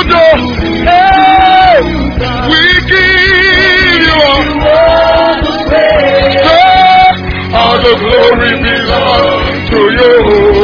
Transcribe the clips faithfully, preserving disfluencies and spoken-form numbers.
do. Hey, we give you all the praise. All the glory belongs to you.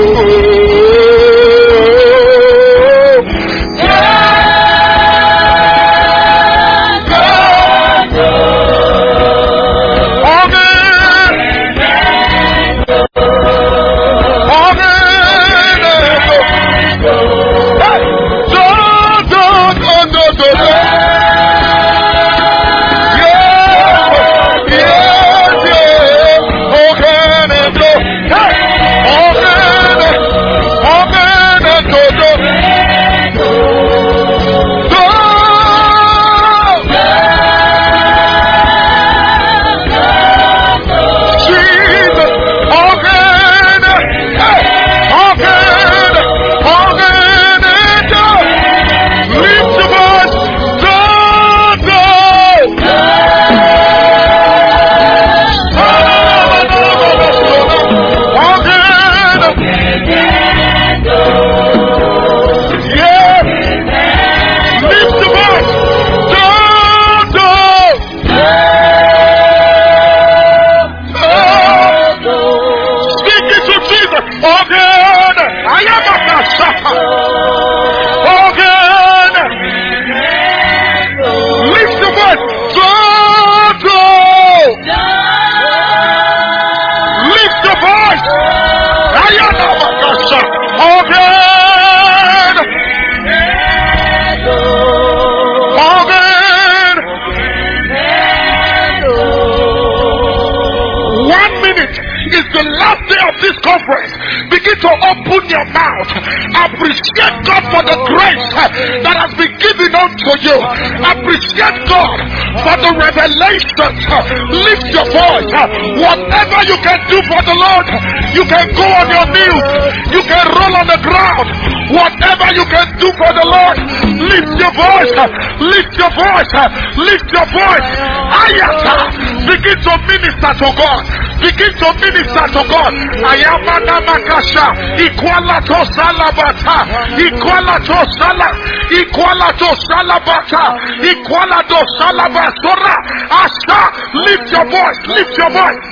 Begin to open your mouth. Appreciate God for the grace that has been given unto you. Appreciate God for the revelations. Lift your voice. Whatever you can do for the Lord, you can go on your knees. You can roll on the ground. Whatever you can do for the Lord, lift your voice. Lift your voice. Lift your voice. Ayata. Begin to minister to God. Begin to minister to God. Ayamana makasha. Equala to salabata. Equala to sala. Equala to salabata. Equala to salabasora. Asha. Lift your voice. Lift your voice.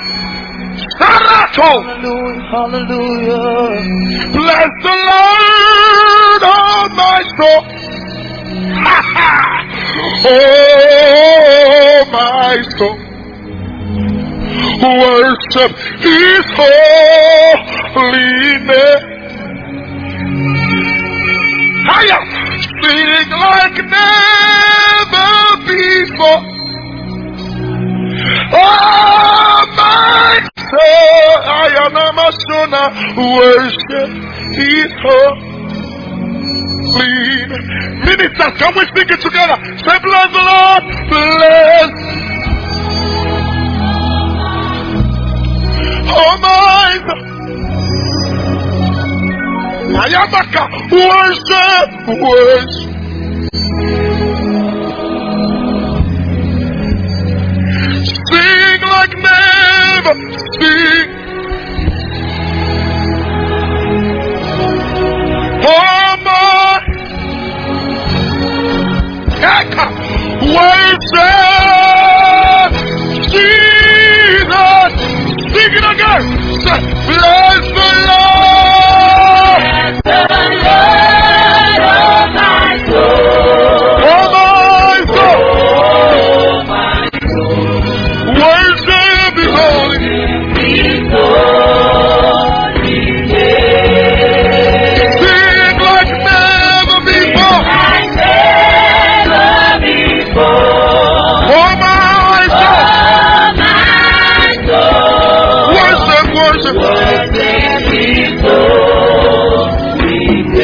Sarato. Hallelujah. Bless the Lord, oh my soul. Oh my soul. Worship His holy name. Higher, sing like never before. Oh my soul, I am a masona. Worship His holy name. Ministers, can we speak it together? Say, bless the Lord, bless. Oh my God. Ayamaka, worship, worship. Sing like never, sing. Oh my. Eka, worship, Jesus. Sing it again. Say, bless the Lord. Bless the Lord, oh my soul. Oh my soul. Oh my soul. Worship His holy. His holy name. Sing like never before. Like never before. Oh my soul. Oh my soul. Worship, worship. Worship His holy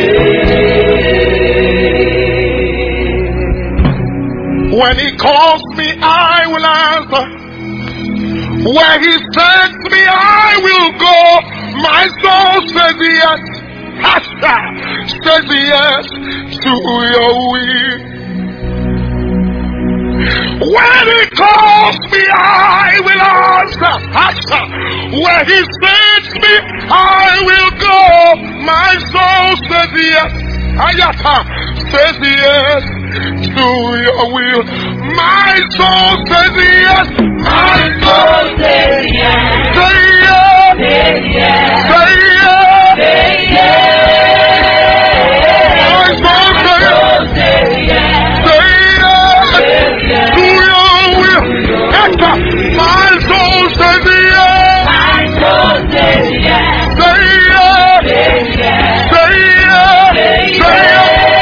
name. When He calls me, I will answer. Where He sends me, I will go. My soul says yes. Hasha says yes to your will. When He calls me, I will answer. Hasha. Where He sends me, I will go. My soul says yes. Ayata says yes to your will. My soul says yes. My soul says yes. Say yes. Say yes. Say yes. Say yes. My soul says yes. Say yes to your will. Enter. My soul says yes. My soul says yes. Say yes. Say yes. Say yes. Say yes.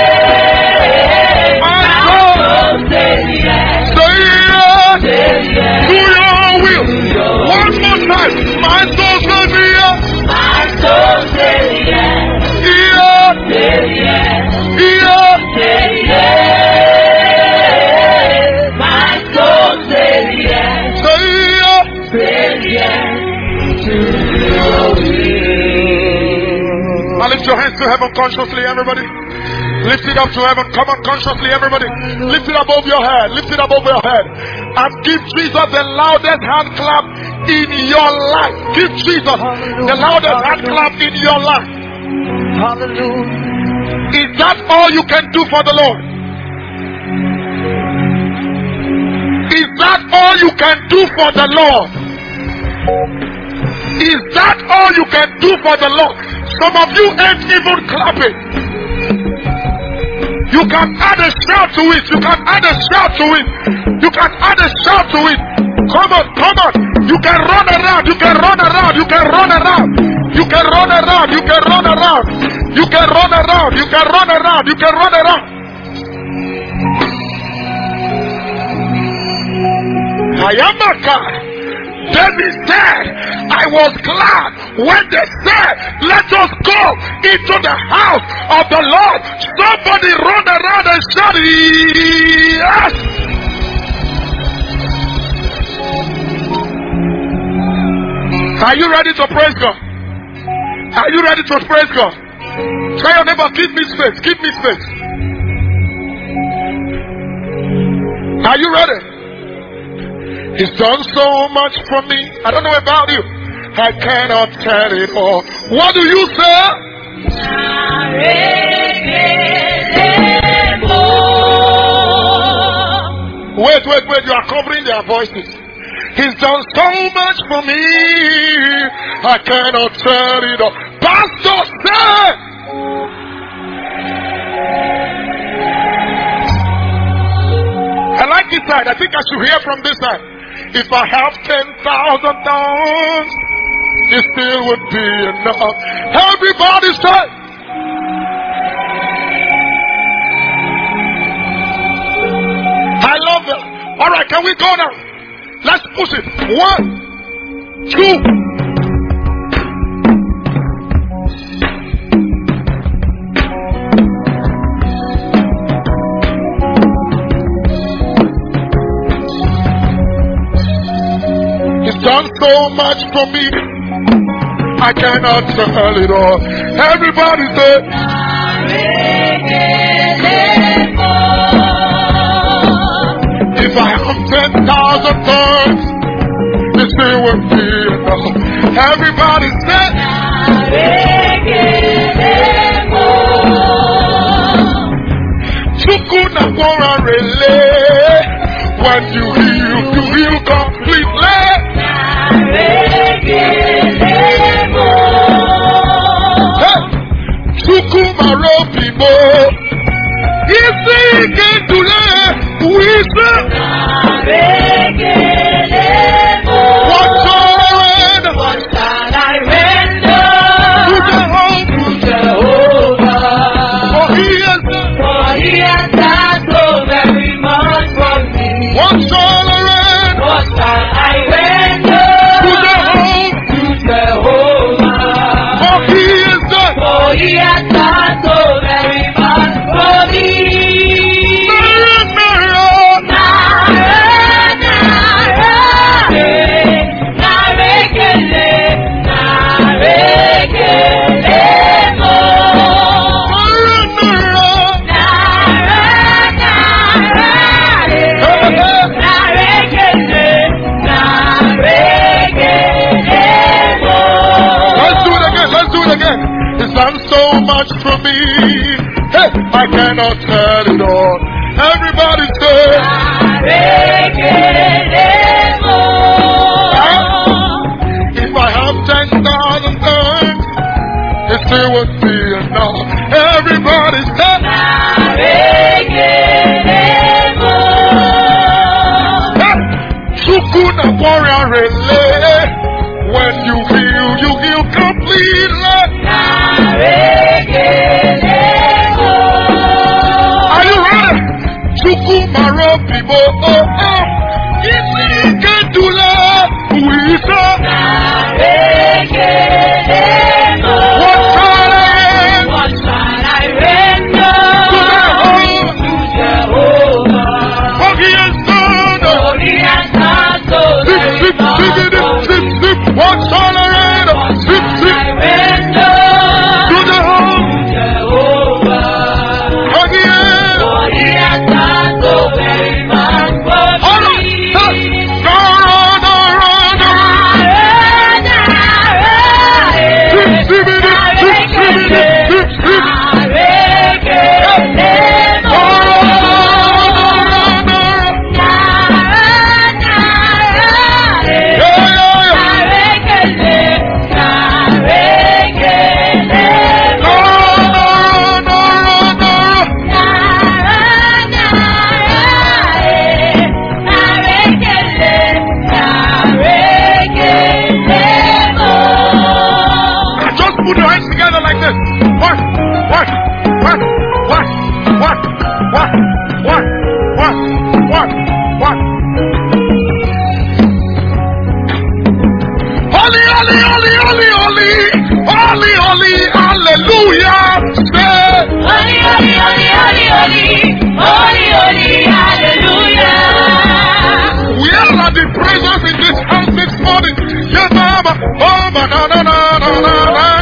My soul says yes. say yes Say yes. to your will. One more time. My soul says yes. My soul says yes. Yes. Say yes. Yes. Say yes. My soul says yes. Say yes. Say yes to your will. Now lift your hands to heaven consciously, everybody. Lift it up to heaven. Come on, consciously, everybody. Lift it above your head. Lift it above your head. And give Jesus the loudest hand clap in your life. Give Jesus the loudest hand clap in your life. Hallelujah. Is that all you can do for the Lord? Is that all you can do for the Lord? Is that all you can do for the Lord? Some of you ain't even clapping. You can add a shout to it. You can add a shout to it. You can add a shout to it. Come on, come on. You can run around. You can run around. You can run around. You can run around. You can run around. You can run around. You can run around. You can run around. I am a God. David said, I was glad when they said, let us go into the house of the Lord. Somebody run around and shout, yes. Are you ready to praise God? Are you ready to praise God? Tell your neighbor, give me space, give me space. Are you ready? He's done so much for me. I don't know about you. I cannot tell it all. What do you say? Wait, wait, wait. You are covering their voices. He's done so much for me. I cannot tell it all. Pastor said. I like this side. I think I should hear from this side. If I have ten thousand tongues, it still would be enough. Everybody say. I love it. All right, can we go now? Let's push it. One, two. Done so much for me, I cannot tell it all. Everybody say, if I have ten thousand tongues, it still won't be enough. Everybody say, Chukuna Gora relay. When you heal, you heal completely. Chukumaro people, isi kedule, wisa. What shall I render? What shall I render? To Jehovah, for He has done, for He has done so very much for me. What shall I render? What shall I render? To Jehovah, for He has done, for He has done so very much for me. Again, He's done so much for me. I cannot tell it all. Everybody say, if I have ten thousand times, it still would be enough. Everybody say, Sukuna warrior relay. When you heal, you heal completely. Are you ready? Sukuma people, oh oh. If we can do that, we saw. What shall I render? What shall I render to Jehovah? For he has done. For he has done so very much. What shall I render? Zip, zip. To Jehovah. For he has. For he has done so very much for me. No, no, no, no, no. Zip, zip, zip, zip, zip, zip, zip. Put your hands together like this. What? What? What? What? What? What? What? What? What? What? Holy, holy, holy, holy, holy, holy, holy, hallelujah. Say. Holy, holy, holy, holy, holy, holy, holy, hallelujah. We are at the presence in this house this morning. Yes, Mama. Oh, no, no, no, no, no, no.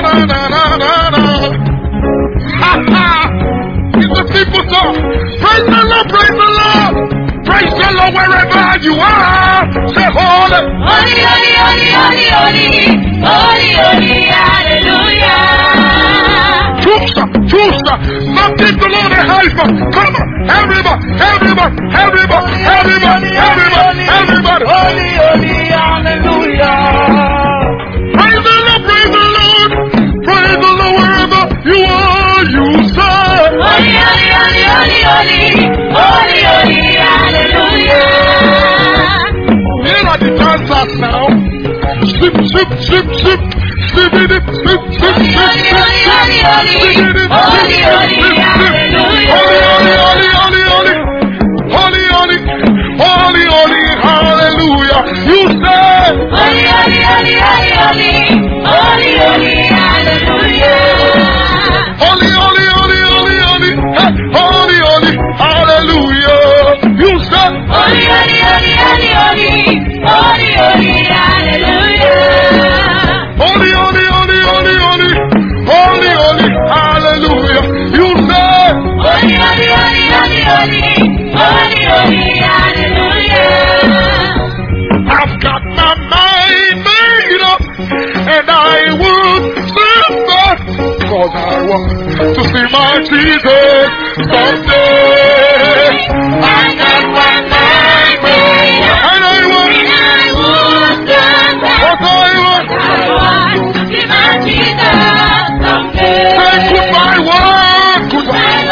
It's a simple song. Praise the Lord, praise the Lord. Praise the Lord wherever you are. Say holy. Holy, holy, holy, holy, holy. Holy, holy, hallelujah. Chusa, chusa. Nothing to Lord and high. Come on, everybody, everybody, everybody, everybody, everybody, everybody. Holy, holy, hallelujah. Praise the Lord, praise the Lord. Praise the Lord wherever you are, you say. Holy, holy, holy, holy, holy, holy, holy, hallelujah. Here are the dancers now. Sip, sip, sip, sip, sip it, sip, sip, sip, sip, holy, holy, holy, holy, holy, hallelujah. Holy, holy, holy, holy, holy, holy, holy, holy, hallelujah. You say. Holy, holy, holy, holy, holy, holy, holy, hallelujah. Holy, holy, holy, holy, holy, holy, holy, hallelujah. You say. Holy, holy, holy, holy, holy, holy, holy, hallelujah. Holy, holy, holy, holy, holy, holy, holy, hallelujah. You say. Holy, holy, holy, holy, holy, holy, holy, hallelujah. I've got my mind made up, and I would sing that, cause I want to see my Jesus someday. I got my mind made up, and I want, and I would sing that, cause I want, I want to see my Jesus someday. Say goodbye, word, goodbye,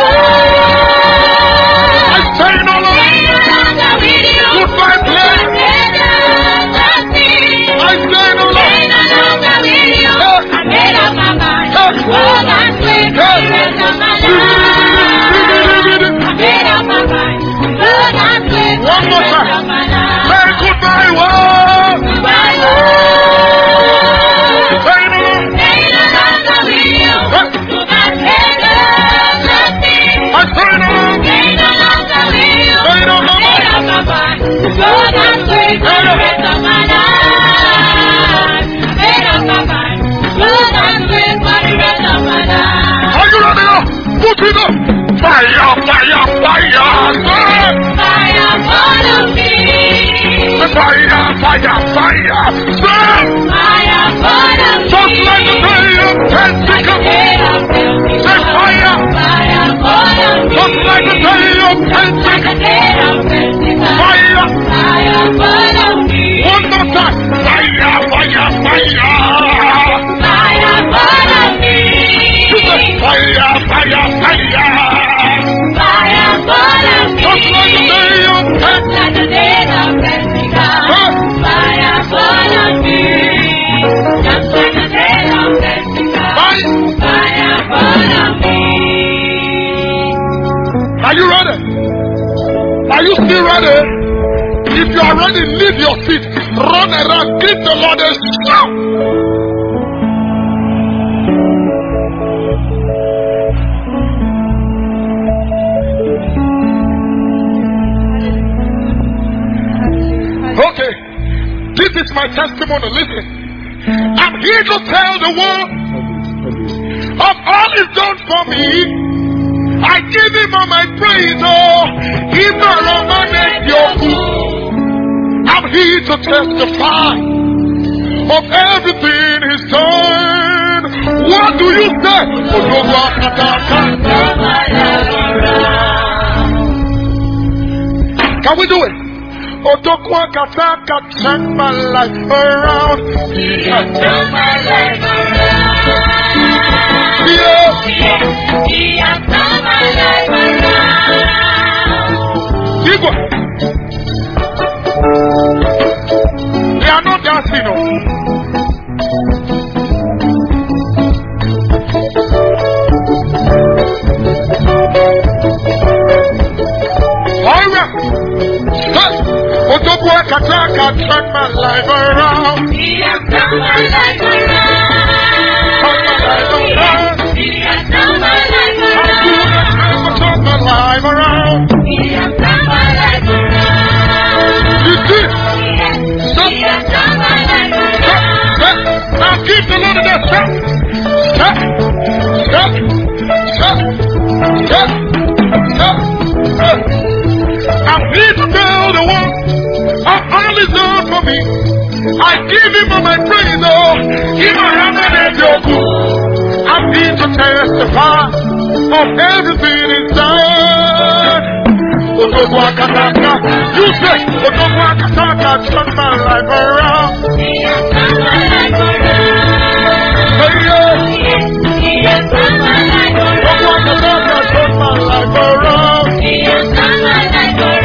word. I say no longer with you. Goodbye, place. I say no longer with you. I made up my mind. All I say for the rest of my life. I made up my mind. All I say for the rest of my life. Say goodbye, world. Goodbye, world. Say no longer with you. Do not take nothing. I say no longer with you. I made up my mind. All I say for the rest of my life. Put it up! Fire, fire, fire! Fire, follow me! Fire, fire, fire! Fire, follow me! Just like the day of Pentecost! Say fire! Fire, follow me! Are you still ready? If you are ready, leave your seat. Run around. Give the Lord a shout. Okay. This is my testimony. Listen. I'm here to tell the world of all He's done for me. I give Him all my praise. Oh, Him alone I'm here to testify of everything He's done. What do you say? Can we do it? Otokwa kataka turn my life around. He has turned my life around. Yeah. He has turned my life around. Igwe. They are not dancing. No. All right. Hey. Otokwa kataka turn my life around. He has turned my life around. Turn my life around. He has turned my life around. Turn my life around. He has turned my life around. You see? Stop. He has turned my life around. Now give the Lord that stop. Stop. Stop. Stop. Stop. Stop. Stop. I'm here to tell the world of all He's done for me. I give Him all my praise, oh, Him around and yoku. I'm here to testify of everything He's done. Otokwa kataka, you say, Otokwa kataka, turn my life around. He has turned my life around. Hey, yeah. He has turned my life around. Otokwa kataka, turn my life around. He has turned my life around.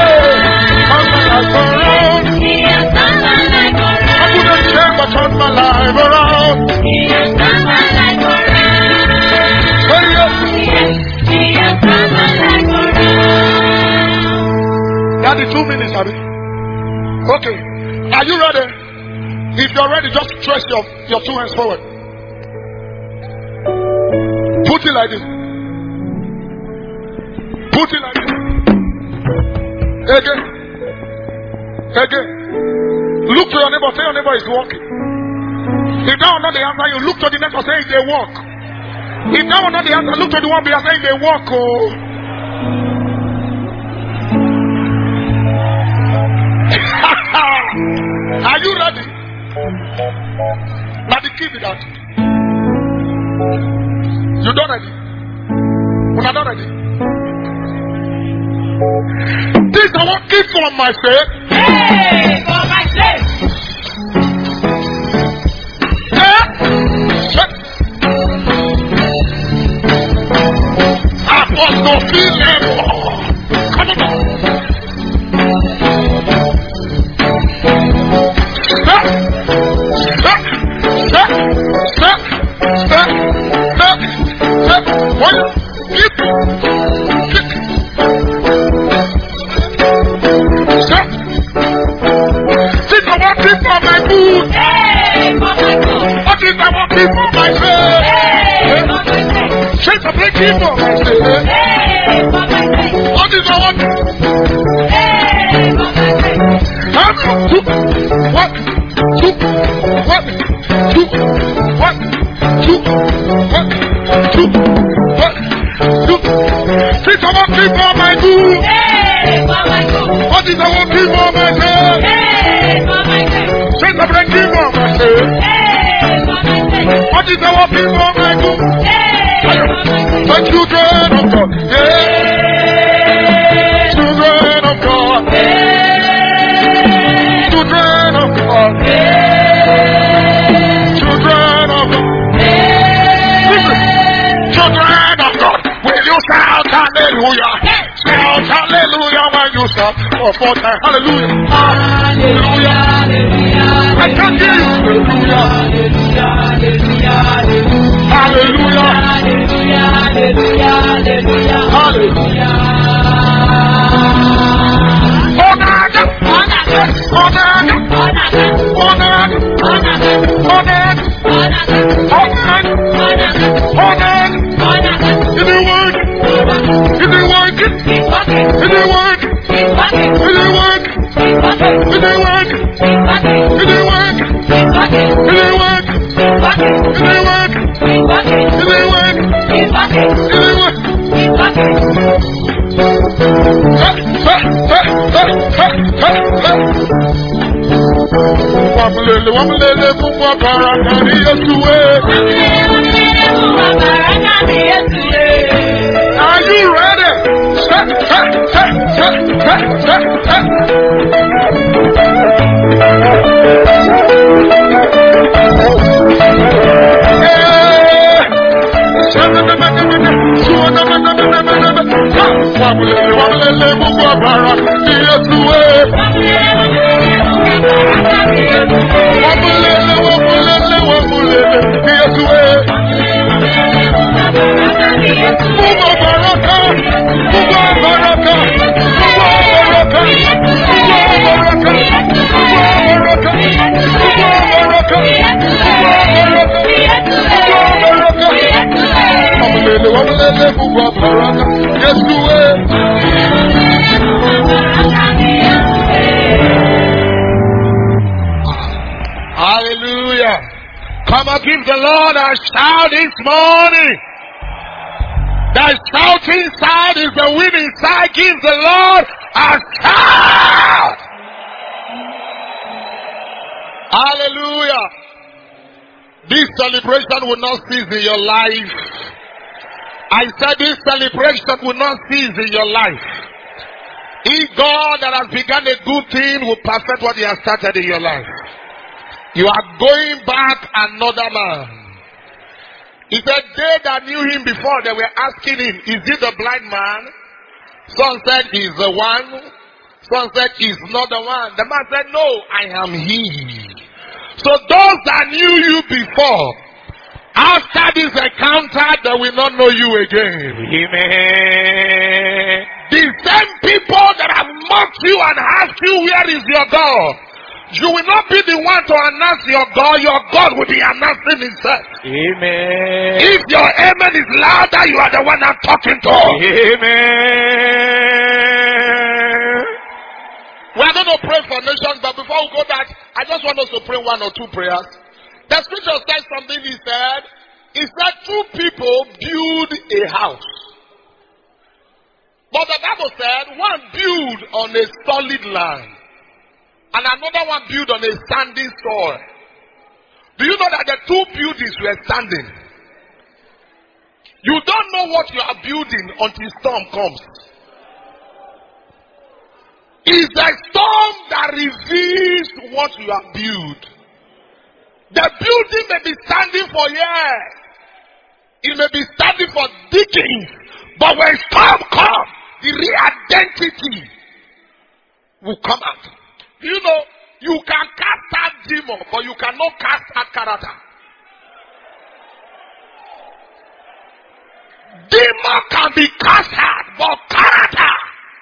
Turn my life around. He has turned my life around. Hey, yeah. He has turned my life around. That is two minutes, Abby. Okay. Are you ready? If you're ready, just stretch your, your two hands forward. Put it like this. Put it like this. Again. Again. Look to your neighbor. Say your neighbor is walking. If that one not the answer, you look to the next one, say they walk. If that one not the answer, look to the one behind, say they walk. Oh. Are you ready? Now the key is that. You don't ready? When I'm not ready. This I want keep for my faith. Hey, for my faith. No feeling. Come on. Stop. Stop. Stop. Stop. Stop. Stop. Stop. What? Keep. Keep. Stop. This I want keep for my food. Hey, for my food. What is I want keep for my food? Hey, for my food. Shake the break keep for my food. What is the one? Hey, what? Two. What? Two. What? Two. What? Two. What? Two. What? Two. Say someone keep on my food. Hey, for my food. What is the one keep on my food? Hey, for my food. Say the break keep on my food. Hey, for my food. What is the one keep on my food? Hey, for my food. The children of God. Yeah. Children of God. Yeah. Children of God. Yeah. Children of God. Yeah. Listen. Children of God. Will you shout hallelujah? Shout hallelujah when you shout. Oh, four times. Hallelujah. Hallelujah. Hallelujah. I can't hear you. Hallelujah. Hallelujah. Hallelujah. Hallelujah. Hallelujah. Hallelujah. It didn't work. He's working. It didn't work. He's working. It didn't work. He's working. It didn't work. He's working. It didn't work. He's working. It didn't work. He's working. It didn't work. He's working. It didn't work. He's working. Wamulele, wamulele, mumwa barakani Yesuwe. Are you ready? Wamulele, wamulele, mumwa barakani Yesuwe. Wamulele, wamulele, wamulele, Yesuwe. Mumwa baraka, mumwa baraka, mumwa baraka, mumwa baraka, mumwa baraka, mumwa baraka, mumwa baraka, wamulele, wamulele, mumwa baraka, Yesuwe. Hallelujah. Come and give the Lord a shout this morning. The shout inside is the wind inside. Give the Lord a shout. Hallelujah. This celebration will not cease in your life. I said this celebration will not cease in your life. If God that has begun a good thing will perfect what He has started in your life. You are going back another man. He said, they that knew him before, they were asking him, is he the blind man? Some said, he's the one. Some said, he's not the one. The man said, no, I am he. So those that knew you before, after this encounter, they will not know you again. Amen. The same people that have mocked you and asked you, where is your God? You will not be the one to announce your God. Your God will be announcing Himself. Amen. If your amen is louder, you are the one I'm talking to. Amen. We are going to pray for nations, but before we go that, I just want us to pray one or two prayers. The scripture says something. He said, He said two people build a house. But the Bible said one build on a solid land. And another one built on a sandy soil. Do you know that the two buildings were standing? You don't know what you are building until storm comes. It's the storm that reveals what you have built. The building may be standing for years. It may be standing for decades. But when storm comes, the real identity will come out. You know, you can cast out demon, but you cannot cast out character. Demon can be cast out, but character.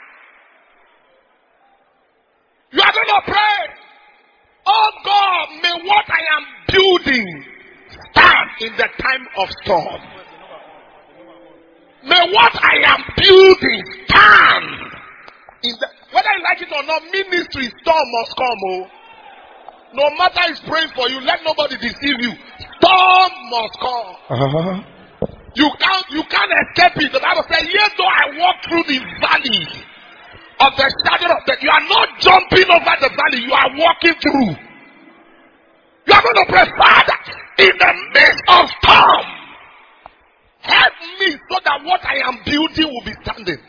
You are going to pray. Oh God, may what I am building stand in the time of storm. May what I am building stand in the... Whether you like it or not, ministry storm must come. Oh, no matter is praying for you, let nobody deceive you. Storm must come. Uh-huh. You can't, you can't escape it. The Bible says, "Yet though I walk through the valley of the shadow of death," you are not jumping over the valley. You are walking through. You are going to pray, Father, in the midst of storm, help me so that what I am building will be standing.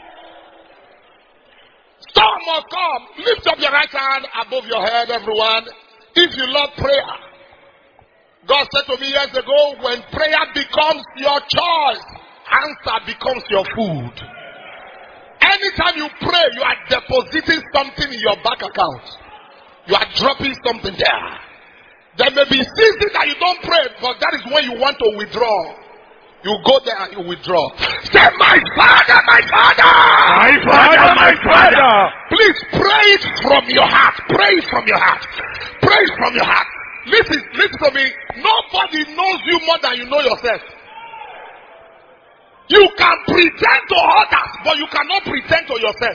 Storm must come. Lift up your right hand above your head, everyone. If you love prayer. God said to me years ago, when prayer becomes your choice, answer becomes your food. Anytime you pray, you are depositing something in your bank account. You are dropping something there. There may be seasons that you don't pray, but that is when you want to withdraw. You go there and you withdraw. Say, my Father, my Father. My Father, my Father. Please pray it from your heart. Pray it from your heart. Pray it from your heart. Listen, listen to me. Nobody knows you more than you know yourself. You can pretend to others, but you cannot pretend to yourself.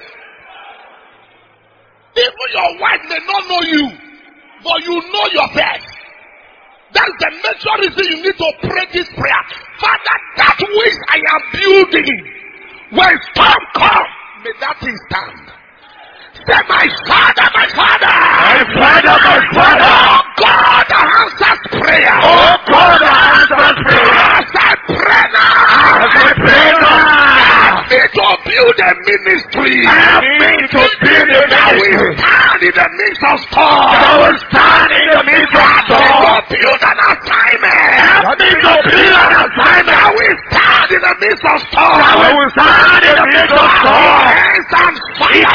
Even your wife may not know you, but you know yourself. That's the major reason you need to pray this prayer. Father, that which I am building, when storm comes, may that thing stand. Say, my Father, my Father, My Father, my Father, oh God, answers prayer. oh God, answers prayer. As I pray now, As I pray now, help me to build a ministry. help me to build a That will ministry stand in the midst of storm. that will stand in the midst of Help me to storm. build an assignment. Help me to build an assignment That will stand in the midst of storm. that will stand in the midst of storm. Hands and fire.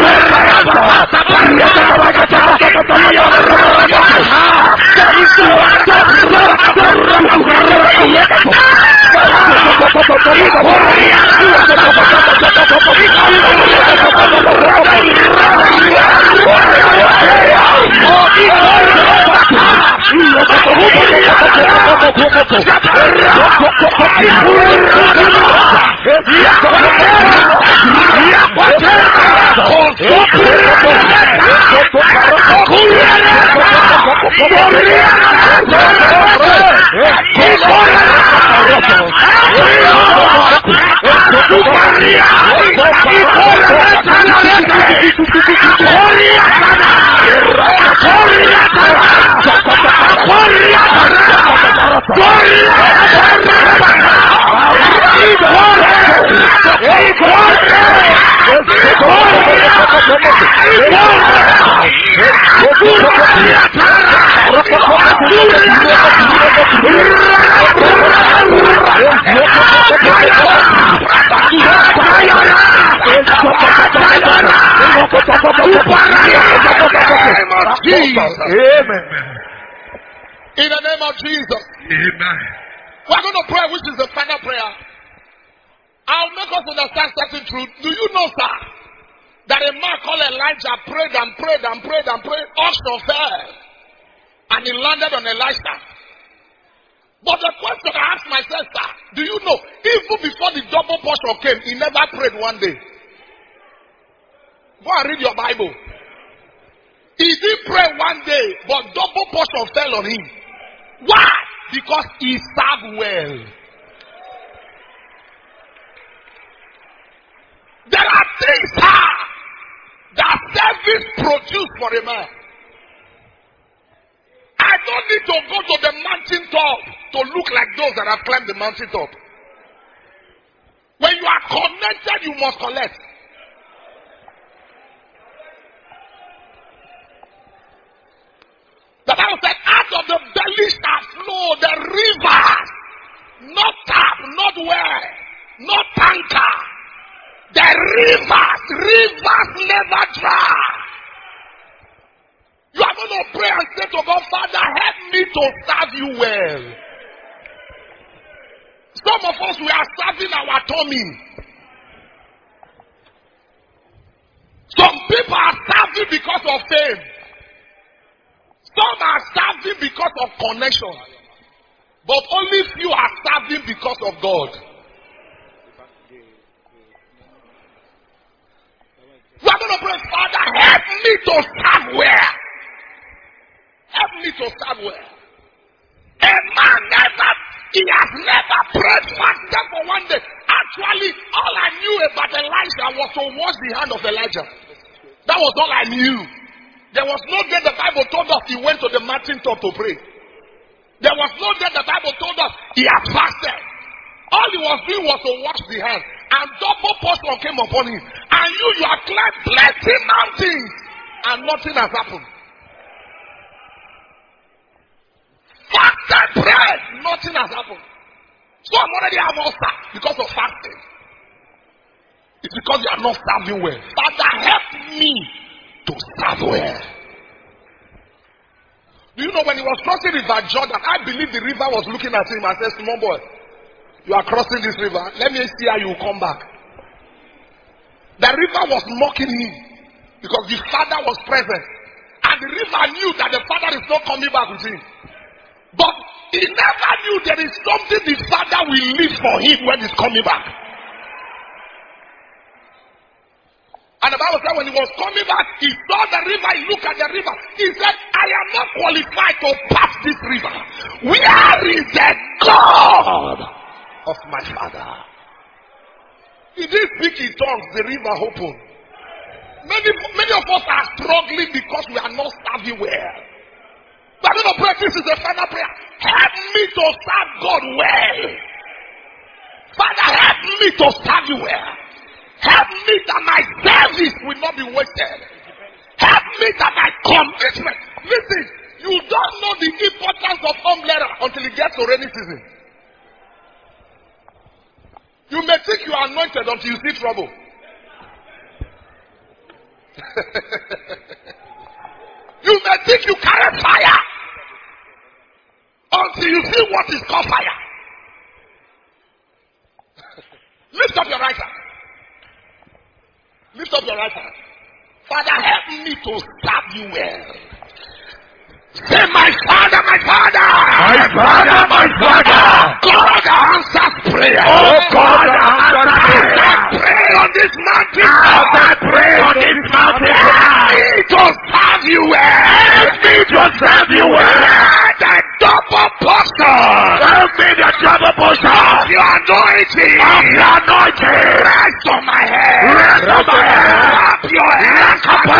Amen. In the name of Jesus. Amen. We're going to pray, which is the final prayer. I'll make us understand certain truth. Do you know, sir, that a man called Elijah prayed and prayed and prayed and prayed, also fell, and he landed on Elisha. But the question I ask myself, sir, do you know, even before the double portion came, he never prayed one day. Go and read your Bible. He did pray one day, but double portion fell on him. Why? Because he served well. There are things sir, that service produce for a man. I don't need to go to the mountain top to look like those that have climbed the mountain top. When you are connected, you must collect. The Bible said, out of the belly shall flow the rivers, not tap, not well, not tanker. The rivers, rivers never dry. You are going to pray and say to God, Father, help me to serve you well. Some of us, we are serving our tummy. Some people are serving because of fame. Some are serving because of connection. But only few are serving because of God. We are going to pray, Father, help me to serve well. Help me to serve well. A man never, he has never prayed fasted for one day. Actually, all I knew about Elijah was to wash the hand of Elijah. That was all I knew. There was no day the Bible told us he went to the mountain top to pray. There was no day the Bible told us he had fasted. All he was doing was to wash the hand. And double portion came upon him. And you, you have climbed plenty mountains. And nothing has happened. Fasted bread, nothing has happened. So I'm already have ulcer because of fasting. It's because you are not serving well. Father, help me to serve well. Do you know when he was crossing River Jordan, I believe the river was looking at him and said, small boy, you are crossing this river. Let me see how you will come back. The river was mocking him because the father was present. And the river knew that the father is not coming back with him. But he never knew there is something the Father will leave for him when he's coming back. And the Bible said when he was coming back, he saw the river, he looked at the river. He said, I am not qualified to pass this river. Where is the God of my father? He didn't speak in tongues, the river opened. Many, many of us are struggling because we are not serving well. But I'm going to pray, this is the final prayer. Help me to serve God well. Father, help me to serve you well. Help me that my service will not be wasted. Help me that my commitment. Listen, you don't know the importance of umbrella until it gets to rainy season. You may think you are anointed until you see trouble. You may think you carry fire until you see what is called fire. Lift up your right hand. Lift up your right hand. Father, help me to serve you well. Say, my Father, my Father. My Father, my Father. God answers prayer. Oh, God answers prayer. I pray on this mountain. As I pray on this mountain. Help me to serve you well. Help me to serve you well. Let the double portion. Help me the double portion. Of your anointing. Of your anointing. Rest on my head. Rest on my head. Wrap your hands.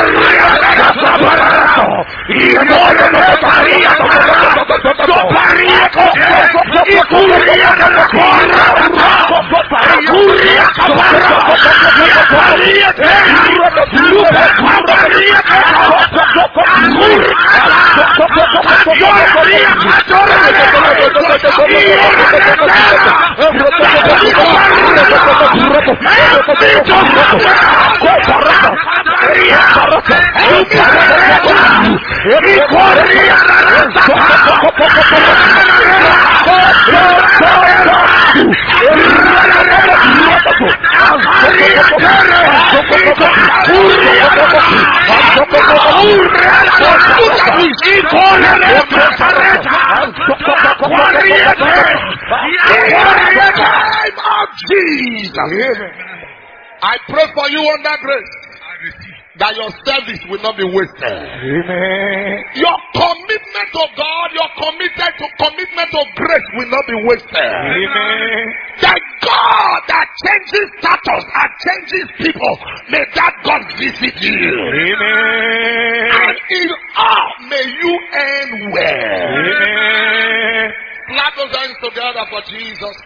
I pray for you on that grace that your service will not be wasted. Amen. Your commitment to God, your commitment to commitment to grace will not be wasted. Amen. That God that changes status and changes people, may that God visit you. Amen. And in all, may you end well. Amen. Clap those hands together for Jesus.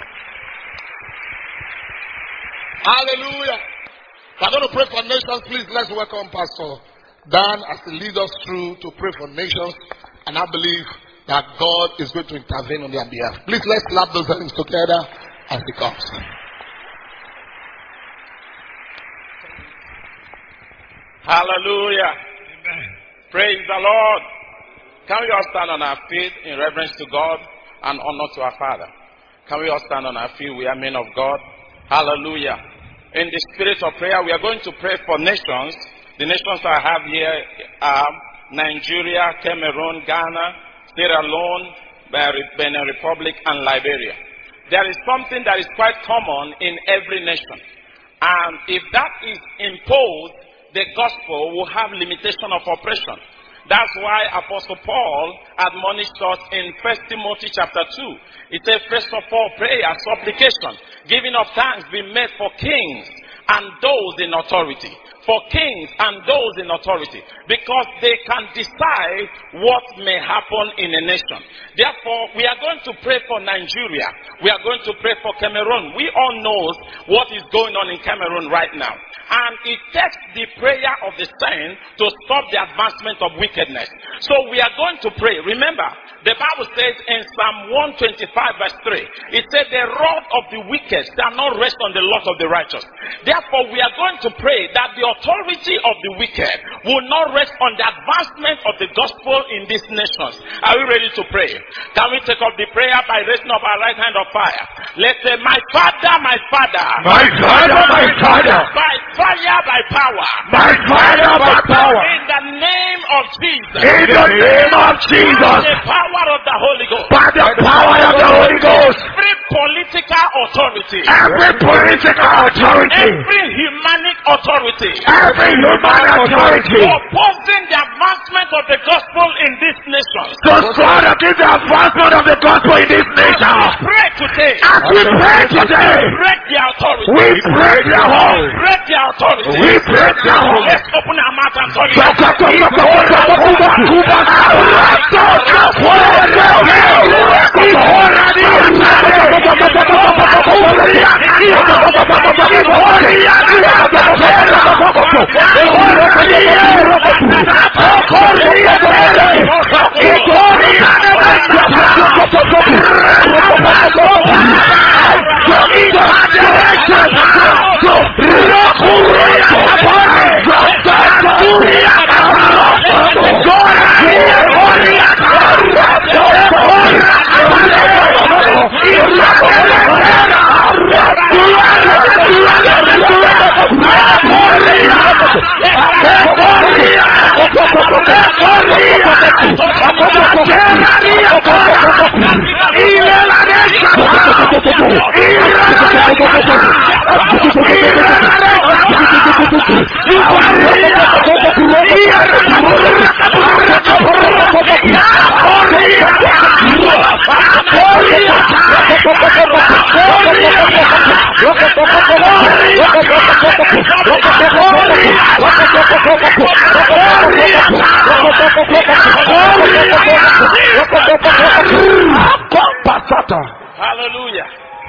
Hallelujah. We're going to pray for nations. Please, let's welcome Pastor Dan as he leads us through to pray for nations. And I believe that God is going to intervene on their behalf. Please, let's clap those hands together as he comes. Hallelujah. Amen. Praise the Lord. Can we all stand on our feet in reverence to God and honor to our Father? Can we all stand on our feet? We are men of God. Hallelujah. In the spirit of prayer, we are going to pray for nations. The nations I have here are Nigeria, Cameroon, Ghana, Sierra Leone, Benin Republic, and Liberia. There is something that is quite common in every nation. And if that is imposed, the gospel will have limitation of oppression. That's why Apostle Paul admonished us in First Timothy chapter two. He said, first of all, prayer, supplication, giving of thanks be made for kings and those in authority. For kings and those in authority. Because they can decide what may happen in a nation. Therefore, we are going to pray for Nigeria. We are going to pray for Cameroon. We all know what is going on in Cameroon right now. And it takes the prayer of the saint to stop the advancement of wickedness. So we are going to pray. Remember, the Bible says in Psalm one twenty-five verse three, it said the rod of the wicked shall not rest on the lot of the righteous. Therefore, we are going to pray that the authority of the wicked will not rest on the advancement of the gospel in these nations. Are we ready to pray? Can we take up the prayer by raising up our right hand of fire? Let's say, my Father, my Father. My Father, my Father. My fire, by power. By fire, by power. In the name of Jesus. In the name of Jesus. By the power of the Holy Ghost. By the power of the Holy Ghost. Every political authority. Every political authority. Every humanic authority. Every human authority. Opposing the advancement of the gospel in this nation. To stand against the advancement of the gospel in this nation. Pray today. As we pray today. Break the authority. We break the hold. Break the authority. We break the hold. Let's open our mouth and tell Hallelujah.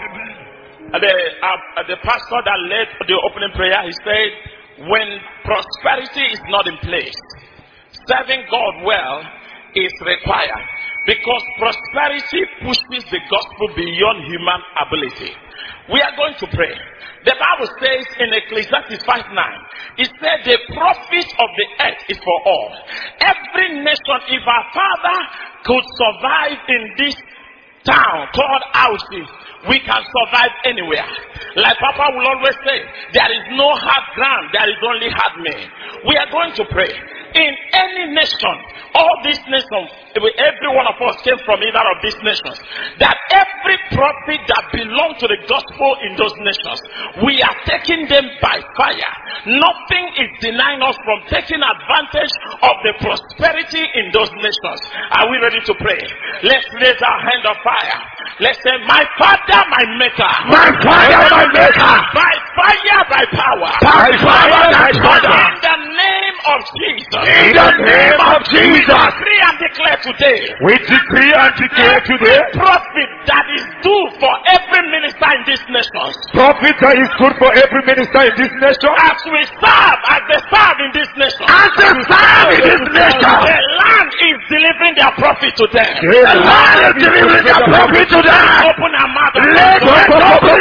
The, uh, the pastor that led the opening prayer, he said, when prosperity is not in place, serving God well is required, because prosperity pushes the gospel beyond human ability. We are going to pray. The Bible says in Ecclesiastes five nine, it said the profit of the earth is for all. Every nation, if our father could survive in this town called houses, we can survive anywhere. Like Papa will always say, there is no hard ground, there is only hard men. We are going to pray. In any nation, all these nations, every one of us came from either of these nations, that every profit that belongs to the gospel in those nations, we are taking them by fire. Nothing is denying us from taking advantage of the prosperity in those nations. Are we ready to pray? Let's raise our hand of fire. Let's say, my Father, my Maker. My Father, my Maker. By fire, by power. By fire, by power. In the name of Jesus. In the name of Jesus. Decree and declare today. We decree and declare today. Profit that is due for every minister in this nation. Profit that is good for every minister in this nation. As we serve, as they serve in this nation. As they serve in this nation. The land is delivering their profit to them. The land is delivering their profit to them. Open our mouth. Let us open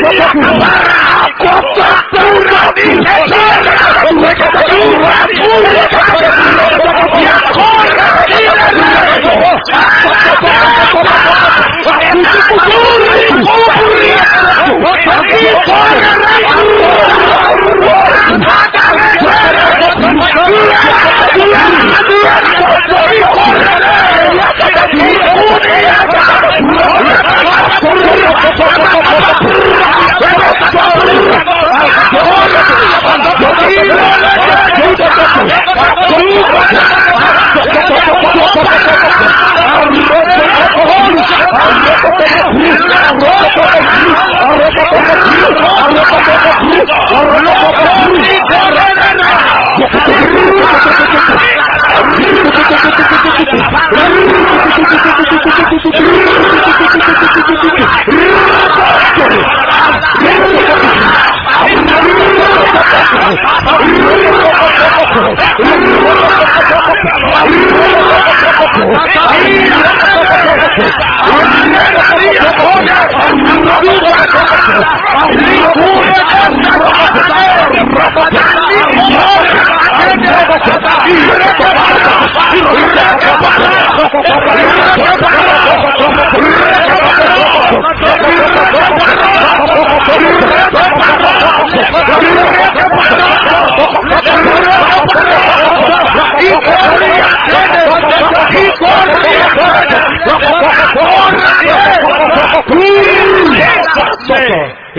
the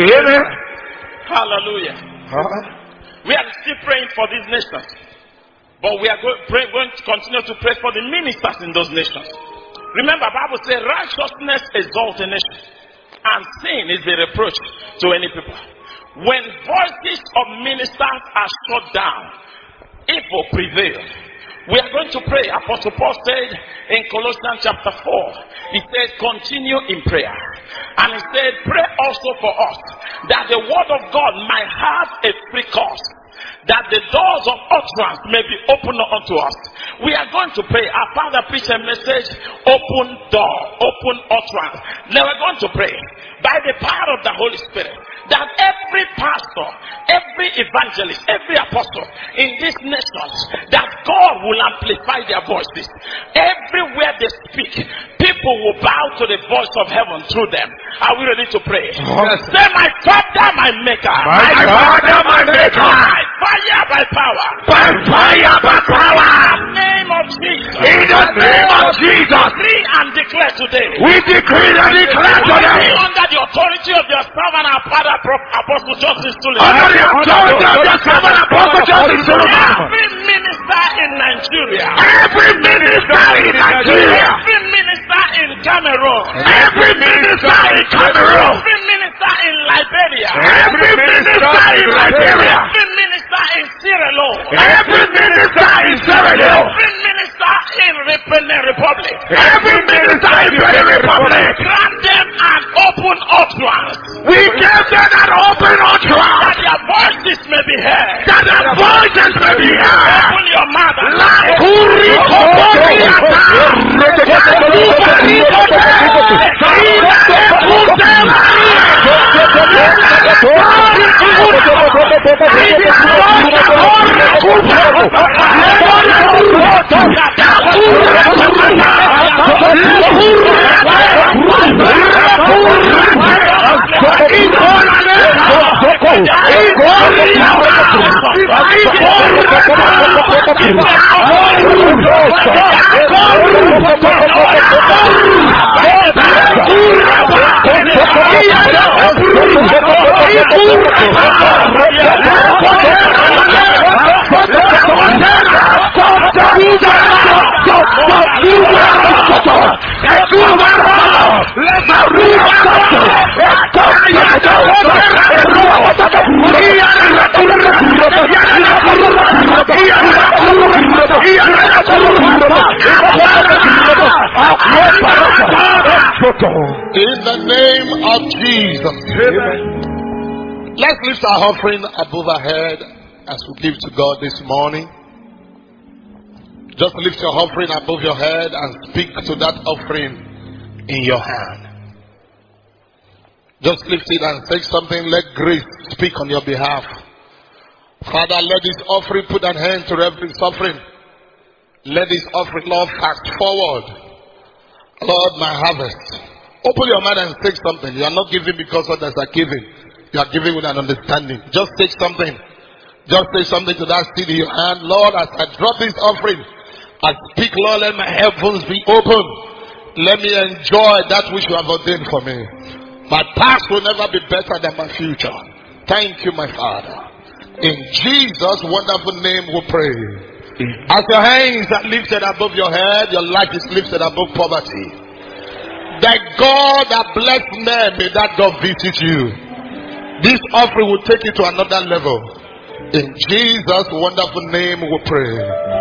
Amen. Hallelujah. Huh? We are still praying for these nations. But we are go- pray, going to continue to pray for the ministers in those nations. Remember, the Bible says righteousness exalts a nation, and sin is a reproach to any people. When voices of ministers are shut down, evil prevails. We are going to pray. Apostle Paul said in Colossians chapter four, he said, continue in prayer. And he said, pray also for us, that the word of God might have a free course, that the doors of utterance may be opened unto us. We are going to pray. Our father preached a message, open door, open utterance. Now we're going to pray by the power of the Holy Spirit, that every pastor, every evangelist, every apostle in these nations, that God will amplify their voices. Everywhere they speak, people will bow to the voice of heaven through them. Are we ready to pray? Yes. Say, my Father, my Maker. My Father, my Maker. By fire, by power. By fire, by power. In the name of Jesus. In the name of Jesus. Decree and declare today. We decree and declare today. Under the authority of your servant, our Father, Apostle Joseph Suleiman. Under the authority of your servant, Apostle Joseph Suleiman. Every minister in Nigeria. Every minister in Nigeria. Every minister in Cameroon. Every minister in Cameroon. Every minister in Liberia. Every minister in Liberia. Every minister in Sierra Leone. Every minister in Sierra Leone. Every minister in Benin Republic. Every minister in Benin Republic. Grant them an open utterance. We give them an open That utterance. their voices may be heard. That their voices may be heard. Open your mouth and Like say, Uriko Boriata. In the name of Jesus. Amen. Let's lift our offering above our head as we give to God this morning. Just lift your offering above your head and speak to that offering in your hand. Just lift it and say something. Let grace speak on your behalf. Father, let this offering put an end to every suffering. Let this offering, Lord, fast forward. Lord, my harvest. Open your mouth and take something. You are not giving because others are giving. You are giving with an understanding. Just take something. Just say something to that seed in your hand. Lord, as I drop this offering, I speak, Lord, let my heavens be open. Let me enjoy that which you have ordained for me. My past will never be better than my future. Thank you, my Father. In Jesus' wonderful name we pray. As your hands are lifted above your head, your life is lifted above poverty. That God that bless men, may that God visit you. This offering will take you to another level. In Jesus' wonderful name we pray.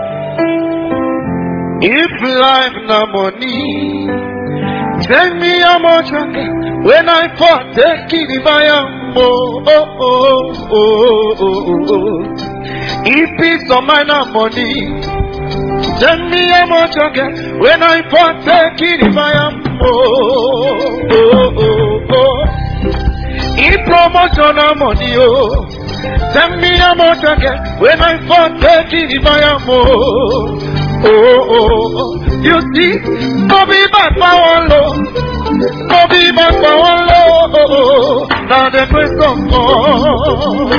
If life no money, tell me how much I get when I partake in the fire. Oh, oh, oh, oh, oh, oh. If it's on my no money, tell me how much I get when I partake in the fire. Oh, oh, oh, oh. If promotion no money, oh, tell me how much I get when I partake in the fire. Oh. Oh, oh, oh, you see, no be back power low, no be back power low, oh, oh, now the grace of God,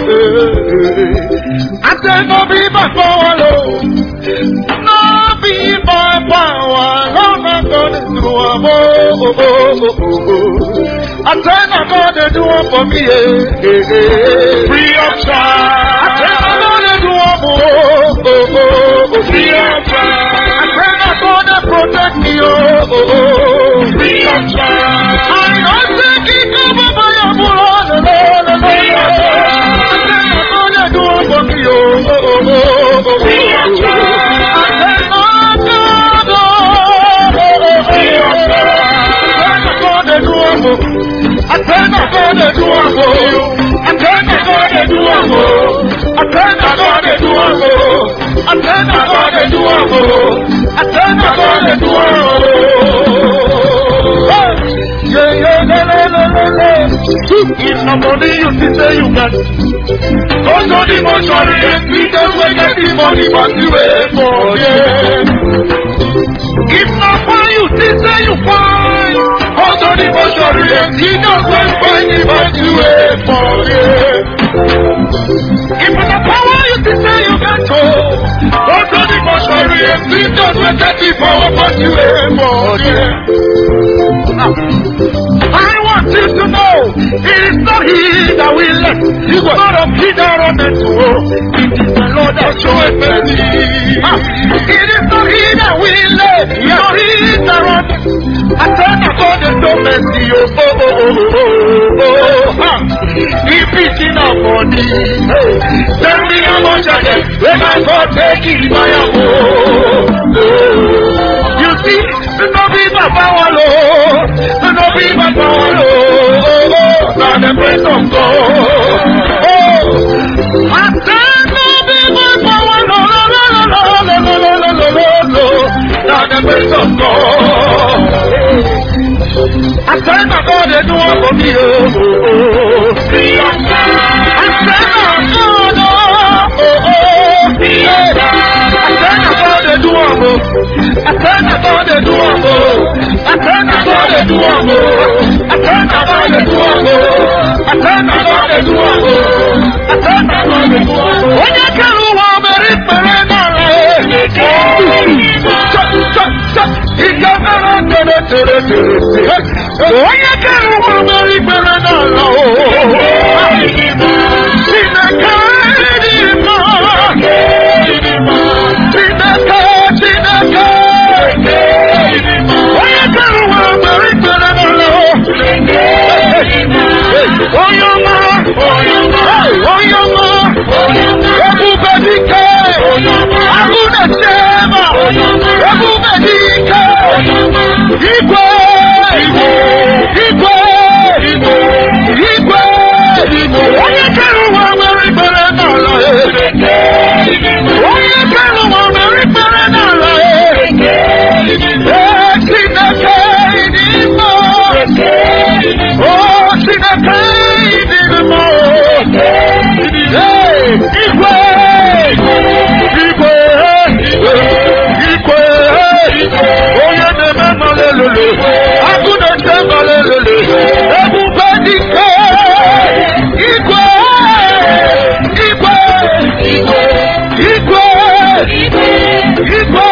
I said no be back power low, no be back power low, not gonna do a oh, oh, oh, oh, I tell my God they do one for me. Free of charge. I tell my God they do one for me. Free of charge. I tell my God they protect me. Free of charge. I don't think it over by your blood. Free of charge. I tell my God they do one for me. Free of charge. I tell my God. Free of charge. I tell my God to do one for you. I tell my God to do one for. I tell my God to do one for. I tell my God to do one for. I tell my God to do one for. Yeah, yeah, la, la, la, la, la. If no money you think say you got, go to the mortuary and we just will get the money, but you wait for yeah. If no money you think say you find. Also the mortuary and he knows when find him but you wait for it. If the power you think say you can go, also the mortuary and he knows when get the power but you wait for it. I want you to know it is not he that will let, it's not of he that runneth to woe. It is the Lord that showeth mercy. It is not he that will let, it's not he that runneth. I tell my God there's no mercy, oh, oh, oh, oh, oh, oh, oh. If it's enough money, hey, tell me how much I get, when I God take it by a oh, oh. You see, the no be my power, Lord, the no be my power, Lord, oh, oh, now the praise of God, oh, I tell no be my power, Lord, Lord, Lord, Lord, Lord, Lord, Lord, Lord, now the praise of God. I tell my God they do one for me, oh, oh, oh. Free of charge. I tell my God, oh, oh, oh. Free of charge. I tell my God they do one for. I tell my God they do one for. I tell my God they do one for. I tell my God they do one for. I tell my God they do one for. I tell my God they do one for. When you can do one, very perennial. It's a when you can one very perennial. See the kind in my. See the kind, see the kind. When you can one very perennial. Oh, your man, oh, your man, oh, your man, everybody can. I'm gonna share, everybody can. Igwe, Igwe, Igwe, Igwe, Igwe. Onye kere ụwa mere ikpere n'ala ya. Onye kere ụwa mere ikpere n'ala ya. Ee, Chineke ịdị mma. Oh, Chineke ịdị mma. Ee, Igwe, Igwe, Igwe, onye na-eme malelele, agụ na-ete malelele, ebube dike, Igwe, Igwe, Igwe, Igwe, Igwe,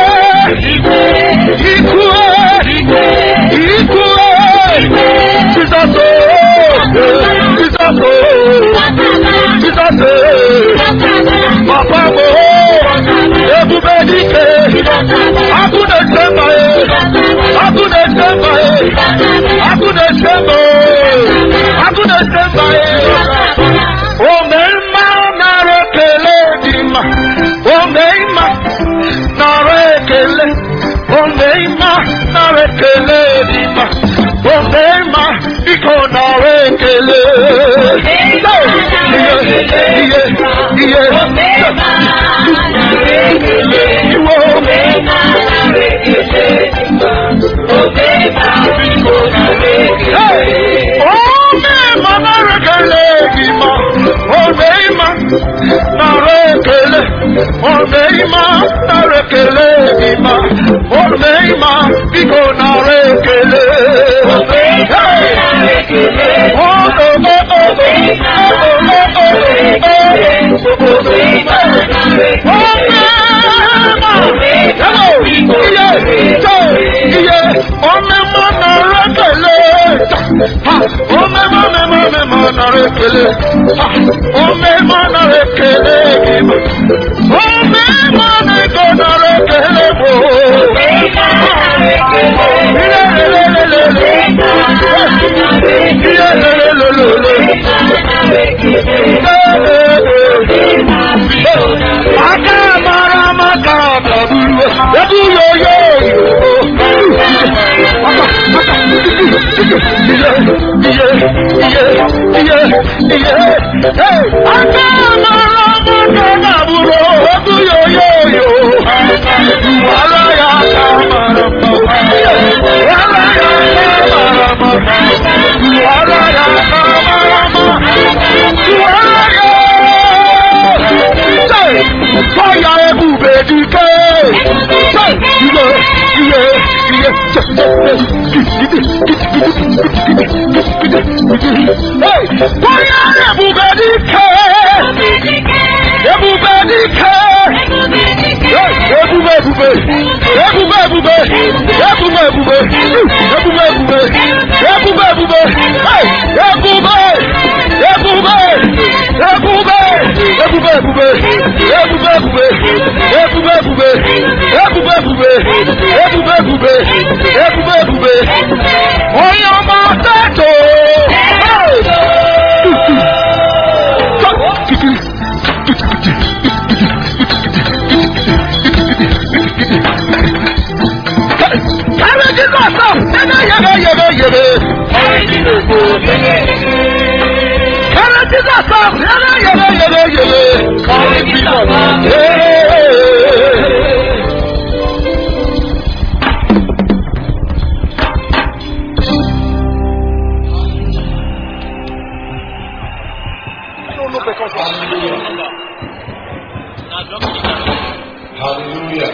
Igwe, Igwe, Jesus, Jesus, Jesus, Papa mo, ebube dike, agụ na-ete malelele, agụ na-ete malelele, agụ na-ete malelele, agụ na-ete malelele. Omemma nara ekele dị mma, omemma nara ekele, omemma nara ekele dị mma, omemma biko nara ekele. Iye, iye, iye, iwo, omemma nara ekele dị mma, omemma biko nara ekele. Omemma nara ekele dị mma. Omeima narekele, omeima narekele ima, omeima biko narekele, omeima narekele, oh oh oh oh oh oh oh oh, omeima narekele, hello, iye, iye, omeima narekele, ha, omeima lele. Ome mana rekele gima. Ome mana gona rekele bo. Lele lele lele. Lele lele lele. Maka mara maka babu. Babu yo yo yo. Maka maka. Yeah yeah yeah yeah yeah. Hey, maka mara maka babu. Babu yo yo yo. Wala ya mara maka. Wala ya mara maka. Wala ya mara maka. Wala ya. Fire everybody go. Say, yeah, yeah, yeah. Hey, fire everybody go. Everybody go. Hey, everybody, everybody, everybody, everybody, hey, everybody, Hallelujah.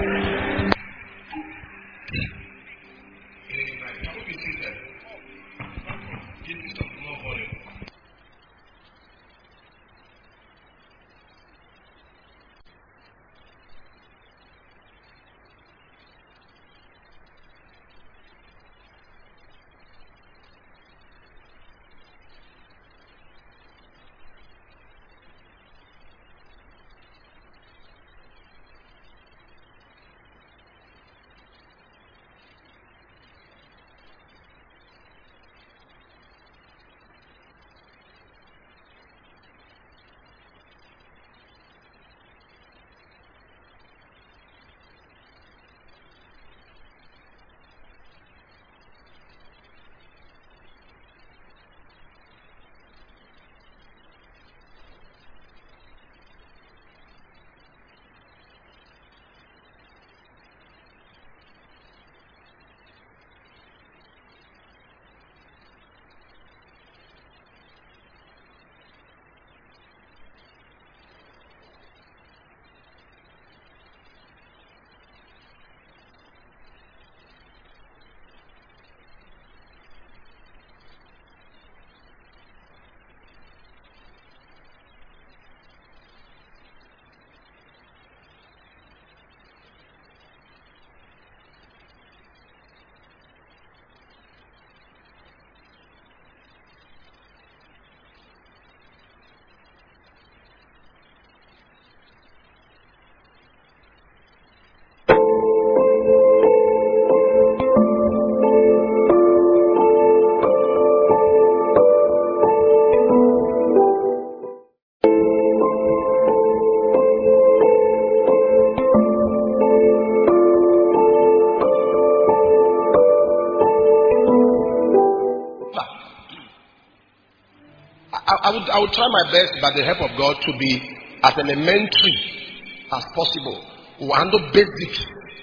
I would, I would try my best by the help of God to be as elementary as possible. We'll handle basics.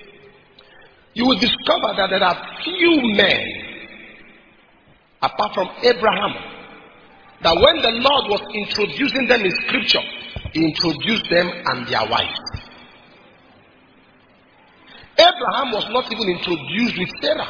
You will discover that there are few men, apart from Abraham, that when the Lord was introducing them in scripture, He introduced them and their wives. Abraham was not even introduced with Sarah.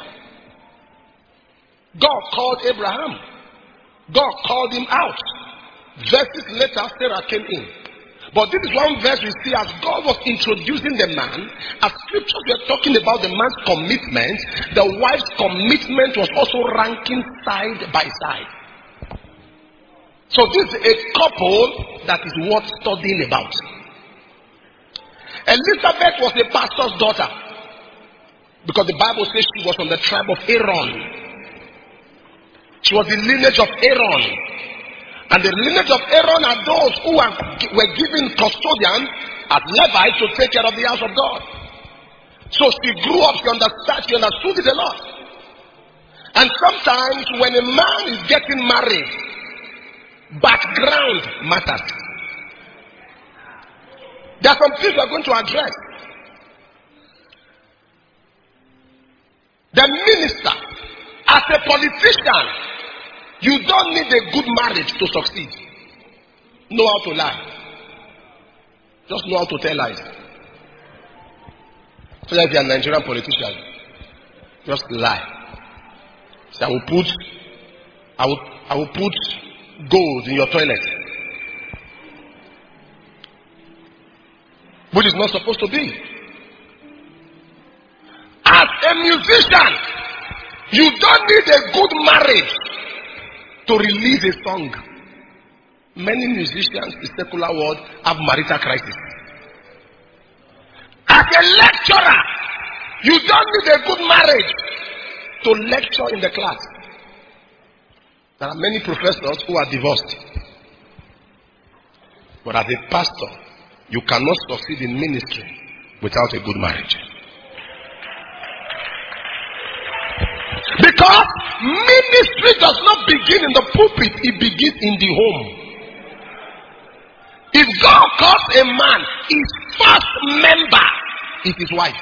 God called Abraham. God called him out. Verses later, Sarah came in. But this is one verse we see as God was introducing the man. As scriptures were talking about the man's commitment, the wife's commitment was also ranking side by side. So this is a couple that is worth studying about. Elizabeth was a pastor's daughter because the Bible says she was from the tribe of Aaron. She was the lineage of Aaron. And the lineage of Aaron are those who are, were given custodians as Levites to take care of the house of God. So she grew up, she understood, she understood it a lot. And sometimes when a man is getting married, background matters. There are some things we are going to address. The minister, as a politician, you don't need a good marriage to succeed. Know how to lie. Just know how to tell lies. So if you are a Nigerian politician, just lie. So I will put, I will, I will put gold in your toilet, which is not supposed to be. As a musician, you don't need a good marriage to release a song. Many musicians in the secular world have marital crisis. As a lecturer, you don't need a good marriage to lecture in the class. There are many professors who are divorced. But as a pastor, you cannot succeed in ministry without a good marriage. Because ministry does not begin in the pulpit, it begins in the home. If God calls a man, his first member is his wife.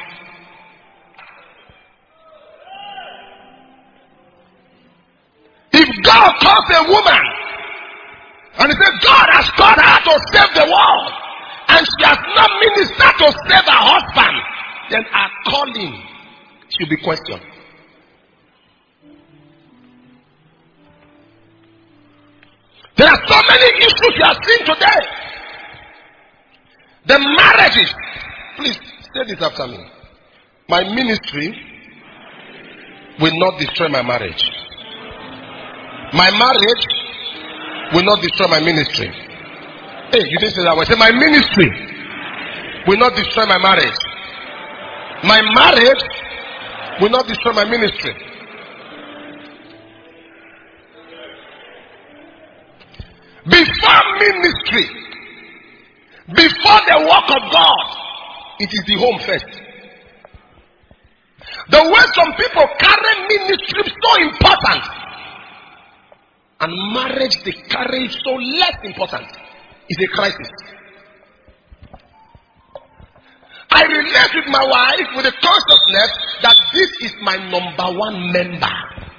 If God calls a woman, and he says God has called her to save the world, and she has not ministered to save her husband, then her calling should be questioned. There are so many issues you are seeing today. The marriages. Please say this after me. My ministry will not destroy my marriage. My marriage will not destroy my ministry. Hey, you didn't say that. I said my ministry will not destroy my marriage. My marriage will not destroy my ministry. Before ministry, before the work of God, it is the home first. The way some people carry ministry so important, and marriage they carry so less important, is a crisis. I relate with my wife with the consciousness that this is my number one member.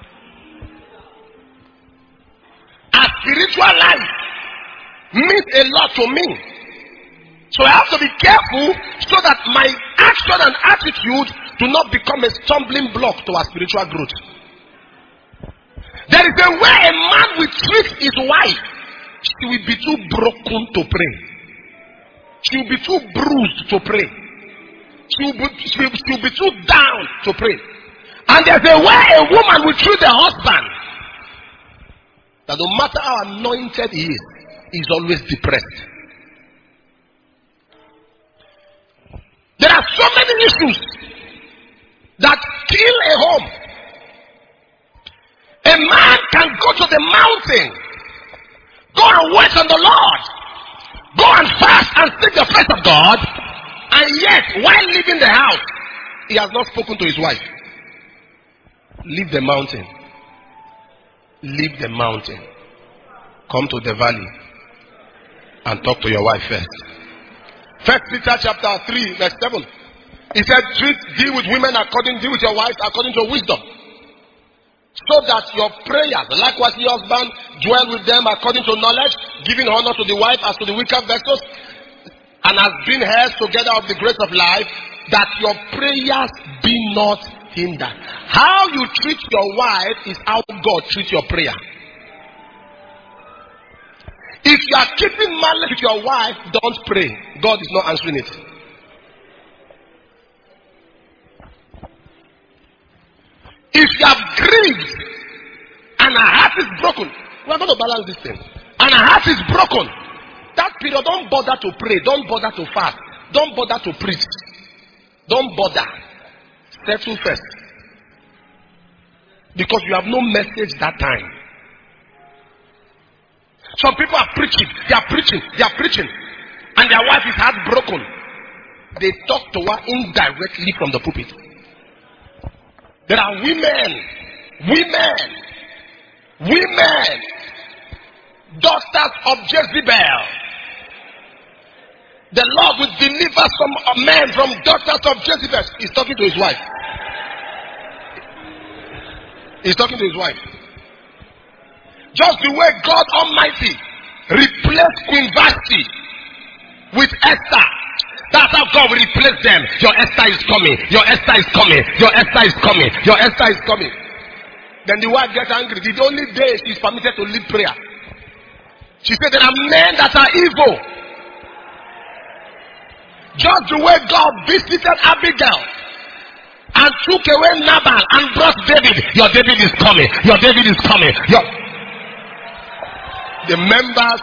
Our spiritual life means a lot to me. So I have to be careful so that my action and attitude do not become a stumbling block to our spiritual growth. There is a way a man will treat his wife. She will be too broken to pray. She will be too bruised to pray. She will be, she will, she will be too down to pray. And there's a way a woman will treat her husband that no matter how anointed he is, he's always depressed. There are so many issues that kill a home. A man can go to the mountain, go and wait on the Lord, go and fast and seek the face of God, and yet while leaving the house, he has not spoken to his wife. Leave the mountain. Leave the mountain. Come to the valley and talk to your wife first. First Peter chapter three, verse seven. He said, treat, deal with women according, deal with your wives according to wisdom. So that your prayers, likewise your husband, dwell with them according to knowledge, giving honor to the wife as to the weaker vessels, and as being heirs together of the grace of life, that your prayers be not hindered. How you treat your wife is how God treats your prayer. If you are keeping malice with your wife, don't pray. God is not answering it. If you have grieved and her heart is broken, we are going to balance this thing. and her heart is broken, that period, don't bother to pray, don't bother to fast, don't bother to preach, don't bother. Settle first. Because you have no message that time. Some people are preaching, they are preaching, they are preaching, and their wife is heartbroken. They talk to her indirectly from the pulpit. There are women, women, women, daughters of Jezebel. The Lord will deliver some men from daughters of Jezebel. He's talking to his wife. He's talking to his wife. Just the way God Almighty replaced Queen Vashti with Esther. That's how God will replace them. Your Esther is coming. Your Esther is coming. Your Esther is coming. Your Esther is coming. Then the wife gets angry. The only day she's permitted to lead prayer. She said there are men that are evil. Just the way God visited Abigail and took away Nabal and brought David. Your David is coming. Your David is coming. Your... The members,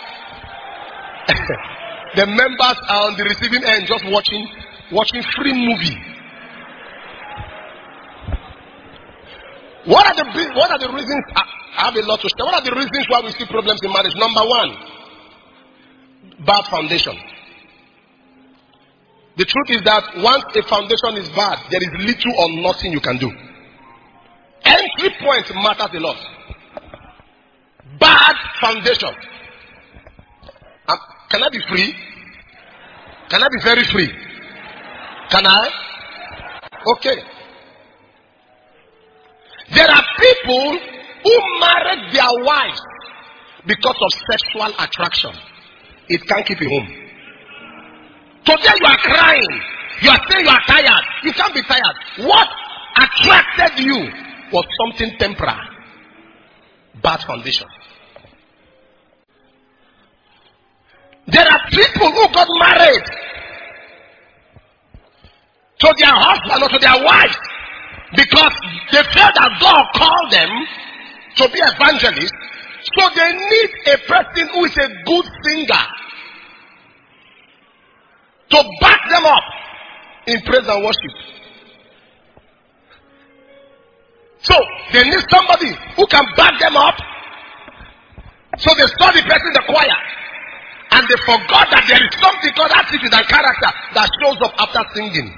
the members are on the receiving end, just watching, watching free movie. What are the what are the reasons? I, I have a lot to share. What are the reasons why we see problems in marriage? Number one, bad foundation. The truth is that once a foundation is bad, there is little or nothing you can do. Entry point matters a lot. Bad foundation. Um, can I be free? Can I be very free? Can I? Okay. There are people who married their wives because of sexual attraction. It can't keep you home. Today you are crying. You are saying you are tired. You can't be tired. What attracted you was something temporary. Bad foundation. There are people who got married to their husband or to their wife because they felt that God called them to be evangelists. So they need a person who is a good singer to back them up in praise and worship. So they need somebody who can back them up. So they saw the person in the choir. And they forgot that there is something called attitude and character that shows up after singing.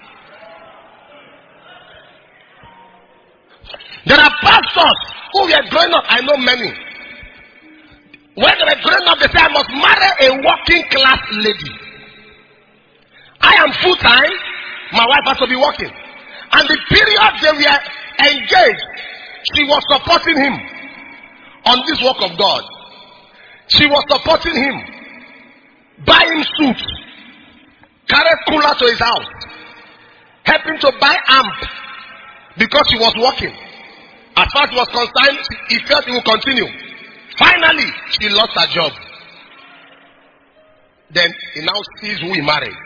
There are pastors who were growing up. I know many. When they were growing up, they say, I must marry a working class lady. I am full time. My wife has to be working. And the period they were engaged, she was supporting him on this work of God. She was supporting him. Buy him suits, carry cooler to his house, help him to buy amp because he was working. As far as he was concerned, he felt he would continue. Finally, she lost her job. Then he now sees who he married.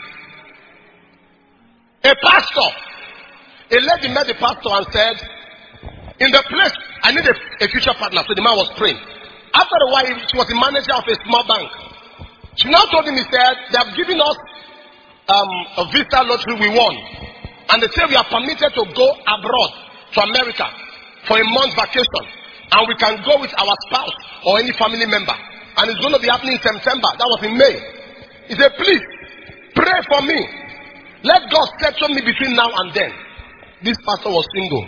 A pastor, a lady met the pastor and said, in the place, I need a, a future partner. So the man was praying. After a while, she was the manager of a small bank. She now told him, he said, they have given us um, a visa lottery we won. And they say we are permitted to go abroad to America for a month vacation. And we can go with our spouse or any family member. And it's going to be happening in September. That was in May. He said, please, pray for me. Let God settle me between now and then. This pastor was single.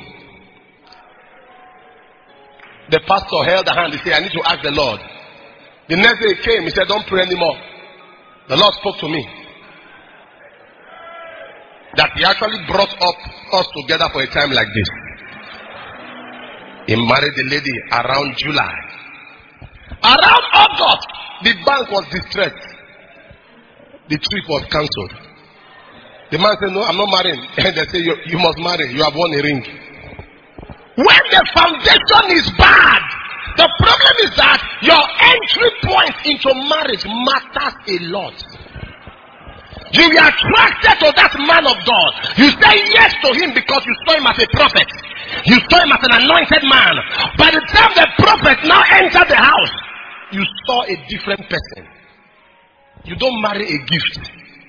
The pastor held her hand. He said, I need to ask the Lord. The next day he came, he said, don't pray anymore. The Lord spoke to me. That he actually brought up us together for a time like this. He married the lady around July. Around August, the bank was distressed. The trip was cancelled. The man said, no, I'm not marrying. And they say, you, you must marry. You have won a ring. When the foundation is bad, the problem is that your entry point into marriage matters a lot. You are attracted to that man of God. You say yes to him because you saw him as a prophet. You saw him as an anointed man. By the time the prophet now entered the house, you saw a different person. You don't marry a gift.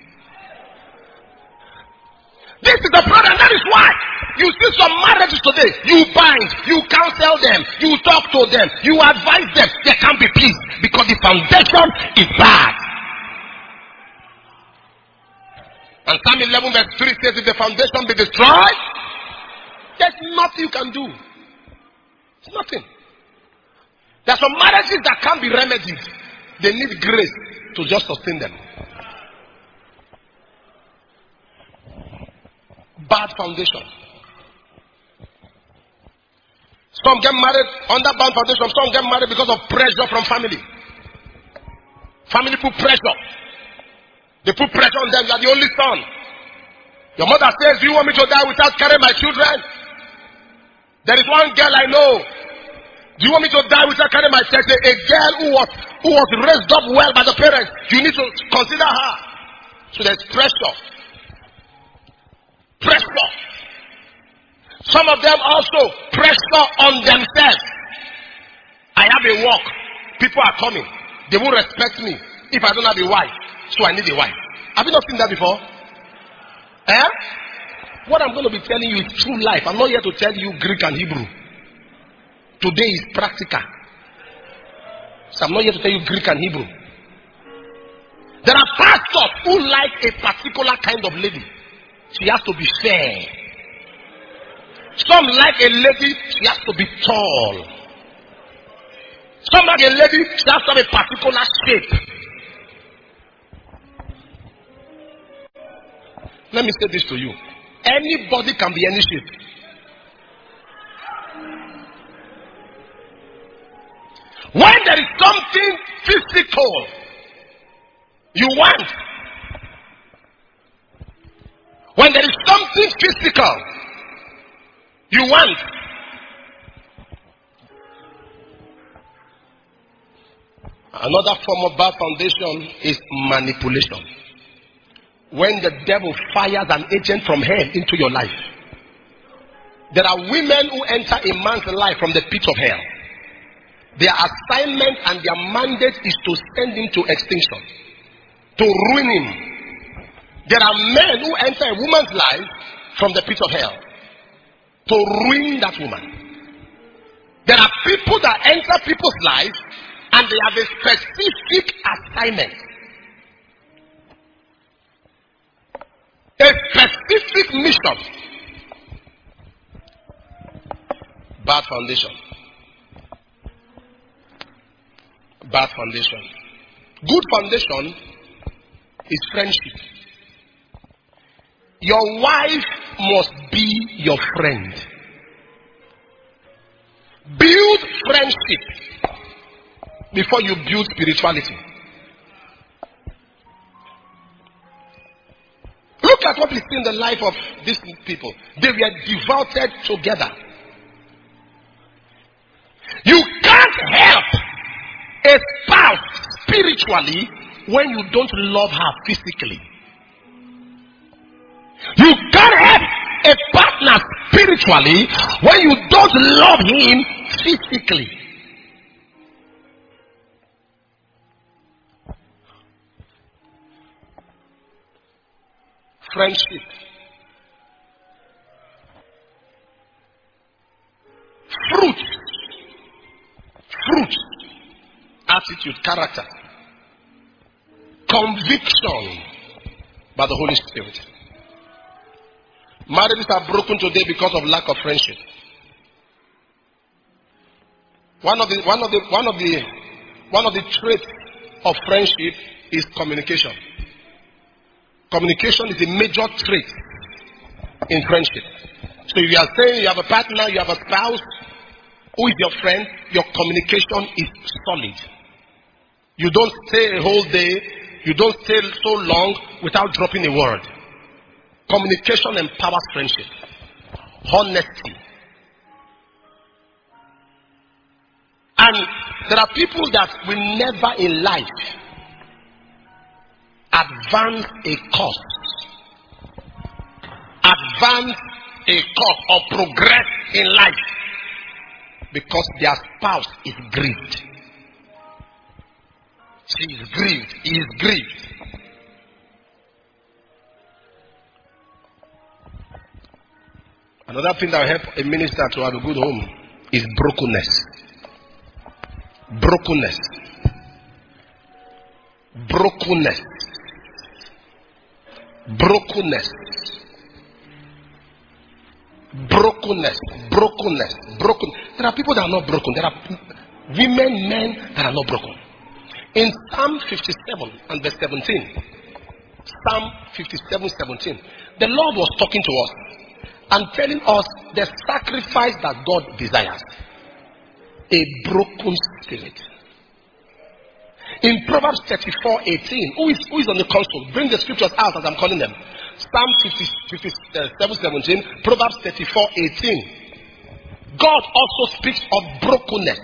This is the problem. That is why you see some marriages today. You bind, you counsel them, you talk to them, you advise them. They can't be pleased because the foundation is bad. And Psalm eleven verse three says, if the foundation be destroyed, there's nothing you can do. It's nothing. There are some marriages that can't be remedied. They need grace to just sustain them. Bad foundation. Some get married under bad foundation. Some get married because of pressure from family. Family put pressure. They put pressure on them. You are the only son. Your mother says, do you want me to die without carrying my children? There is one girl I know. Do you want me to die without carrying my children? A girl who was, who was raised up well by the parents. You need to consider her. So there's pressure. Pressure. Some of them also pressure on themselves. I have a work. People are coming. They won't respect me if I don't have a wife. So I need a wife. Have you not seen that before? Eh? What I'm going to be telling you is true life. I'm not here to tell you Greek and Hebrew. Today is practical. So I'm not here to tell you Greek and Hebrew. There are pastors who like a particular kind of lady. She has to be fair. Some like a lady, she has to be tall. Some like a lady, she has to have a particular shape. Let me say this to you. Anybody can be any shape. When there is something physical you want, when there is something physical you want, another form of bad foundation is manipulation. When the devil fires an agent from hell into your life. There are women who enter a man's life from the pit of hell. Their assignment and their mandate is to send him to extinction, to ruin him. There are men who enter a woman's life from the pit of hell to ruin that woman. There are people that enter people's lives and they have a specific assignment. A specific mission. Bad foundation. Bad foundation. Good foundation is friendship. Your wife must be your friend. Build friendship before you build spirituality. Look at what we see in the life of these people. They were devoted together. You can't help a spouse spiritually when you don't love her physically. You can't help a partner spiritually when you don't love him physically. Friendship. Fruit. Fruit. Attitude, character. Conviction by the Holy Spirit. Marriages are broken today because of lack of friendship. One of the one of the one of the one of the traits of friendship is communication. Communication is a major trait in friendship. So if you are saying you have a partner, you have a spouse who is your friend, your communication is solid. You don't stay a whole day, you don't stay so long without dropping a word. Communication empowers friendship. Honesty. And there are people that will never in life advance a cause. Advance a cause or progress in life because their spouse is grieved. She is grieved. He is grieved. Another thing that will help a minister to have a good home is brokenness. Brokenness. Brokenness. Brokenness. Brokenness. Brokenness. Broken. There are people that are not broken. There are women, men that are not broken. In Psalm fifty-seven and verse seventeen, Psalm fifty-seven, seventeen, the Lord was talking to us and telling us the sacrifice that God desires. A broken spirit. In Proverbs thirty-four, eighteen, who is, who is on the console? Bring the scriptures out as I'm calling them. Psalm fifty-seven, seventeen, Proverbs thirty-four, eighteen. God also speaks of brokenness.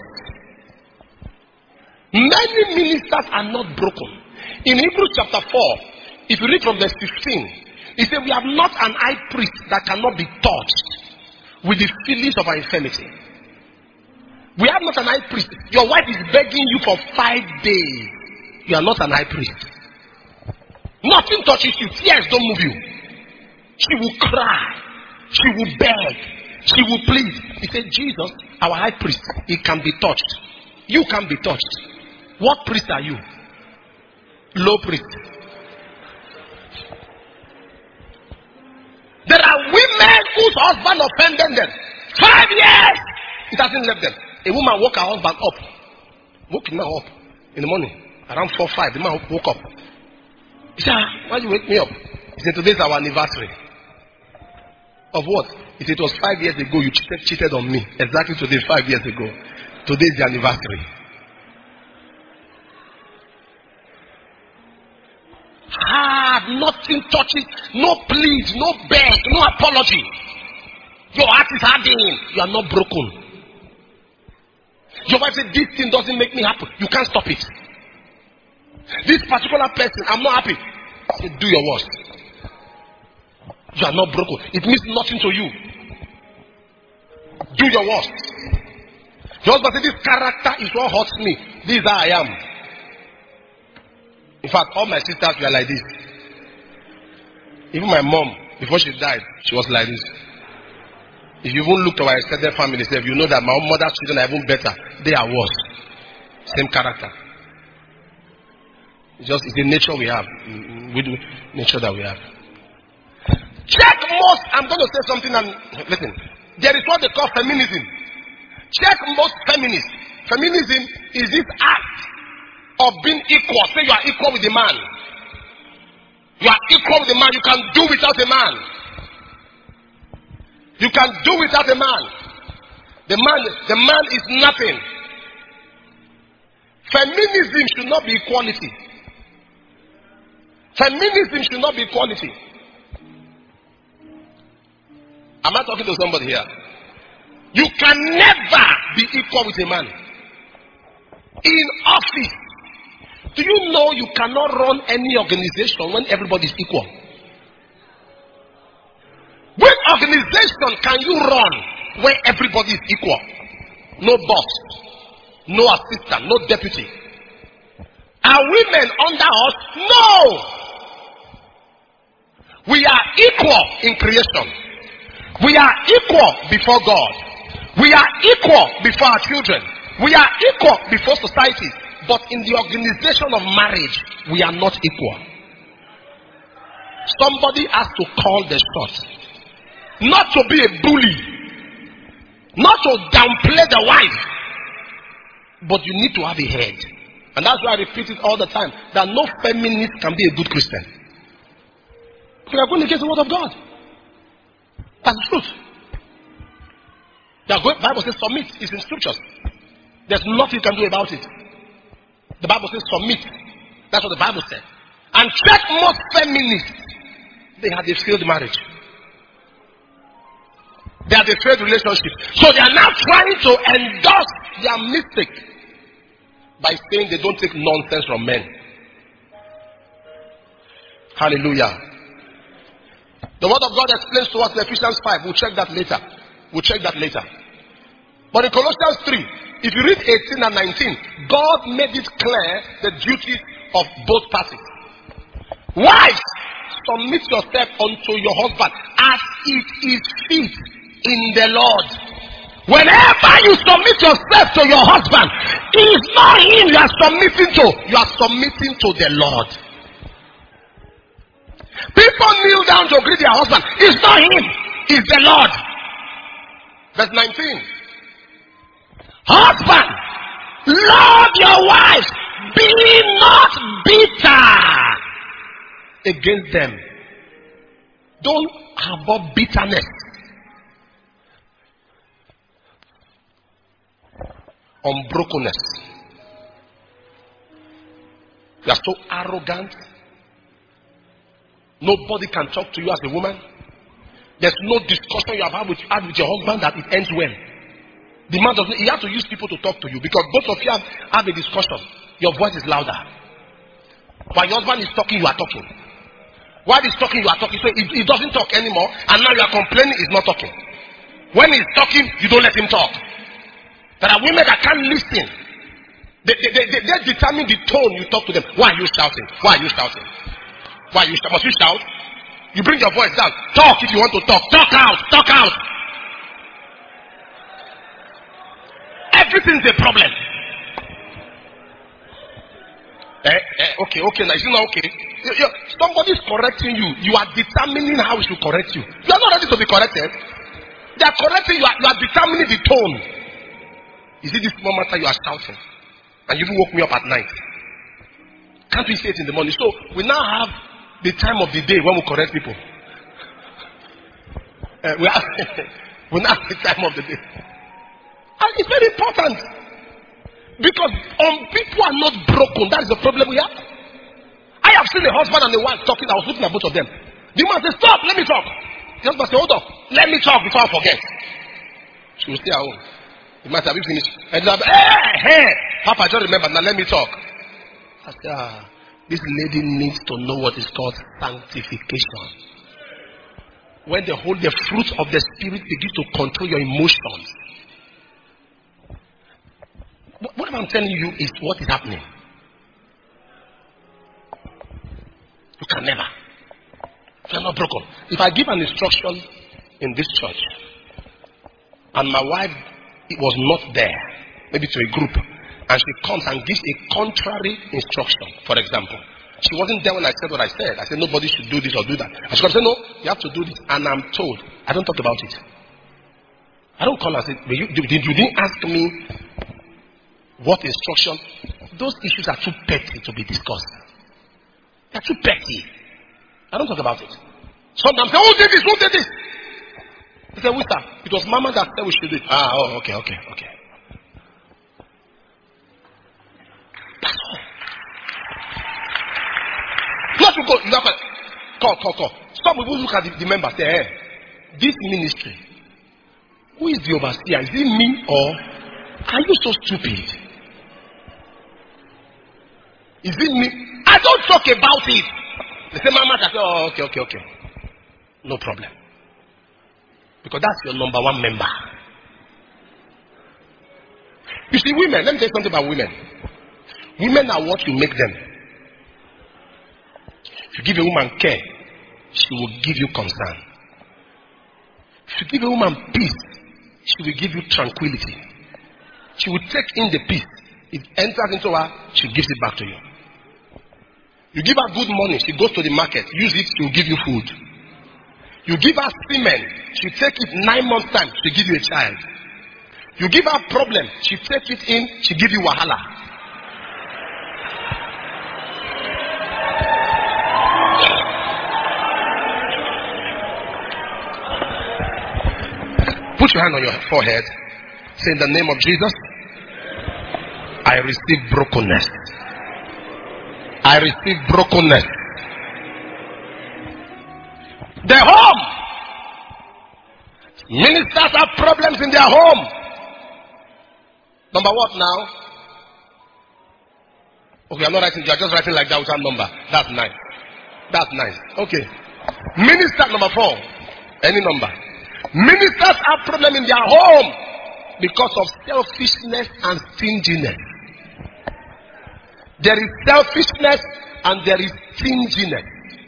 Many ministers are not broken. In Hebrews chapter four, if you read from verse fifteen, he said, we have not an high priest that cannot be touched with the feelings of our infirmity. We have not an high priest. Your wife is begging you for five days. You are not an high priest. Nothing touches you. Tears don't move you. She will cry. She will beg. She will plead. He said, Jesus, our high priest, he can be touched. You can be touched. What priest are you? Low priest. There are women whose husband offended them. Five years! It hasn't left them. A woman woke her husband up. Woke him up in the morning. Around four, five. The man woke up. He said, why did you wake me up? He said, today's our anniversary. Of what? He said, it was five years ago you cheated, cheated on me. Exactly today, five years ago. Today's the anniversary. Hard, nothing touching, no plead, no beg, no apology. Your heart is hardening. You are not broken. Your wife said, this thing doesn't make me happy. You can't stop it. This particular person, I'm not happy. Say, do your worst. You are not broken. It means nothing to you. Do your worst. Your husband said, this character is what hurts me. This is how I am. In fact, all my sisters were like this. Even my mom, before she died, she was like this. If you even look at our extended family, you know that my own mother's children are even better. They are worse. Same character. It's just it's the nature we have. With the nature that we have. Check most. I'm going to say something and listen. There is what they call feminism. Check most feminists. Feminism is this act of being equal. Say you are equal with the man. You are equal with the man. You can do without a man. You can do without a man. The man, the man is nothing. Feminism should not be equality. Feminism should not be equality. Am I talking to somebody here? You can never be equal with a man. In office, do you know you cannot run any organization when everybody is equal? What organization can you run where everybody is equal? No boss, no assistant, no deputy. Are women under us? No! We are equal in creation. We are equal before God. We are equal before our children. We are equal before society. But in the organization of marriage, we are not equal. Somebody has to call the shots. Not to be a bully. Not to downplay the wife. But you need to have a head. And that's why I repeat it all the time. That no feminist can be a good Christian. We are going against the word of God. That's the truth. The Bible says submit. It's in scriptures. There's nothing you can do about it. The Bible says submit. That's what the Bible said. And check most feminists. They had a failed marriage. They had a failed relationship. So they are now trying to endorse their mistake by saying they don't take nonsense from men. Hallelujah. The word of God explains to us in Ephesians five. We'll check that later. We'll check that later. But in Colossians three, If you read eighteen and nineteen, God made it clear the duties of both parties. Wives, submit yourself unto your husband as it is fit in the Lord. Whenever you submit yourself to your husband, it is not him you are submitting to, you are submitting to the Lord. People kneel down to greet their husband. It's not him, it's the Lord. Verse nineteen. Husband, love your wives, be not bitter against them. Don't harbor bitterness. Unbrokenness. You are so arrogant. Nobody can talk to you as a woman. There's no discussion you have had with, had with your husband that it ends well. The man doesn't, he has to use people to talk to you because both of you have, have a discussion. Your voice is louder. While your husband is talking, you are talking. While he's talking, you are talking. So he, he doesn't talk anymore, and now you are complaining he's not talking. When he's talking, you don't let him talk. There are women that can't listen. They, they, they, they, they determine the tone you talk to them. Why are you shouting? Why are you shouting? Why are you shouting? Must you shout? You bring your voice down. Talk if you want to talk. Talk out. Talk out. Everything's a problem. Eh, eh, okay, okay. Now, is it not okay? You, you, somebody's correcting you. You are determining how we should correct you. You are not ready to be corrected. They are correcting you. Are, you are determining the tone. Is it this moment that you are shouting? And you even woke me up at night. Can't we say it in the morning? So we now have the time of the day when we correct people. Uh, we, have, we now have the time of the day. And it's very important. Because um, people are not broken. That is the problem we have. I have seen a husband and a wife talking. I was looking at both of them. The man said, stop, let me talk. The husband said, hold up, let me talk before I forget. She will stay at home. The man said, have you finished? And then, hey, hey, Papa, just remember, now let me talk. I said, ah, this lady needs to know what is called sanctification. When the whole, the fruit of the Spirit begins to control your emotions. What I'm telling you is what is happening. You can never. You are not broken. If I give an instruction in this church, and my wife was not there, maybe to a group, and she comes and gives a contrary instruction, for example. She wasn't there when I said what I said. I said nobody should do this or do that. And she comes and said, no, you have to do this. And I'm told. I don't talk about it. I don't call her and say, you, you, you didn't ask me what instruction. Those issues are too petty to be discussed. They're too petty. I don't talk about it. Sometimes say, who did this? Who did this? He said, Wista, it was Mama that said we should do it. Ah, oh, okay, okay, okay. That's all. Not to go, you have to call, call, call. Some people look at the, the members, say, hey, this ministry, who is the overseer? Is it me or are you so stupid? Is it me? I don't talk about it. They say, Mama, I say, oh, okay, okay, okay. No problem. Because that's your number one member. You see, women, let me tell you something about women. Women are what you make them. If you give a woman care, she will give you concern. If you give a woman peace, she will give you tranquility. She will take in the peace. It enters into her, she gives it back to you. You give her good money, she goes to the market, use it, she will give you food. You give her semen, she take it nine months time, she give you a child. You give her problem, she take it in, she give you wahala. Put your hand on your forehead. Say, in the name of Jesus, I receive brokenness. I receive brokenness. The home. Ministers have problems in their home. Number what now? Okay, I'm not writing. You are just writing like that without number. That's nice. That's nice. Okay. Minister number four. Any number. Ministers have problem in their home. because of selfishness and stinginess. There is selfishness and there is stinginess.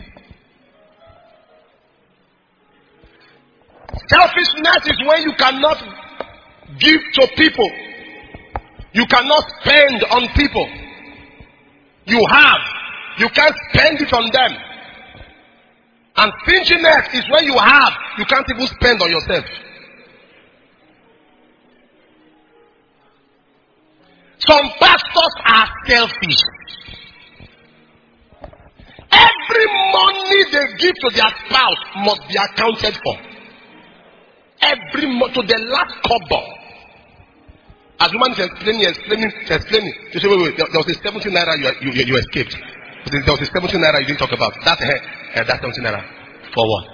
Selfishness is when you cannot give to people. You cannot spend on people. You have. You can't spend it on them. And stinginess is when you have. You can't even spend on yourself. Some pastors are selfish. Every money they give to their spouse must be accounted for. Every month to the last kobo. As the woman is explaining, explaining, explaining, you say, wait, wait, there, there was a seventy naira you, you, you escaped. There was a seventy naira you didn't talk about. That's a uh, that's seventy naira. For what?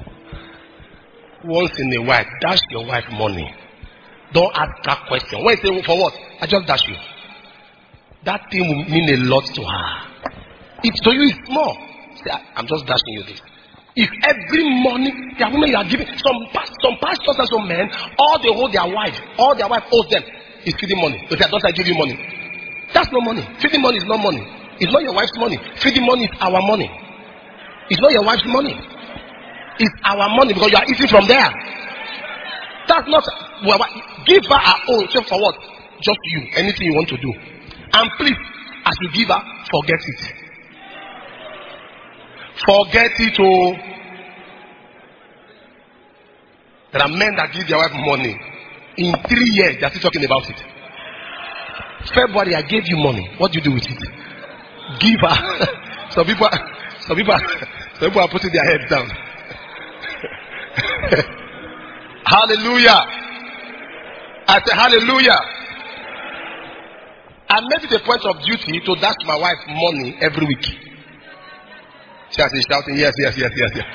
Once in a while, dash your wife money. Don't ask that question. When you say, for what? I just dash you. That thing will mean a lot to her. If to you it's small, say, I'm just dashing you this. If every morning, there are women you are giving, some past, some pastors and some men, all they hold their wife, all their wife owes them is feeding money. If their daughter give you money, that's no money. Feeding money is not money. It's not your wife's money. Feeding money is our money. It's not your wife's money. It's our money because you are eating from there. That's not. Well, give her her own. So for what? Just you. Anything you want to do. And please, as you give her, forget it. Forget it. Oh, there are men that give their wife money. In three years, they are still talking about it. February, I gave you money. What do you do with it? Give her. some people, some people, some people are putting their heads down. Hallelujah. I say hallelujah. I made it a point of duty to dash my wife money every week. She has been shouting, yes, yes, yes, yes, yes.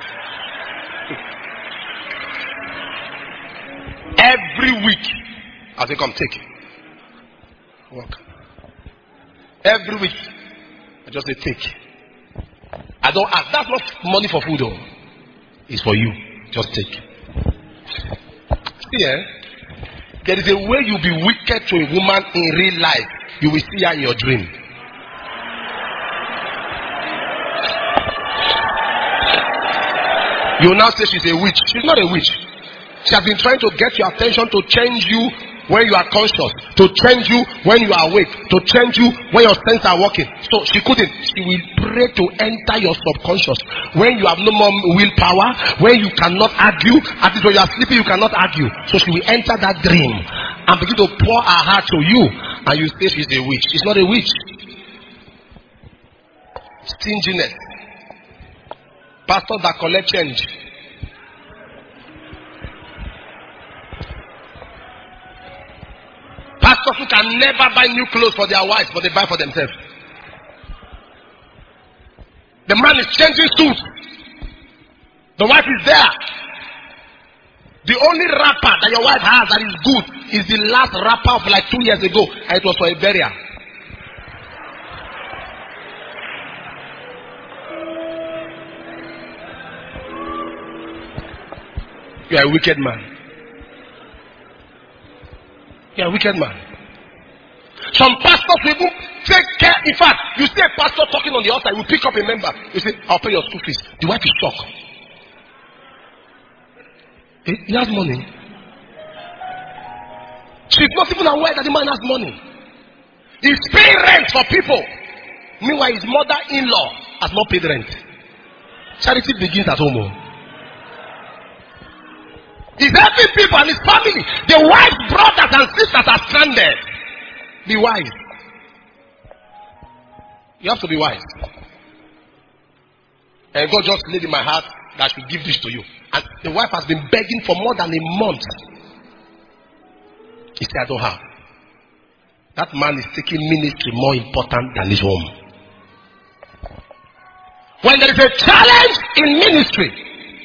Every week. I say, come, take it. Walk. Every week. I just say, take. I don't ask. That's not money for food, though. It's for you. Just take. See, eh? There is a way you'll be wicked to a woman in real life. You will see her in your dream. You will now say she's a witch. She's not a witch. She has been trying to get your attention to change you when you are conscious, to change you when you are awake, to change you when your senses are working. So she couldn't. She will pray to enter your subconscious. When you have no more willpower, when you cannot argue, at least when you are sleeping, you cannot argue. So she will enter that dream and begin to pour her heart to you, and you say she's a witch. She's not a witch. Stinginess. Pastors that collect change. Pastors who can never buy new clothes for their wives, but they buy for themselves. The man is changing suits. The wife is there. The only wrapper that your wife has that is good is the last wrapper of like two years ago, and it was for a burial. You are a wicked man. You are a wicked man. Some pastors will even take care. In fact, you see a pastor talking on the altar, you will pick up a member. You say, I'll pay your school fees. The wife is shocked. He has money. She's not even aware that the man has money. He's paying rent for people. Meanwhile, his mother-in-law has not paid rent. Charity begins at home. He's helping people and his family. The wife's brothers and sisters are stranded. Be wise. You have to be wise. And God just laid in my heart that I should give this to you. And the wife has been begging for more than a month. He said, I don't have. That man is taking ministry more important than his home. When there is a challenge in ministry,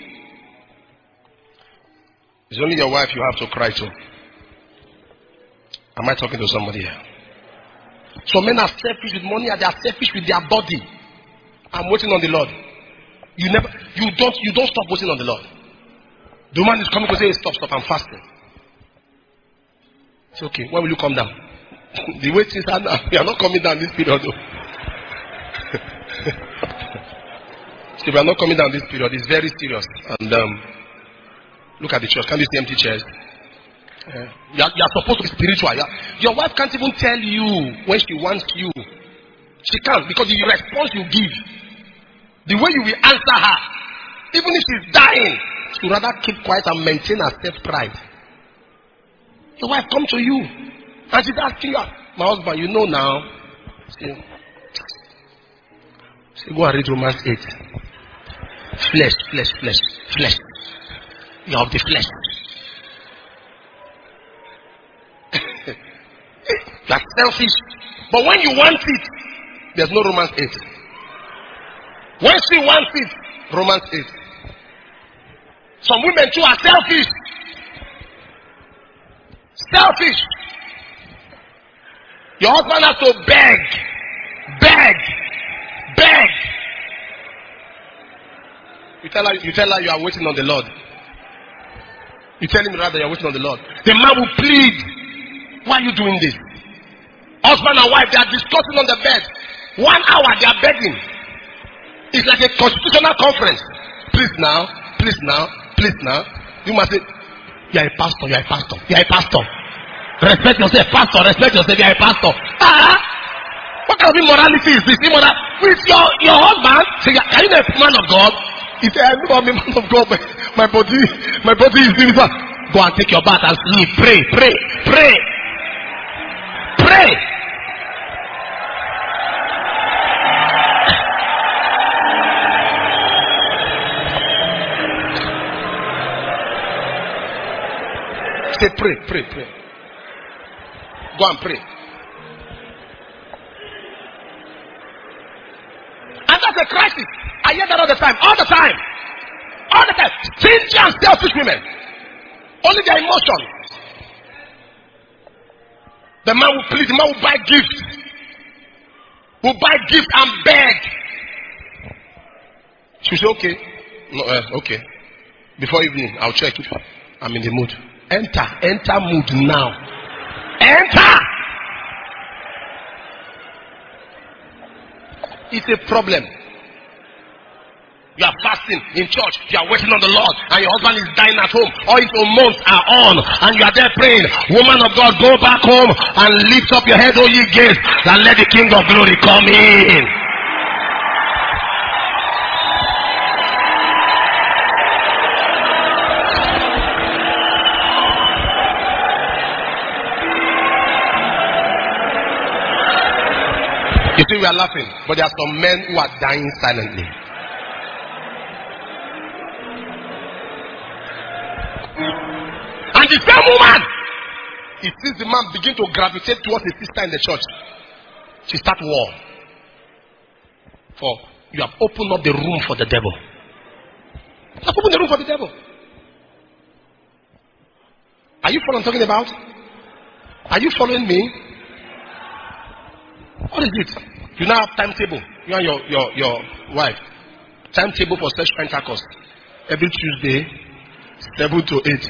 it's only your wife you have to cry to. Am I talking to somebody here? Some men are selfish with money and they are selfish with their body. I'm waiting on the Lord. You never, you don't, you don't stop waiting on the Lord. The man is coming to say, stop, stop, I'm fasting. It's okay. When will you come down? The way things are now, you are not coming down this period. Though. So we are not coming down this period. It's very serious. And um, look at the church. Can you see empty chairs? Uh, you, are, you are supposed to be spiritual. You are, your wife can't even tell you when she wants you. She can't, because the response you give, the way you will answer her, even if she's dying, she would rather keep quiet and maintain her self-pride. Your wife come to you and she's asking her, my husband, you know now. Say, say go and read Romans eight. Flesh, flesh, flesh, flesh. You are of the flesh. You are selfish. But when you want it, there's no Romans eight. When she wants it, Romans eight. Some women too are selfish. Selfish. Your husband has to beg, beg, beg. You tell her, you tell her you are waiting on the Lord. You tell him rather you are waiting on the Lord. The man will plead. Why are you doing this? Husband and wife, they are discussing on the bed. One hour they are begging. It's like a constitutional conference. Please now, please now, please now. You must say, you are a pastor, you are a pastor, you are a pastor. Respect yourself, pastor, respect yourself, you are a pastor. Ah, what kind of immorality is this? Immoral with your, your husband. Say, are you a man of God? He said, I know I'm a man of God, but my body, my body is doing that. Go and take your bath and sleep. Pray, pray, pray. Pray. Say pray, pray, pray. Go and pray. And that's a crisis. I hear that all the time, all the time, all the time. Stingy and selfish women. Only their emotions. The man will please, the man will buy gifts. Will buy gifts and beg. She will say, okay. No, uh, okay. Before evening, I'll check it. I'm in the mood. Enter, enter mood now. Enter! It's a problem. You are fasting in church, you are waiting on the Lord, and your husband is dying at home. All his hormones are on, and you are there praying. Woman of God, go back home and lift up your head, O ye gates, and let the King of Glory come in. You see, we are laughing, but there are some men who are dying silently. And the same woman, he sees the man begin to gravitate towards his sister in the church. She starts war. For you have opened up the room for the devil. You have opened the room for the devil. Are you following what I'm talking about? Are you following me? What is it? You now have timetable. You and your, your, your wife. Timetable for sexual intercourse. Every Tuesday, seven to eight.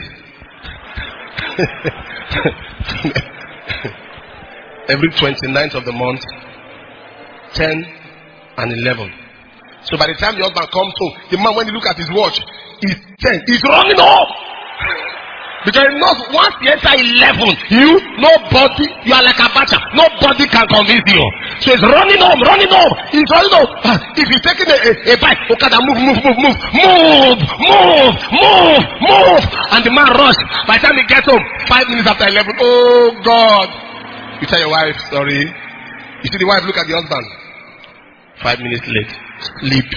Every twenty-ninth of the month, ten and eleven. So by the time the husband comes home, the man, when he look at his watch, he's ten. He's running off. Because he knows once you enter eleven, you, nobody, you are like a bacha. Nobody can convince you. So he's running home, running home. He's running home. If he's taking a, a, a bike, okay, move, move, move, move, move, move, move, move. And the man rush. By the time he gets home, five minutes after eleven, oh God. You tell your wife, sorry. You see the wife look at the husband. Five minutes late. Sleep.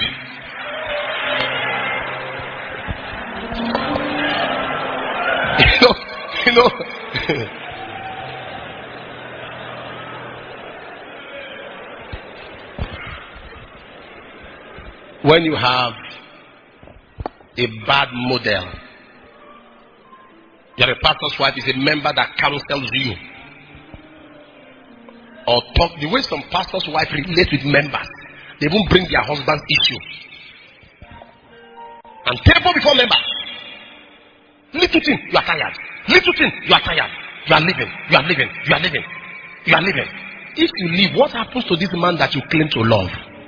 You know, you know. When you have a bad model, you're a pastor's wife is a member that counsels you. Or talk the way some pastors' wife relate with members, they won't bring their husband's issue. And table before members. Little thing, you are tired. Little thing, you are tired. You are leaving. You are leaving. You are leaving. You are leaving. If you leave, what happens to this man that you claim to love?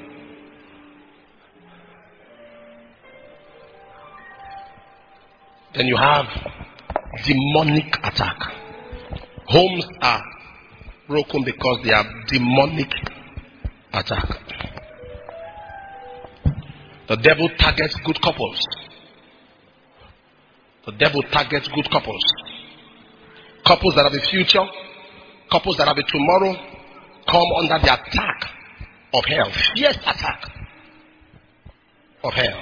Then you have demonic attack. Homes are broken because they have demonic attack. The devil targets good couples. The devil targets good couples. Couples that have a future, couples that have a tomorrow, come under the attack of hell. Fierce attack of hell.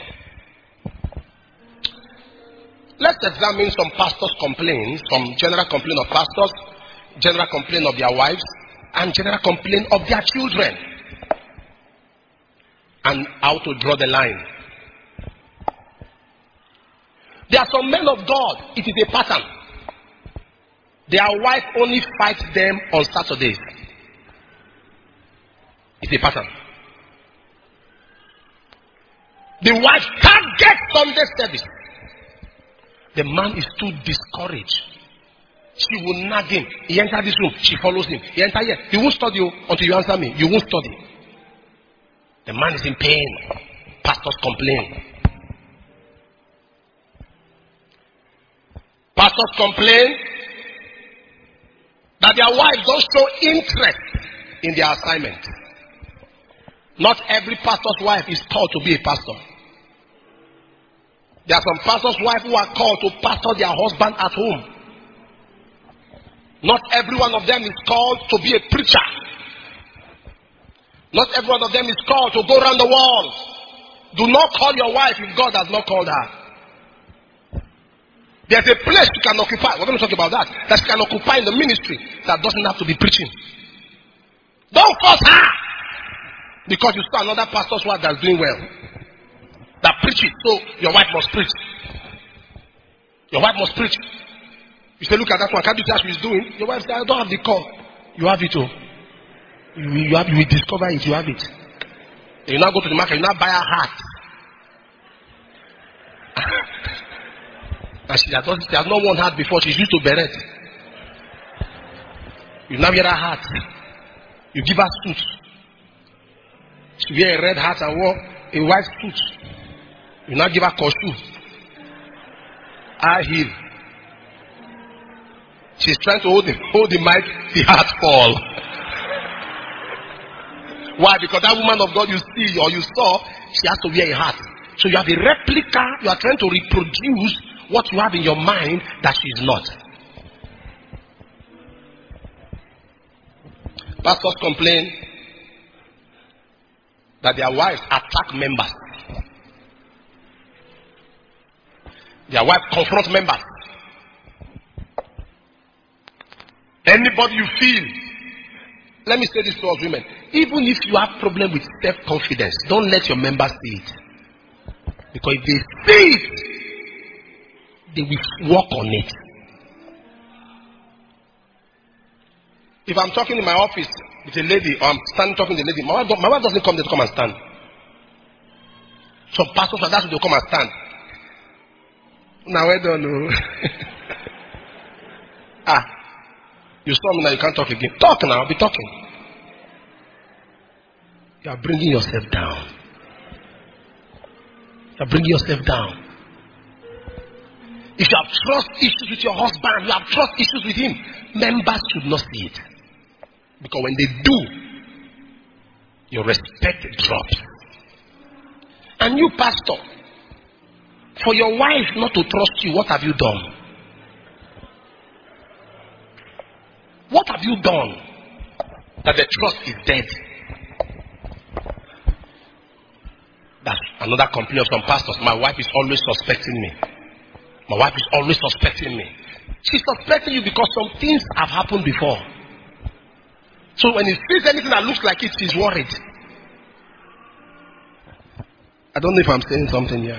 Let's examine some pastors' complaints, some general complaint of pastors, general complaint of their wives, and general complaint of their children. And how to draw the line. There are some men of God, it is a pattern. Their wife only fights them on Saturdays. It's a pattern. The wife targets Sunday service. The man is too discouraged. She will nag him. He enters this room, she follows him. He enters here. He won't study until you answer me. You won't study. The man is in pain. Pastors complain. Pastors complain that their wives don't show interest in their assignment. Not every pastor's wife is called to be a pastor. There are some pastors' wives who are called to pastor their husband at home. Not every one of them is called to be a preacher. Not every one of them is called to go around the world. Do not call your wife if God has not called her. There's a place you can occupy. We're going to talk about that. That she can occupy in the ministry that doesn't have to be preaching. Don't force her. Because you saw another pastor's wife that's doing well. That preaches. So your wife must preach. Your wife must preach. You say, look at that one. Can't you see how she's doing? Your wife says, I don't have the call. You have it, oh. You, you, have, you will discover it. You have it. You now go to the market. You now buy a hat. And she has, not, she has not worn hat before. She's used to beret. You now wear a hat. You give her suit. She wear a red hat and wore a white suit. You now give her costume. High heel. She's trying to hold the, hold the mic. The hat fall. Why? Because that woman of God you see or you saw, she has to wear a hat. So you have a replica. You are trying to reproduce what you have in your mind that she is not. Pastors complain that their wives attack members. Their wives confront members. Anybody you feel. Let me say this to us women. Even if you have problem with self-confidence, don't let your members see it. Because if they see it, they will work on it. If I'm talking in my office with a lady, or I'm standing talking to a lady, my wife, my wife doesn't come there to come and stand. Some pastors are that to come and stand. Now I don't know. ah, you saw me now, you can't talk again. Talk now, I'll be talking. You are bringing yourself down. You are bringing yourself down. If you have trust issues with your husband, you have trust issues with him, members should not see it. Because when they do, your respect drops. And you, pastor, for your wife not to trust you, what have you done? What have you done that the trust is dead? That's another complaint of some pastors. My wife is always suspecting me. My wife is always suspecting me. She's suspecting you because some things have happened before. So when he sees anything that looks like it, she's worried. I don't know if I'm saying something here.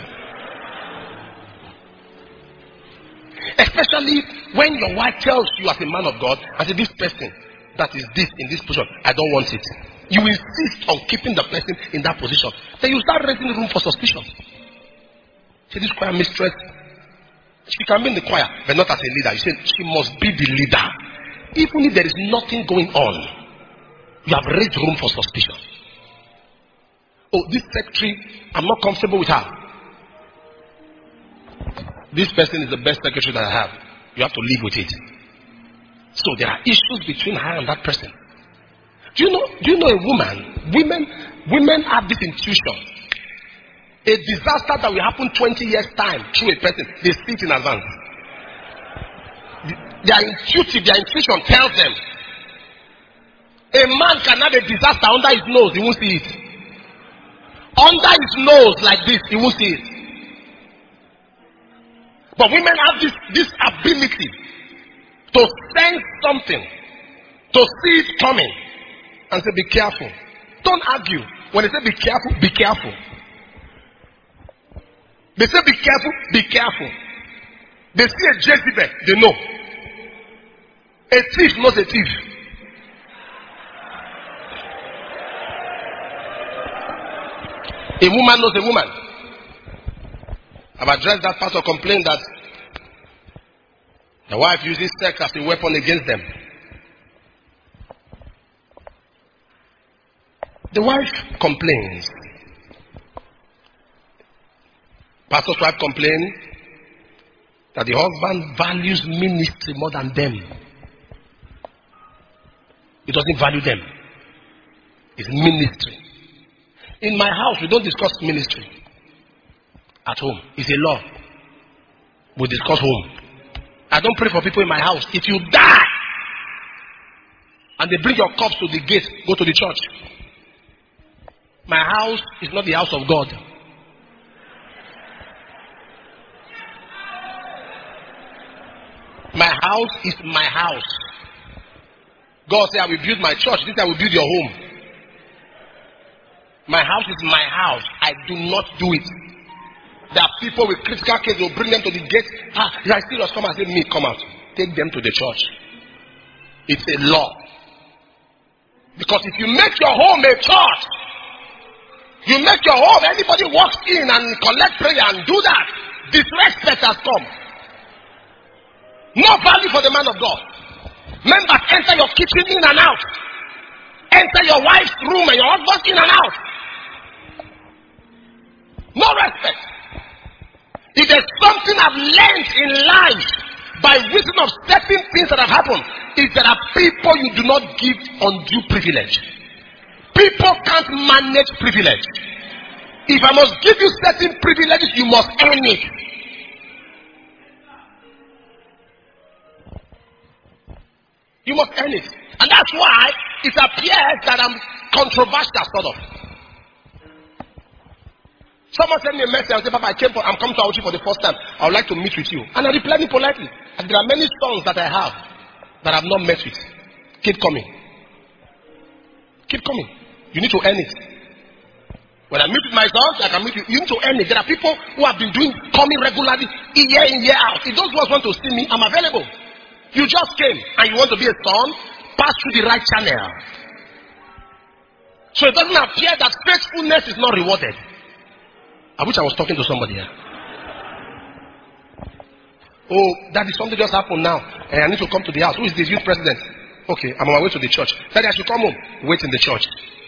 Especially when your wife tells you as a man of God, I say this person that is this in this position, I don't want it. You insist on keeping the person in that position. Then you start raising room for suspicion. See, this choir mistress, she can be in the choir, but not as a leader. You say she must be the leader. even if there is nothing going on, you have raised room for suspicion. Oh, this secretary, I'm not comfortable with her. This person is the best secretary that I have. You have to live with it. So there are issues between her and that person. Do you know? Do you know a woman? Women, women have this intuition. A disaster that will happen twenty years time through a person, they see it in advance. Their intuitive, their intuition tells them. A man can have a disaster under his nose, he won't see it. Under his nose like this, he won't see it. But women have this, this ability to sense something, to see it coming, and say, be careful. Don't argue. When they say be careful, be careful. They say be careful, be careful. They see a Jezebel, they know. A thief knows a thief. A woman knows a woman. I've addressed that pastor complaint that the wife uses sex as a weapon against them. The wife complains. Pastor's wife complains that the husband values ministry more than them. He doesn't value them. It's ministry. In my house, we don't discuss ministry. At home, it's a law. We discuss home. I don't pray for people in my house. If you die and they bring your corpse to the gate, go to the church. My house is not the house of God. My house is my house. God said, I will build my church. This I will build your home. My house is my house. I do not do it. There are people with critical cases who bring them to the gate. Ah, if I still come and say, me, come out. Take them to the church. It's a law. Because if you make your home a church, you make your home, anybody walks in and collect prayer and do that, disrespect has come. No value for the man of God. Members enter your kitchen in and out. Enter your wife's room and your husband in and out. No respect. If there's something I've learned in life by reason of certain things that have happened, is there are people you do not give undue privilege. People can't manage privilege. If I must give you certain privileges, you must earn it. You must earn it. And that's why it appears that I'm controversial, sort of. Someone sent me a message and said, Papa, I came for, I'm coming to Auchi for the first time. I would like to meet with you. And I replied politely. And there are many sons that I have that I have not met with. Keep coming. Keep coming. You need to earn it. When I meet with my sons, I can meet you. You need to earn it. There are people who have been doing, coming regularly, year in, year out. If those ones want to see me, I'm available. You just came and you want to be a son, pass through the right channel. So it doesn't appear that faithfulness is not rewarded. I wish I was talking to somebody here. Oh, that is something just happened now. And I need to come to the house. Who is this youth president? Okay, I'm on my way to the church. Daddy, I should come home. Wait in the church.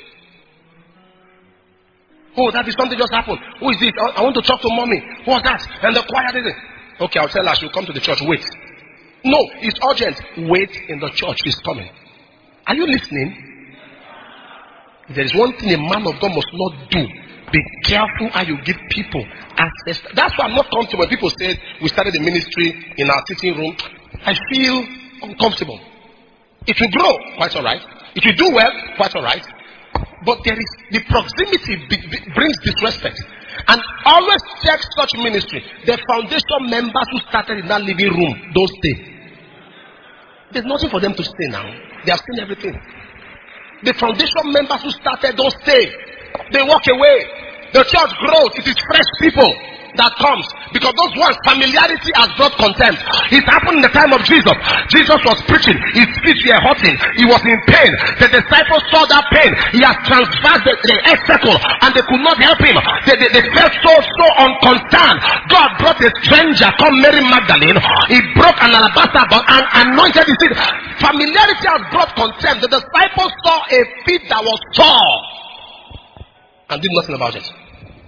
Oh, that is something just happened. Who is this? I want to talk to mommy. What's that? And the choir did it. Okay, I'll tell her she'll come to the church. Wait. No, it's urgent. Wait in the church. She's coming. Are you listening? There is one thing a man of God must not do. Be careful how you give people access. That's why I'm not comfortable when people say we started the ministry in our sitting room. I feel uncomfortable. It will grow, quite all right. It will do well, quite all right. But there is the proximity be, be, brings disrespect. And always check such ministry. The foundation members who started in that living room don't stay. There's nothing for them to stay now. They have seen everything. The foundation members who started don't stay. They walk away. The church grows. It is fresh people. that comes. Because those ones, familiarity has brought contempt. It happened in the time of Jesus. Jesus was preaching. His feet were hurting. He was in pain. The disciples saw that pain. He has transversed the, the circle and they could not help him. They, they, they felt so, so unconcerned. God brought a stranger called Mary Magdalene. He broke an alabaster box and anointed his feet. Familiarity has brought contempt. The disciples saw a feet that was sore and did nothing about it.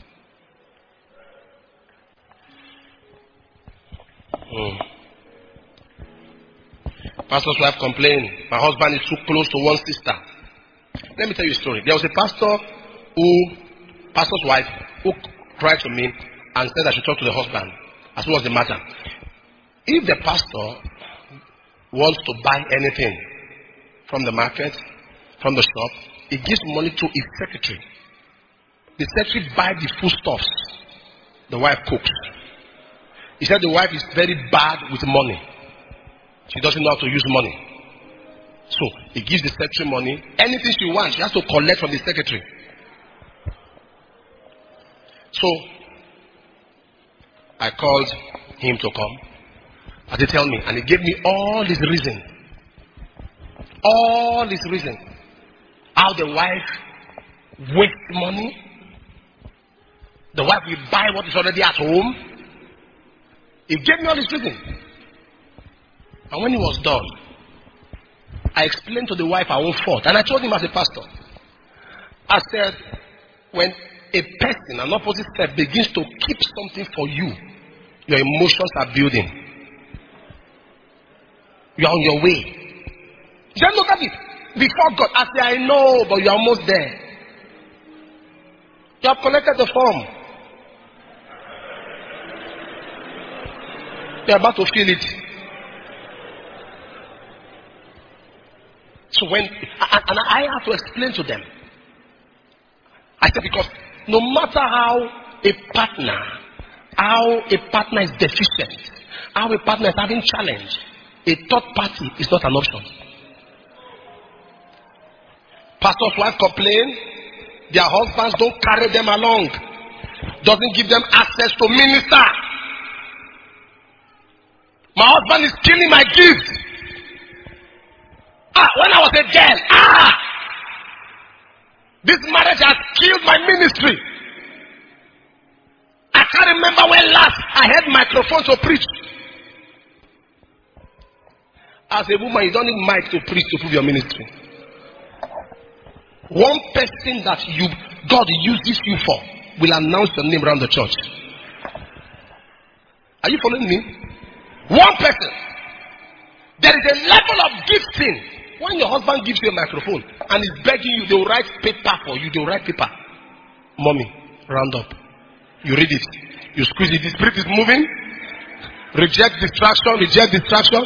Hmm. Pastor's wife complained, my husband is too close to one sister. Let me tell you a story. There was a pastor who, pastor's wife, who cried to me and said I should talk to the husband. As what was the matter? If the pastor wants to buy anything from the market, from the shop, he gives money to his secretary. The secretary buys the foodstuffs. The wife cooks. He said the wife is very bad with money. She doesn't know how to use money. So he gives the secretary money. Anything she wants, she has to collect from the secretary. So I called him to come. And he tell me, and he gave me all his reason. All his reason. How the wife wastes money. The wife will buy what is already at home. He gave me all his reason. And when he was done, I explained to the wife our own fault. And I told him as a pastor. I said, when a person, an opposite sex, begins to keep something for you, your emotions are building. You are on your way. You said, look at it. Before God, I said, I know, but you are almost there. You have collected the form. You are about to feel it. So when, and I have to explain to them. I said, because no matter how a partner, how a partner is deficient, how a partner is having challenge, a third party is not an option. Pastor's wife complain, their husbands don't carry them along, doesn't give them access to minister. My husband is killing my gift. Ah, when I was a girl, ah, this marriage has killed my ministry. I can't remember when last I had microphone to preach. As a woman, you don't need mic to preach to prove your ministry. One person that you God uses you for will announce your name around the church. Are you following me? One person. There is a level of gifting. When your husband gives you a microphone and is begging you, they will write paper for you. They will write paper. Mommy, round up. You read it. You squeeze it. The spirit is moving. Reject distraction. Reject distraction.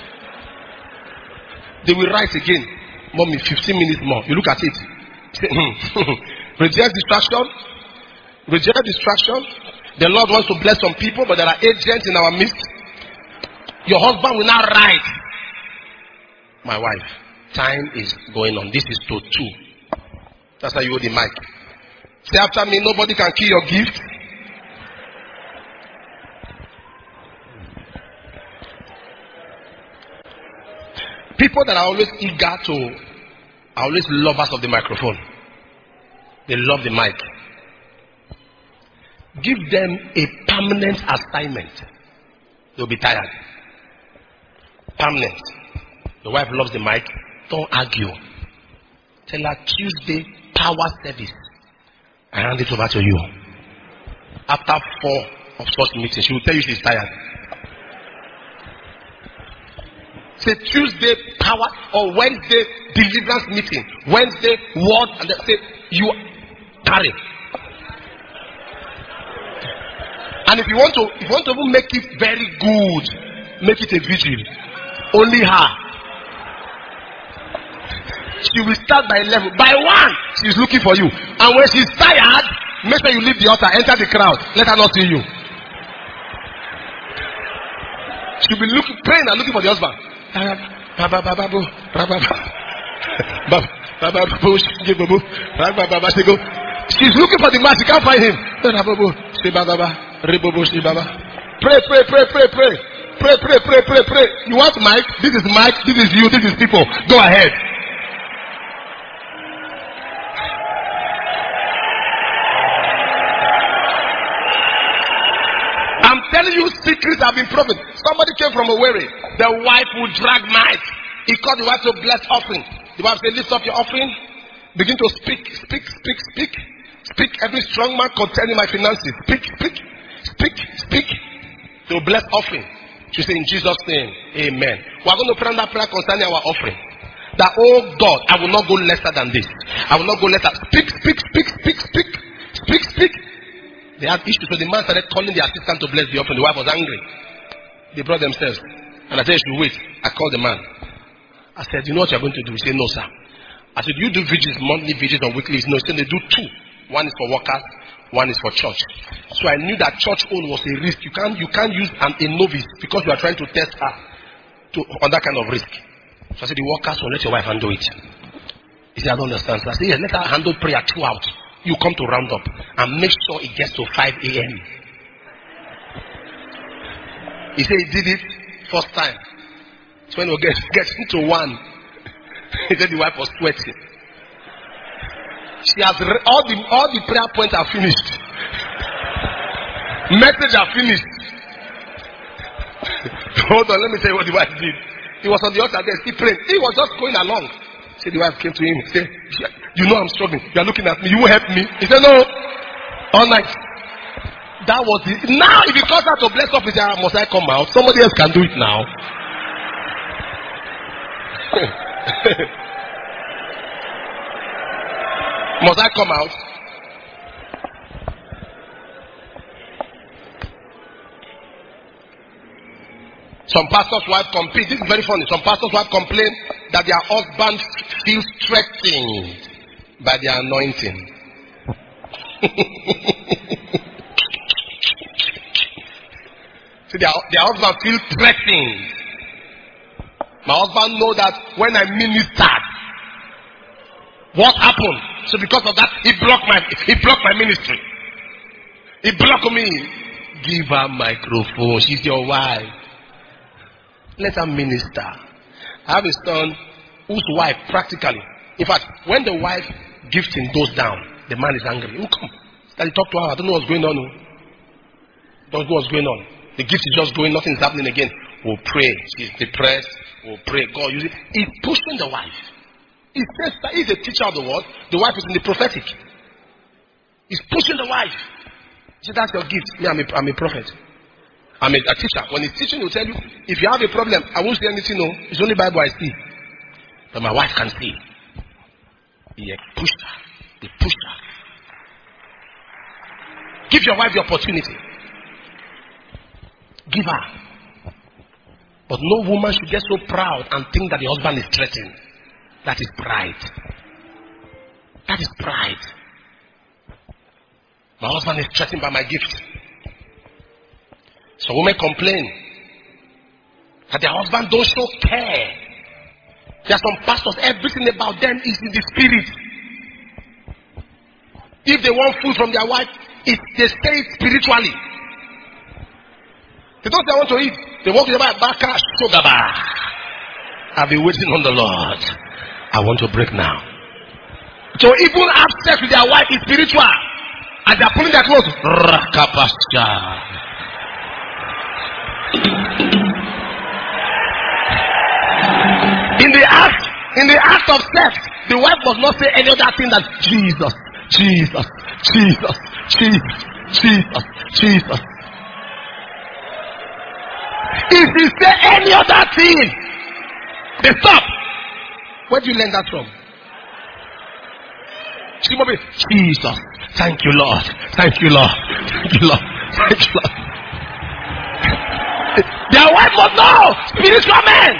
They will write again. Mommy, fifteen minutes more. You look at it. Say, hmm. Reject distraction. Reject distraction. The Lord wants to bless some people, but there are agents in our midst. Your husband will now write. My wife, time is going on. This is to two. That's how you hold the mic. Say after me, nobody can kill your gift. People that are always eager to, are always lovers of the microphone. They love the mic. Give them a permanent assignment. They'll be tired. Permanent. The wife loves the mic. Don't argue. Tell her Tuesday power service. I hand it over to you. After four of such meetings, she will tell you she's tired. Say Tuesday power or Wednesday deliverance meeting. Wednesday word, and they say you carry. And if you want to, if you want to even make it very good, make it a vigil. Only her. She will start by eleven. By one, she's looking for you. And when she's tired, make sure you leave the altar, enter the crowd. Let her not see you. She'll be looking, praying and looking for the husband. She's looking for the man. She can't find him. Reboboshi Baba. Pray, pray, pray, pray, pray. Pray, pray, pray, pray, pray. You want Mike? This is Mike. This is you. This is people. Go ahead. I'm telling you, secrets have been proven. Somebody came from Owerri. The wife would drag Mike. He called the wife to bless offering. The wife said, lift up your offering. Begin to speak, speak, speak, speak. Speak. Every strong man containing my finances. Speak, speak, speak, speak. They will bless offering. She said, in Jesus' name, amen. We are going to pray that prayer concerning our offering. That, oh God, I will not go lesser than this. I will not go lesser. Speak, speak, speak, speak, speak. Speak, speak. They had issues, so the man started calling the assistant to bless the offering. The wife was angry. They brought themselves. And I said, you should wait. I called the man. I said, you know what you're going to do? He said, no, sir. I said, you do vigils, monthly vigils or weekly? No, he said, they do two. One is for workers, one is for church. So I knew that church own was a risk. You can't, you can't use an, a novice because you are trying to test her to, on that kind of risk. So I said, the workers will let your wife handle it. He said, I don't understand. So I said, yeah, let her handle prayer throughout. You come to round up and make sure it gets to five a.m. He said he did it first time. So when we get getting to one, he said the wife was sweating. She has re- all the all the prayer points are finished. Message are finished. Hold on, let me tell you what the wife did. He was on the altar there, still praying. He was just going along. So the wife came to him and said, you know I'm struggling. You are looking at me. You won't help me. He said, no. All night. That was it. Now, if he calls her to bless up, he said, must I come out? Somebody else can do it now. Must I come out? Some pastors' wives complain. This is very funny. Some pastors' wives complain that their husband feels threatened by their anointing. See, their, their husband feels threatened. My husband knows that when I ministered, what happened? So because of that, he blocked my he blocked my ministry. He blocked me. Give her microphone. She's your wife. Let her minister. I have a son whose wife practically, in fact, when the wife gifting goes down, the man is angry. He will come. He talk to her. I don't know what's going on. Don't know what's going on. The gift is just going, nothing is happening again. We'll pray. She's depressed. We'll pray. God use it. He's pushing the wife. He says that he's a teacher of the word. The wife is in the prophetic. He's pushing the wife. He said, that's your gift. Me, I'm a, I'm a prophet. I'm a, a teacher. When he's teaching, he'll tell you, if you have a problem, I won't say anything. No, it's only Bible I see. But my wife can see. He pushed her. He pushed her. Give your wife the opportunity. Give her. But no woman should get so proud and think that the husband is threatened. That is pride. That is pride. My husband is threatened by my gift. So women complain that their husband don't show care. There are some pastors, everything about them is in the spirit. If they want food from their wife, it, they say it spiritually. They don't say I want to eat. They walk to the back, back cash, I've been waiting on the Lord. I want to break now. So even have sex with their wife is spiritual. And they're pulling their clothes. In the act, in the act of sex, the wife must not say any other thing than Jesus, Jesus, Jesus, Jesus, Jesus, Jesus. If you say any other thing, they stop. Where do you learn that from? Jesus, thank you, Lord, thank you, Lord, thank you, Lord, thank you, Lord. Their wife must know, spiritual men.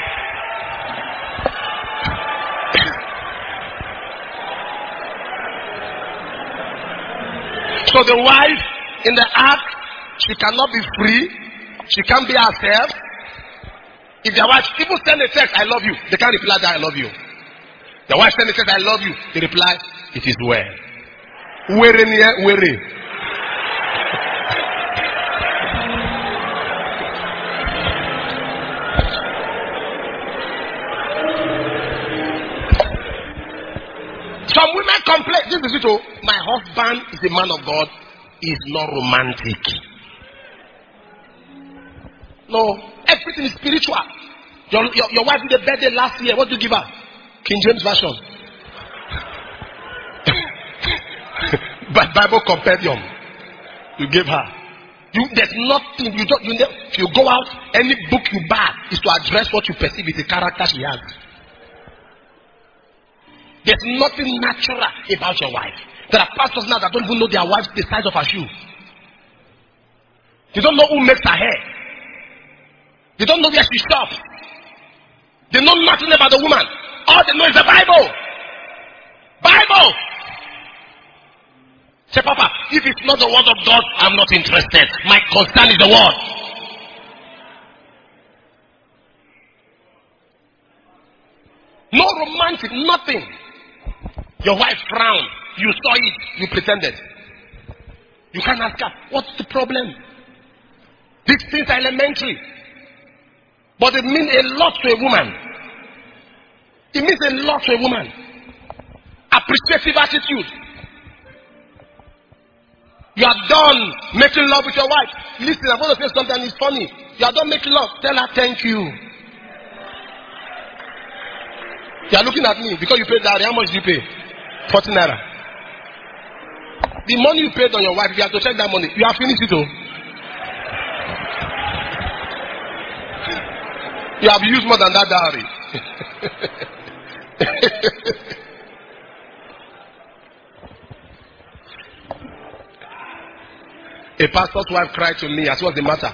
So the wife in the act, she cannot be free. She can't be herself. If their wife even send a text, I love you, they can't reply that I love you. The wife send a text, I love you, they reply, it is well. Where in here, where in? this is it. Oh, my husband is a man of God. Is not romantic. No, everything is spiritual. Your, your, your wife did a birthday last year. What do you give her? King James Version. But Bible Compendium. You gave her. You, there's nothing. You don't. You ne- if you go out, any book you buy is to address what you perceive is the character she has. There's nothing natural about your wife. There are pastors now that don't even know their wife the size of her shoe. They don't know who makes her hair. They don't know where she shops. They know nothing about the woman. All they know is the Bible. Bible. Say, Papa, if it's not the word of God, I'm not interested. My concern is the word. No romantic, nothing. Your wife frowned. You saw it. You pretended. You can't ask her, what's the problem? These things are elementary. But it means a lot to a woman. It means a lot to a woman. Appreciative attitude. You are done making love with your wife. Listen, I'm going to say something that's funny. You are done making love. Tell her thank you. You are looking at me because you paid that. How much did you pay? forty naira. The money you paid on your wife, you have to check that money. You have finished it all. You have used more than that dowry. A pastor's wife cried to me. As what's the matter?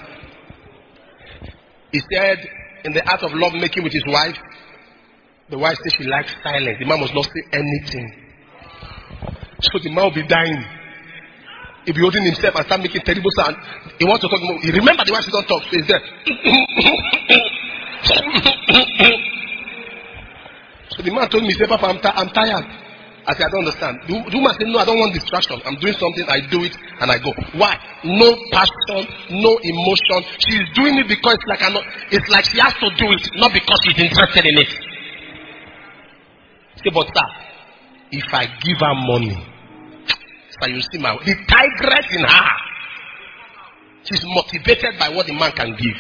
He said, in the act of love making with his wife, the wife said she likes silence. The man must not say anything. So the man will be dying. He'll be holding himself and start making terrible sound. He wants to talk more. He remember the wife, she don't talk. So he's there. So the man told me, he said, Papa, I'm, t- I'm tired. I said, I don't understand. The, the woman said, no, I don't want distraction. I'm doing something, I do it, and I go. Why? No passion, no emotion. She's doing it because it's like, I'm not, it's like she has to do it, not because she's interested in it. Say, but sir, if I give her money, so you see my, the tigress in her, she's motivated by what the man can give.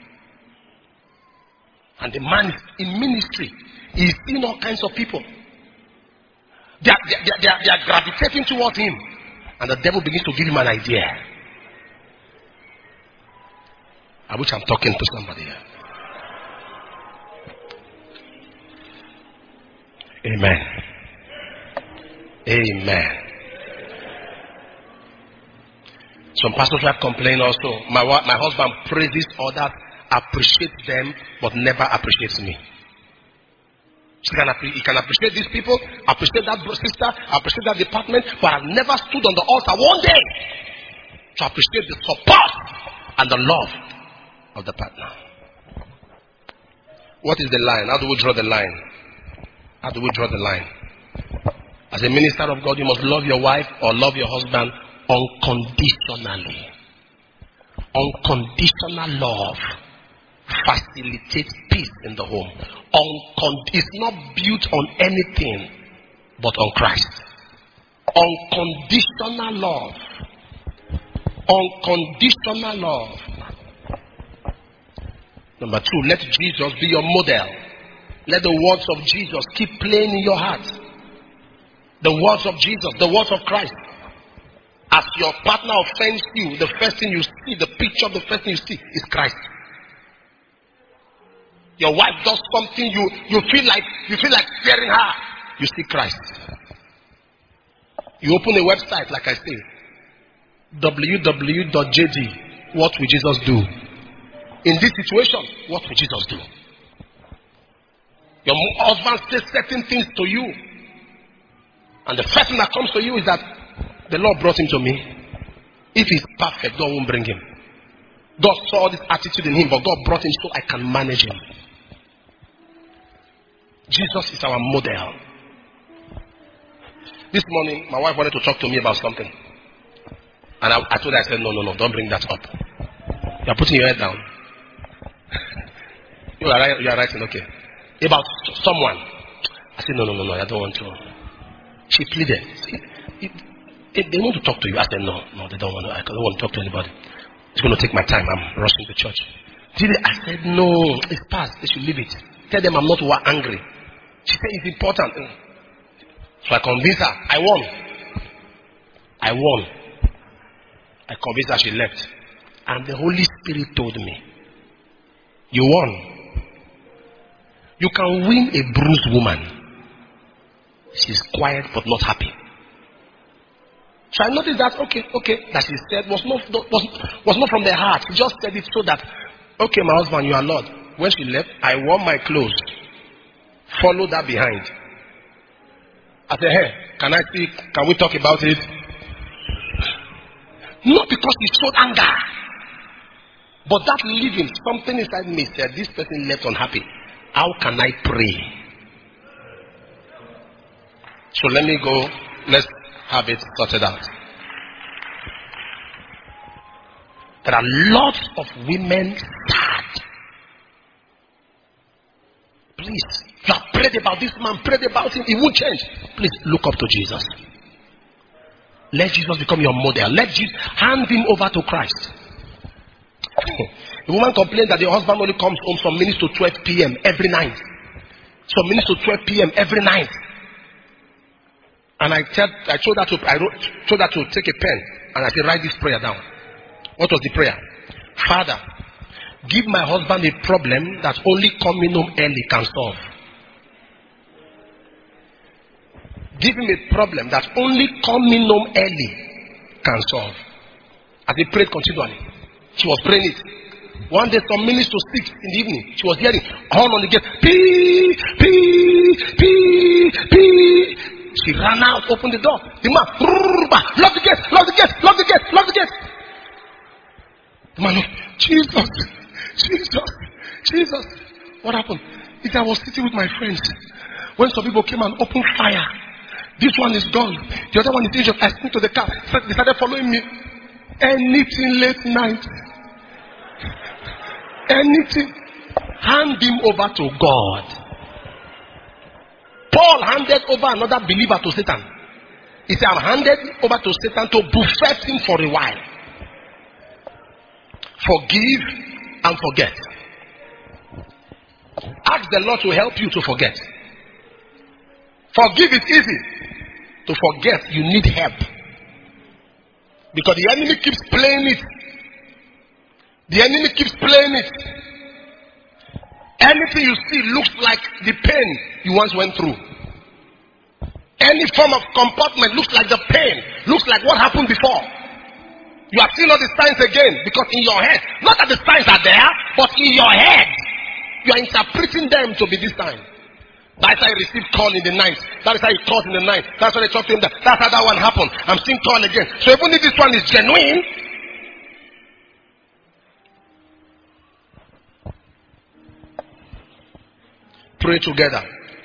And the man is in ministry. He's seeing all kinds of people. They are, they, are, they, are, they are gravitating towards him. And the devil begins to give him an idea. I wish I'm talking to somebody here. Amen. Amen. Some pastors have complained also. My, my husband praises others, appreciates them, but never appreciates me. He can, he can appreciate these people, appreciate that sister, appreciate that department, but I've never stood on the altar one day to appreciate the support and the love of the partner. What is the line? How do we draw the line? How do we draw the line? As a minister of God, you must love your wife or love your husband unconditionally. Unconditional love facilitates peace in the home. Uncond- it's not built on anything but on Christ. Unconditional love. Unconditional love. Number two, let Jesus be your model. Let the words of Jesus keep playing in your heart. The words of Jesus, the words of Christ. As your partner offends you, the first thing you see, the picture of the first thing you see is Christ. Your wife does something, you, you feel like you feel like fearing her. You see Christ. You open a website, like I say, w w w dot j d. What will Jesus do? In this situation, what will Jesus do? Your husband says certain things to you, and the first thing that comes to you is that the Lord brought him to me. If he's perfect, God won't bring him. God saw this attitude in him, but God brought him so I can manage him. Jesus is our model. This morning, my wife wanted to talk to me about something. And I, I told her, I said, no, no, no, don't bring that up. You are putting your head down. you, are, you are writing, okay. About someone. I said, no, no, no, no, I don't want to. She pleaded. If, if they want to talk to you, I said, no, no, they don't want to. I don't want to talk to anybody. It's going to take my time. I'm rushing to church. Did they? I said, no, it's past. They should leave it. Tell them I'm not angry. She said, it's important. So I convinced her. I won. I won. I convinced her. She left. And the Holy Spirit told me, you won. You can win a bruised woman. She's quiet but not happy. So I noticed that, okay, okay, that she said was not, was, was not from the heart. She just said it so that, okay, my husband, you are Lord. When she left, I wore my clothes. Followed that behind. I said, hey, can I speak? Can we talk about it? Not because he showed anger. But that living, something inside me said, this person left unhappy. How can I pray? So let me go. Let's have it sorted out. There are lots of women sad. Please, you have prayed about this man, prayed about him, he won't change. Please look up to Jesus. Let Jesus become your model. Let Jesus hand him over to Christ. The woman complained that the husband only comes home from minutes to twelve p.m. every night. From minutes to twelve p.m. every night. And I tell, I told her to, I wrote, told her to take a pen and I said, write this prayer down. What was the prayer? Father, give my husband a problem that only coming home early can solve. Give him a problem that only coming home early can solve. As he prayed continually, she was praying it. One day, some minutes to six in the evening, she was hearing horn on the gate. Pee, pee, pee, pee. She ran out, opened the door. The man, lock the gate, lock the gate, lock the gate, lock the gate. The man, Jesus, Jesus, Jesus. What happened? Is I was sitting with my friends when some people came and opened fire. This one is gone. The other one is injured. I sneaked to the car. They started following me. Anything late night. Anything. Hand him over to God. Paul handed over another believer to Satan. He said, I'm handed over to Satan to buffet him for a while. Forgive and forget. Ask the Lord to help you to forget. Forgive is easy. To forget, you need help. Because the enemy keeps playing it. The enemy keeps playing it. Anything you see looks like the pain you once went through. Any form of comportment looks like the pain, looks like what happened before. You are seeing all the signs again because in your head, not that the signs are there, but in your head, you are interpreting them to be this time. That's how he received call in the night. That is how he called in the night. That's why they talked to him. That, that's how that one happened. I'm seeing call again. So even if this one is genuine, pray together.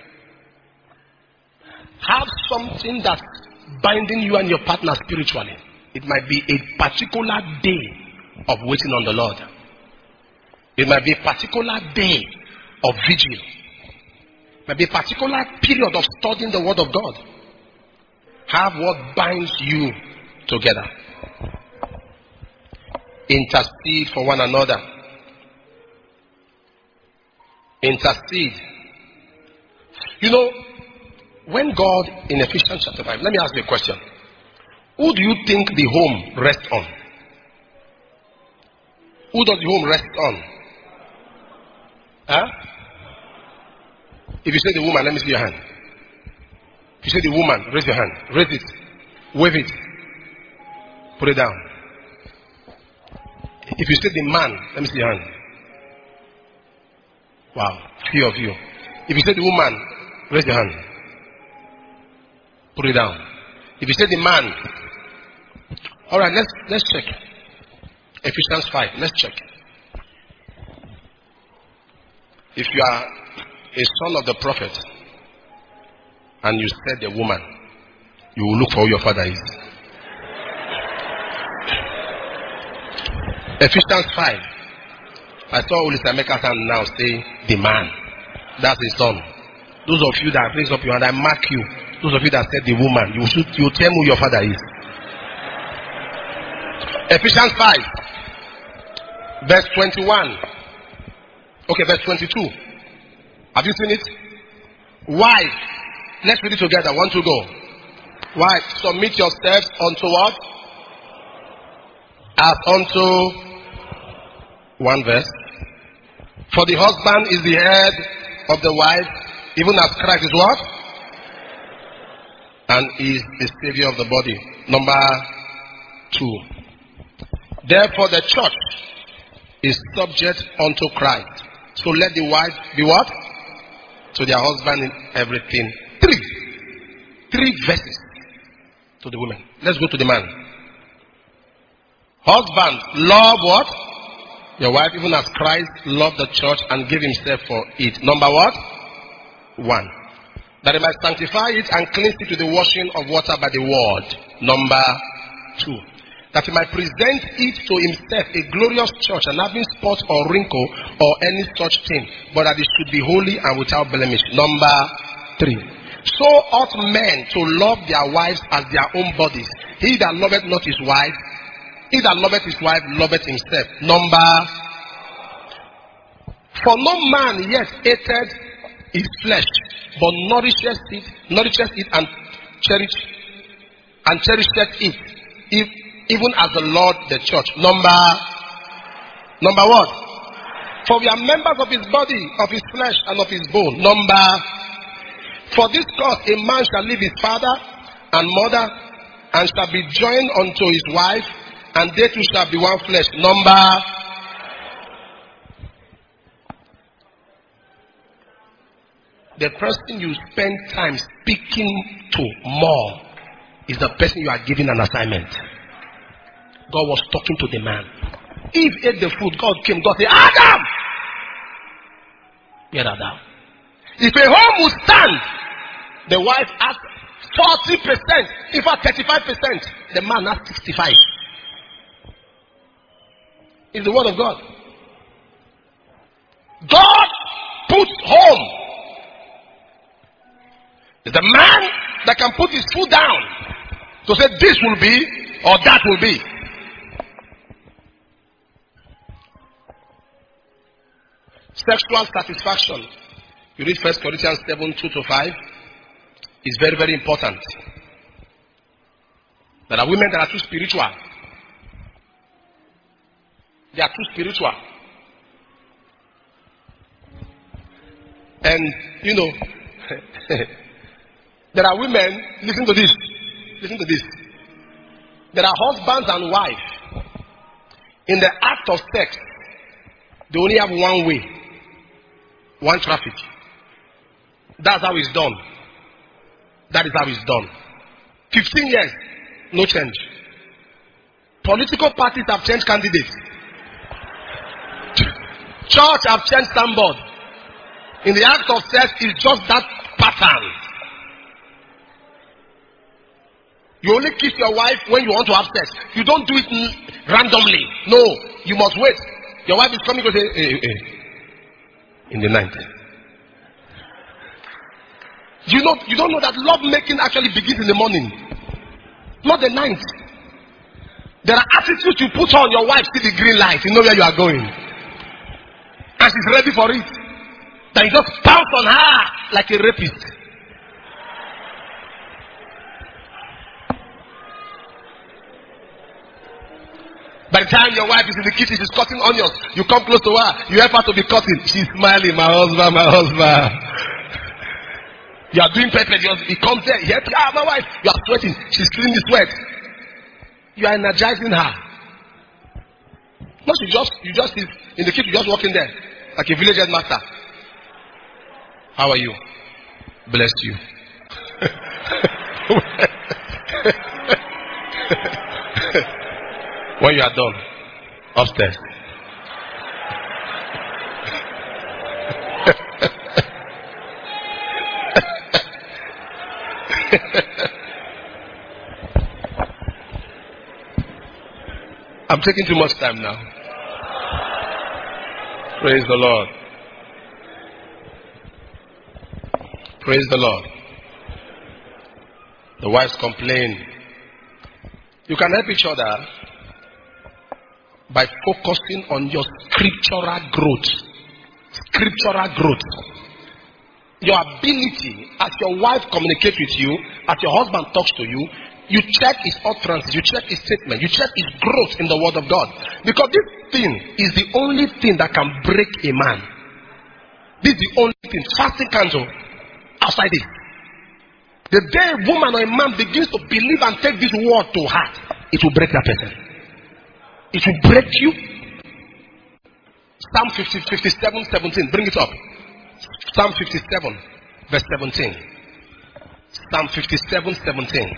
Have something that's binding you and your partner spiritually. It might be a particular day of waiting on the Lord. It might be a particular day of vigil. It might be a particular period of studying the Word of God. Have what binds you together. Intercede for one another. Intercede. You know, when God, in Ephesians chapter five, let me ask you a question. Who do you think the home rests on? Who does the home rest on? Huh? If you say the woman, let me see your hand. If you say the woman, raise your hand. Raise it. Wave it. Put it down. If you say the man, let me see your hand. Wow, few of you. If you say the woman, raise your hand. Put it down. If you say the man, all right, let's let's check. Ephesians five. Let's check. If you are a son of the prophet and you said the woman, you will look for who your father is. Ephesians five. I saw Ulisameka now say the man. That's his son. Those of you that raise up your hand, I mark you. Those of you that said the woman, you should you tell me who your father is. Ephesians five, verse twenty-one. Okay, verse twenty-two. Have you seen it? Wife, let's read it together. One, two, go. Wife, submit yourselves unto what? As unto one verse. For the husband is the head of the wife, even as Christ is what? And is the savior of the body. Number two. Therefore the church is subject unto Christ. So let the wife be what? To their husband in everything. Three. Three verses to the women. Let's go to the man. Husband, love what? Your wife, even as Christ loved the church and gave himself for it. Number what? One. That he might sanctify it and cleanse it with the washing of water by the word. Number two. That he might present it to himself a glorious church and having spot or wrinkle or any such thing, but that it should be holy and without blemish. Number three. So ought men to love their wives as their own bodies. He that loveth not his wife, he that loveth his wife loveth himself. Number. For no man yet hated his flesh, but nourishes it, nourishes it and cherish and cherisheth it, if, even as the Lord the church. Number. Number what? For we are members of his body, of his flesh, and of his bone. Number. For this cause a man shall leave his father and mother, and shall be joined unto his wife, and they two shall be one flesh. Number. The person you spend time speaking to more is the person you are giving an assignment. God was talking to the man. Eve ate the food. God came. God said, Adam! Get Adam. If a home will stand, the wife asked forty percent. In fact, thirty-five percent. The man asked sixty-five. It's the word of God. God puts home. It's the man that can put his foot down to say this will be or that will be. Sexual satisfaction. You read First Corinthians seven, two to five. It's very, very important. There are women that are too spiritual. They are too spiritual. And, you know, there are women, listen to this, listen to this. There are husbands and wives. In the act of sex, they only have one way, one traffic. That's how it's done. That is how it's done. Fifteen years, no change. Political parties have changed candidates. Church have changed standboard. In the act of sex, it's just that pattern. You only kiss your wife when you want to have sex. You don't do it randomly. No, you must wait. Your wife is coming to say, hey, hey, hey. In the night. You know, you don't know that love making actually begins in the morning, not the night. There are attitudes you put on your wife, see the green light, you know where you are going, and she's ready for it. Then you just pounce on her like a rapist. By the time your wife is in the kitchen, she's cutting onions. You come close to her, you help her to be cutting. She's smiling, my husband, my husband. You are doing pepper, he comes there, he helps you. Ah, my wife, you are sweating. She's cleaning the sweat. You are energizing her. No, she just, you just, in the kitchen, you just walk in there, like a village headmaster. How are you? Bless you. When you are done, upstairs. I'm taking too much time now. Praise the Lord. Praise the Lord. The wives complain. You can help each other by focusing on your scriptural growth. Scriptural growth. Your ability, as your wife communicates with you, as your husband talks to you, you check his utterances, you check his statement, you check his growth in the word of God. Because this thing is the only thing that can break a man. This is the only thing. Fasting cancel outside this. The day a woman or a man begins to believe and take this word to heart, it will break that person. It will break you. Psalm fifty, fifty-seven, seventeen. Bring it up. Psalm fifty-seven, verse seventeen. Psalm fifty-seven, seventeen.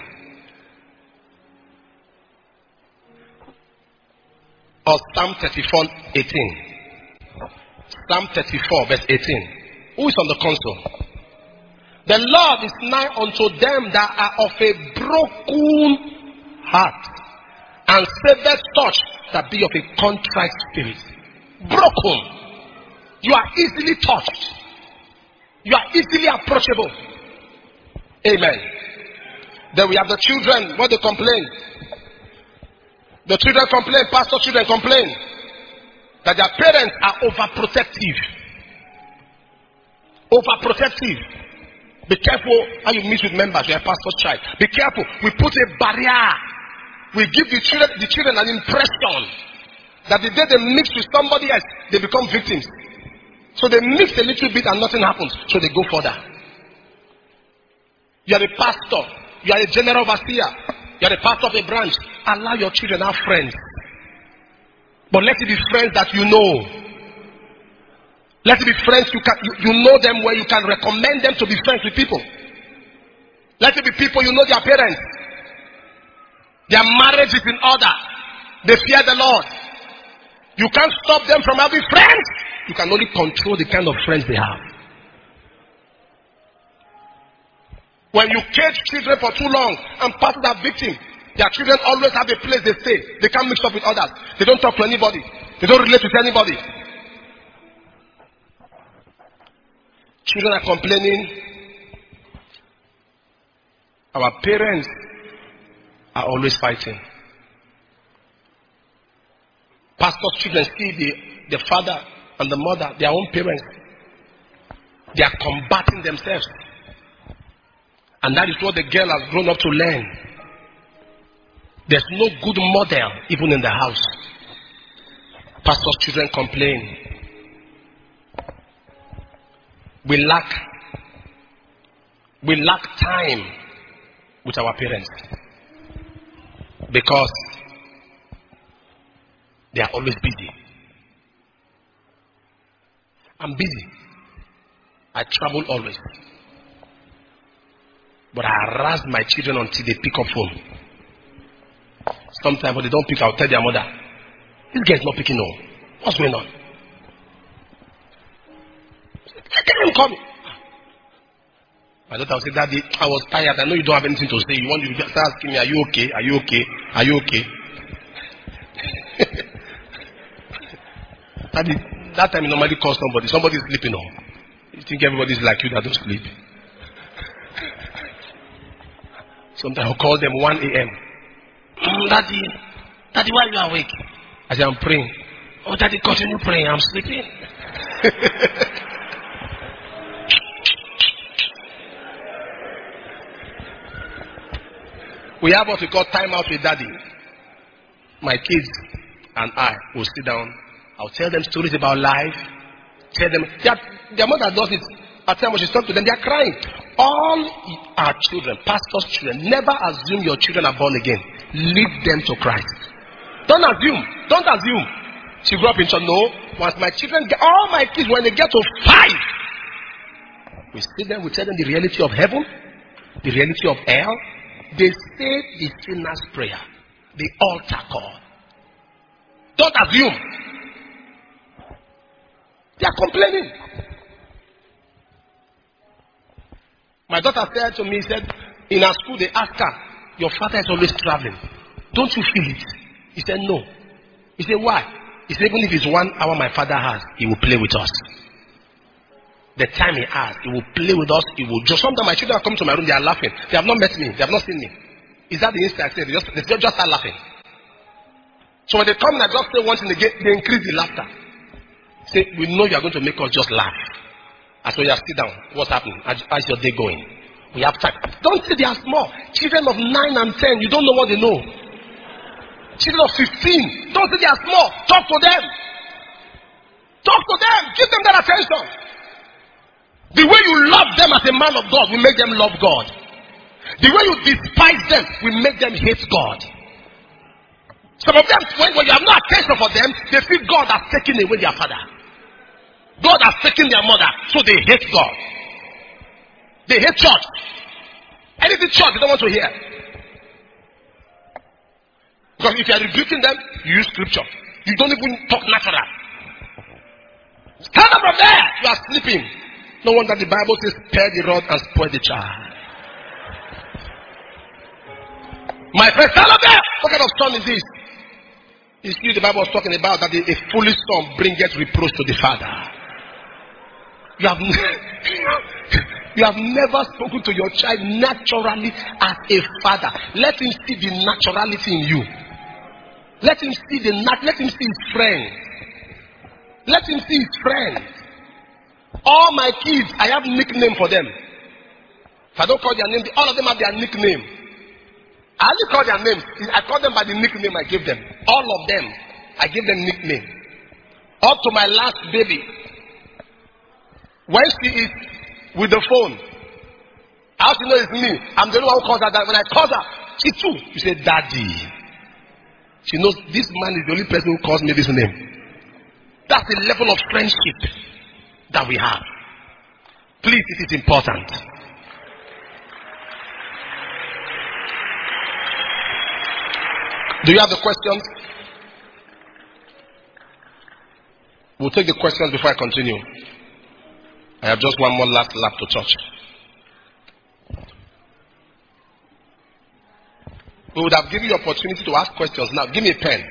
Or Psalm thirty-four, eighteen. Psalm thirty-four, verse eighteen. Who is on the console? The Lord is nigh unto them that are of a broken heart, and saveth such that be of a contrite spirit. Broken. You are easily touched. You are easily approachable. Amen. Then we have the children. What they complain? The children complain. Pastor children complain that their parents are overprotective. Overprotective. Be careful how you meet with members. You are a pastor's child. Be careful. We put a barrier. We give the children, the children an impression that the day they mix with somebody else, they become victims. So they mix a little bit and nothing happens. So they go further. You are a pastor. You are a general overseer. You are a pastor of a branch. Allow your children to have friends. But let it be friends that you know. Let it be friends you can you, you know them where you can recommend them to be friends with people. Let it be people you know their parents. Their marriage is in order. They fear the Lord. You can't stop them from having friends. You can only control the kind of friends they have. When you cage children for too long and pass that victim, their children always have a place they stay. They can't mix up with others. They don't talk to anybody. They don't relate with anybody. Children are complaining. Our parents are always fighting. Pastors' children see the, the father and the mother, their own parents. They are combating themselves. And that is what the girl has grown up to learn. There's no good model even in the house. Pastors' children complain. We lack, we lack time with our parents because they are always busy. I'm busy. I travel always. But I harass my children until they pick up phone. Sometimes when they don't pick, I'll tell their mother, this guy's not picking up. What's going on? Let him come. My daughter will say, Daddy, I was tired. I know you don't have anything to say. You want to start asking me, are you okay? Are you okay? Are you okay? Daddy, that time you normally call somebody. Somebody is sleeping on. You think everybody is like you that don't sleep. Sometimes I'll call them one a.m. Mm, Daddy, Daddy, why are you awake? I say, I'm praying. Oh, Daddy, continue praying. I'm sleeping. We have what we call time out with Daddy. My kids and I will sit down. I'll tell them stories about life. Tell them, their, their mother does it. At times when she talks to them, they are crying. All our children, pastors' children, never assume your children are born again. Lead them to Christ. Don't assume. Don't assume. She grew up in church. No. Once my children get, all my kids, when they get to five, we sit them, we tell them the reality of heaven, the reality of hell. They say the sinner's prayer, the altar call. Don't assume. They are complaining. My daughter said to me, said, in her school they asked her, your father is always traveling. Don't you feel it? He said, no. He said, why? He said, even if it's one hour my father has, he will play with us. The time he has, he will play with us. He will just. Sometimes my children come to my room, they are laughing. They have not met me. They have not seen me. Is that the instant? They just, they just start laughing. So when they come and I just say once in the gate, they increase the laughter. Say, we know you are going to make us just laugh. As well, you sit down. What's happening? How's your day going? We have time. Don't say they are small. Children of nine and ten, you don't know what they know. Children of fifteen, don't say they are small. Talk to them. Talk to them. Give them that attention. The way you love them as a man of God will make them love God. The way you despise them will make them hate God. Some of them, when, when you have no attention for them, they feel God has taken away their father. God has taken their mother, so they hate God. They hate church. Anything church, they don't want to hear. Because if you are rebuking them, you use scripture. You don't even talk natural. Stand up from there. You are sleeping. No wonder the Bible says, spare the rod and spoil the child. My friend, stand up there. What kind of son is this? You see, the Bible was talking about that a foolish son bringeth reproach to the father. You have, you have never spoken to your child naturally as a father. Let him see the naturality in you. Let him see the nat- let him see his friend. Let him see his friend. All my kids, I have nickname for them. If I don't call their name, all of them have their nickname. I only call their names. I call them by the nickname I give them. All of them, I give them nickname. Up to my last baby. When she is with the phone, how she know it's me? I'm the only one who calls her that. When I call her, she too. You say, Daddy. She knows this man is the only person who calls me this name. That's the level of friendship that we have. Please, it is important. Do you have the questions? We'll take the questions before I continue. I have just one more last lap to touch. We would have given you opportunity to ask questions now. Give me a pen.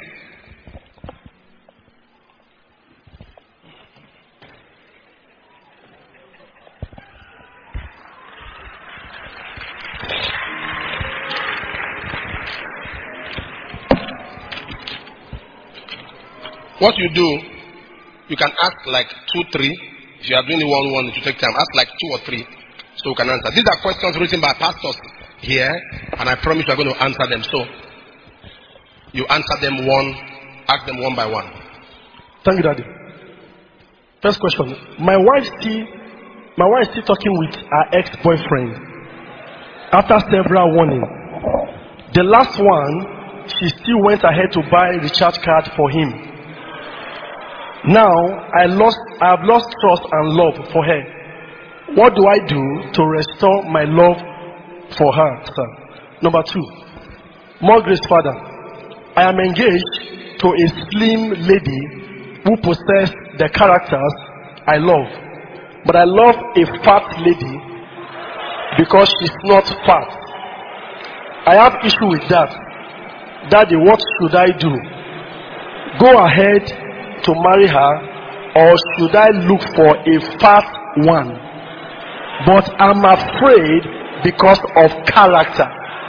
What you do, you can ask like two, three. If you are doing one, one, it will take time. Ask like two or three, so we can answer. These are questions written by pastors here, and I promise you are going to answer them. So, you answer them one, ask them one by one. Thank you, Daddy. First question: My wife still, my wife still talking with her ex-boyfriend after several warnings. The last one, she still went ahead to buy a recharge card for him. Now, I lost, I have lost trust and love for her. What do I do to restore my love for her, sir? Number two, more grace, Father. I am engaged to a slim lady who possesses the characters I love. But I love a fat lady because she's not fat. I have issue with that. Daddy, what should I do? Go ahead to marry her, or should I look for a fat one? But I'm afraid because of character.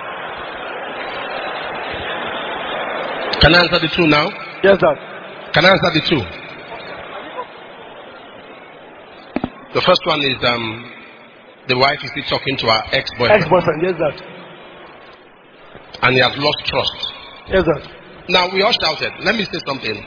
Can I answer the two now? Yes, sir. Can I answer the two? The first one is um, the wife is still talking to her ex-boyfriend. Ex-boyfriend, yes, sir. And he has lost trust. Yes, sir. Now we all shouted. Let me say something.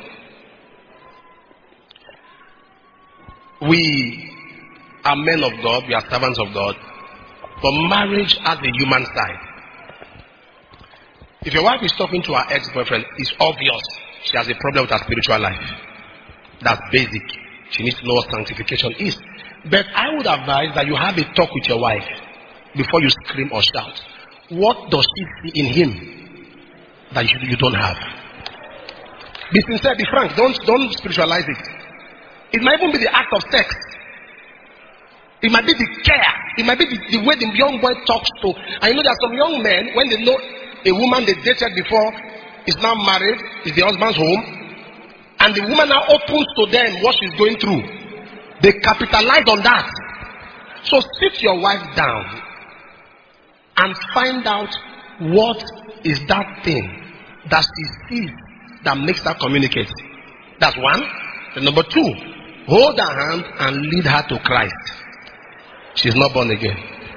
We are men of God, we are servants of God, but marriage has a human side. If your wife is talking to her ex-boyfriend, it's obvious she has a problem with her spiritual life. That's basic. She needs to know what sanctification is. But I would advise that you have a talk with your wife before you scream or shout. What does she see in him that you, you don't have? Be sincere, be frank. Don't, don't spiritualize it. It might even be the act of sex. It might be the care. It might be the, the way the young boy talks to. And you know there are some young men, when they know a woman they dated before is now married, is the husband's home, and the woman now opens to them what she's going through. They capitalize on that. So sit your wife down and find out what is that thing that she sees that makes her communicate. That's one. And number two, hold her hand and lead her to Christ. She's not born again.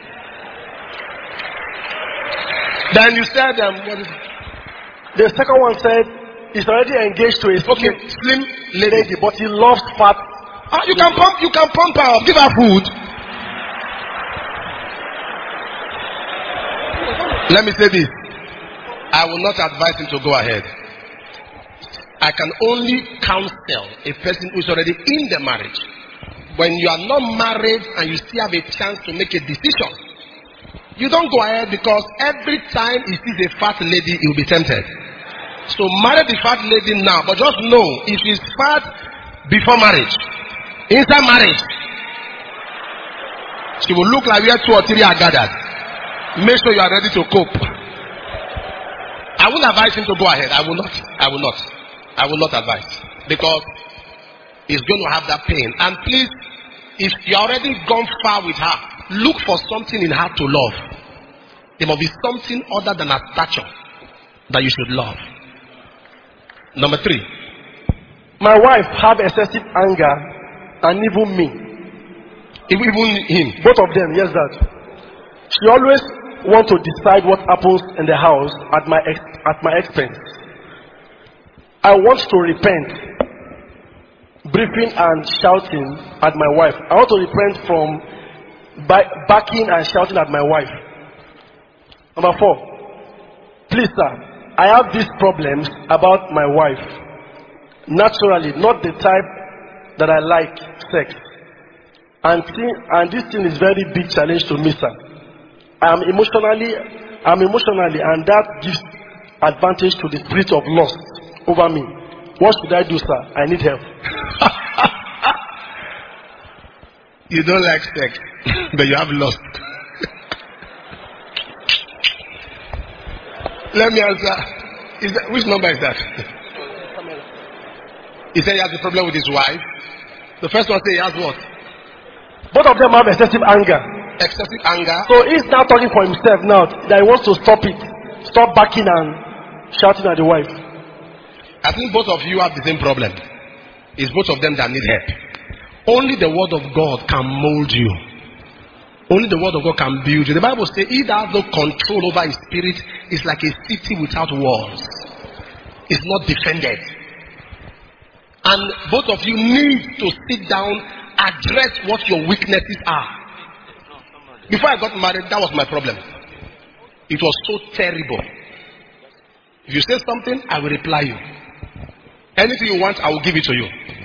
Then you said, um, what is it? The second one said he's already engaged to a Okay, slim slim lady. lady, but he loves fat. Ah, you can pump, you can pump her up, give her food. Let me say this. I will not advise him to go ahead. I can only counsel a person who is already in the marriage. When you are not married and you still have a chance to make a decision, you don't go ahead, because every time he sees a fat lady, he will be tempted. So marry the fat lady now, but just know, if she's fat before marriage, inside marriage, she will look like where two or three are gathered. Make sure you are ready to cope. I will advise him to go ahead. I will not. I will not. I will not advise, because he's going to have that pain. And please, if you already gone far with her, look for something in her to love. There must be something other than her stature that you should love. Number three. My wife have excessive anger, and even me. Even him. Both of them, yes, that. She always want to decide what happens in the house at my ex at my expense. I want to repent, briefing and shouting at my wife. I want to repent from backing and shouting at my wife. Number four. Please, sir, I have these problems about my wife. Naturally, not the type that I like sex. And, thing, and this thing is very big challenge to me, sir. I am emotionally, I'm emotionally, and that gives advantage to the spirit of lust over me. What should I do, sir? I need help. You don't like sex, but you have lust. Let me answer. Is that, which number is that? He said he has a problem with his wife. The first one said he has what? Both of them have excessive anger. Excessive anger. So he's now talking for himself now that he wants to stop it. Stop backing and shouting at the wife. I think both of you have the same problem. It's both of them that need help. Only the word of God can mold you. Only the word of God can build you. The Bible says, he that has no control over his spirit is like a city without walls. It's not defended. And both of you need to sit down, address what your weaknesses are. Before I got married, that was my problem. It was so terrible. If you say something, I will reply you. Anything you want, I will give it to you.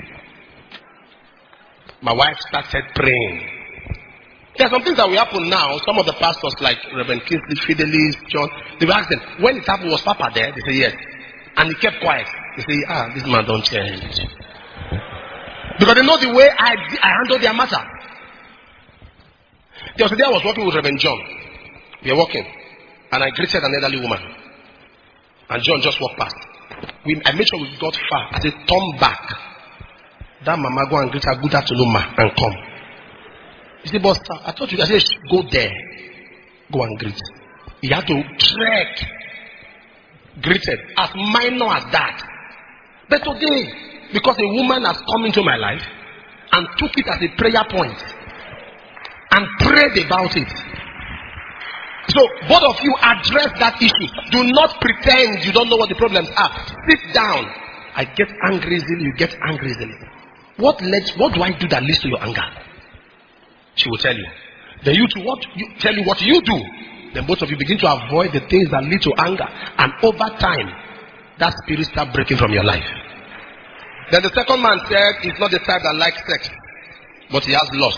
My wife started praying. There are some things that will happen now. Some of the pastors, like Reverend Kingsley, Fidelis, John, they will ask them, when it happened, was Papa there? They say, yes. And he kept quiet. They say, ah, this man don't change. Because they know the way I, I handle their matter. There was a day I was working with Reverend John. We were walking. And I greeted an elderly woman. And John just walked past. We, I made sure we got far. I said, turn back. That mama go and greet her, good afternoon, ma, and come. He said, but sir, I told you, I said, go there. Go and greet. He had to trek. Greeted. As minor as that. But today, because a woman has come into my life and took it as a prayer point and prayed about it. So both of you address that issue. Do not pretend you don't know what the problems are. Sit down. I get angry easily, you get angry easily. What led, what do I do that leads to your anger? She will tell you. Then you to what you tell you what you do. Then both of you begin to avoid the things that lead to anger. And over time, that spirit start breaking from your life. Then the second man said he's not the type that likes sex, but he has lust.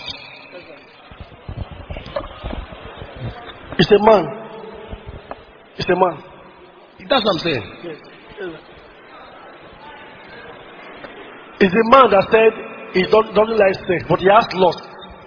It's a man. It's a man. That's what I'm saying. Yes. It's a man that said he don't, doesn't like sex, but he has lust.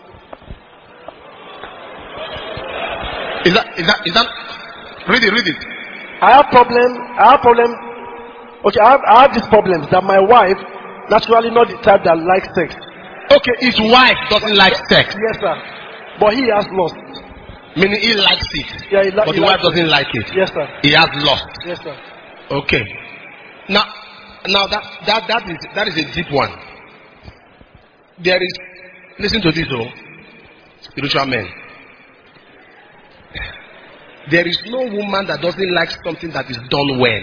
Is that, is that, is that, read it, read it. I have problem, I have problem, okay, I have, I have these problems that my wife, naturally not the type that likes sex, Okay, his wife doesn't like sex. Yes, sir. But he has lost. Meaning he likes it. Yeah, he li- but he the wife likes it. doesn't like it. Yes, sir. He has lost. Yes, sir. Okay. Now, now that that that is that is a deep one. There is, listen to this, oh, spiritual men. There is no woman that doesn't like something that is done well.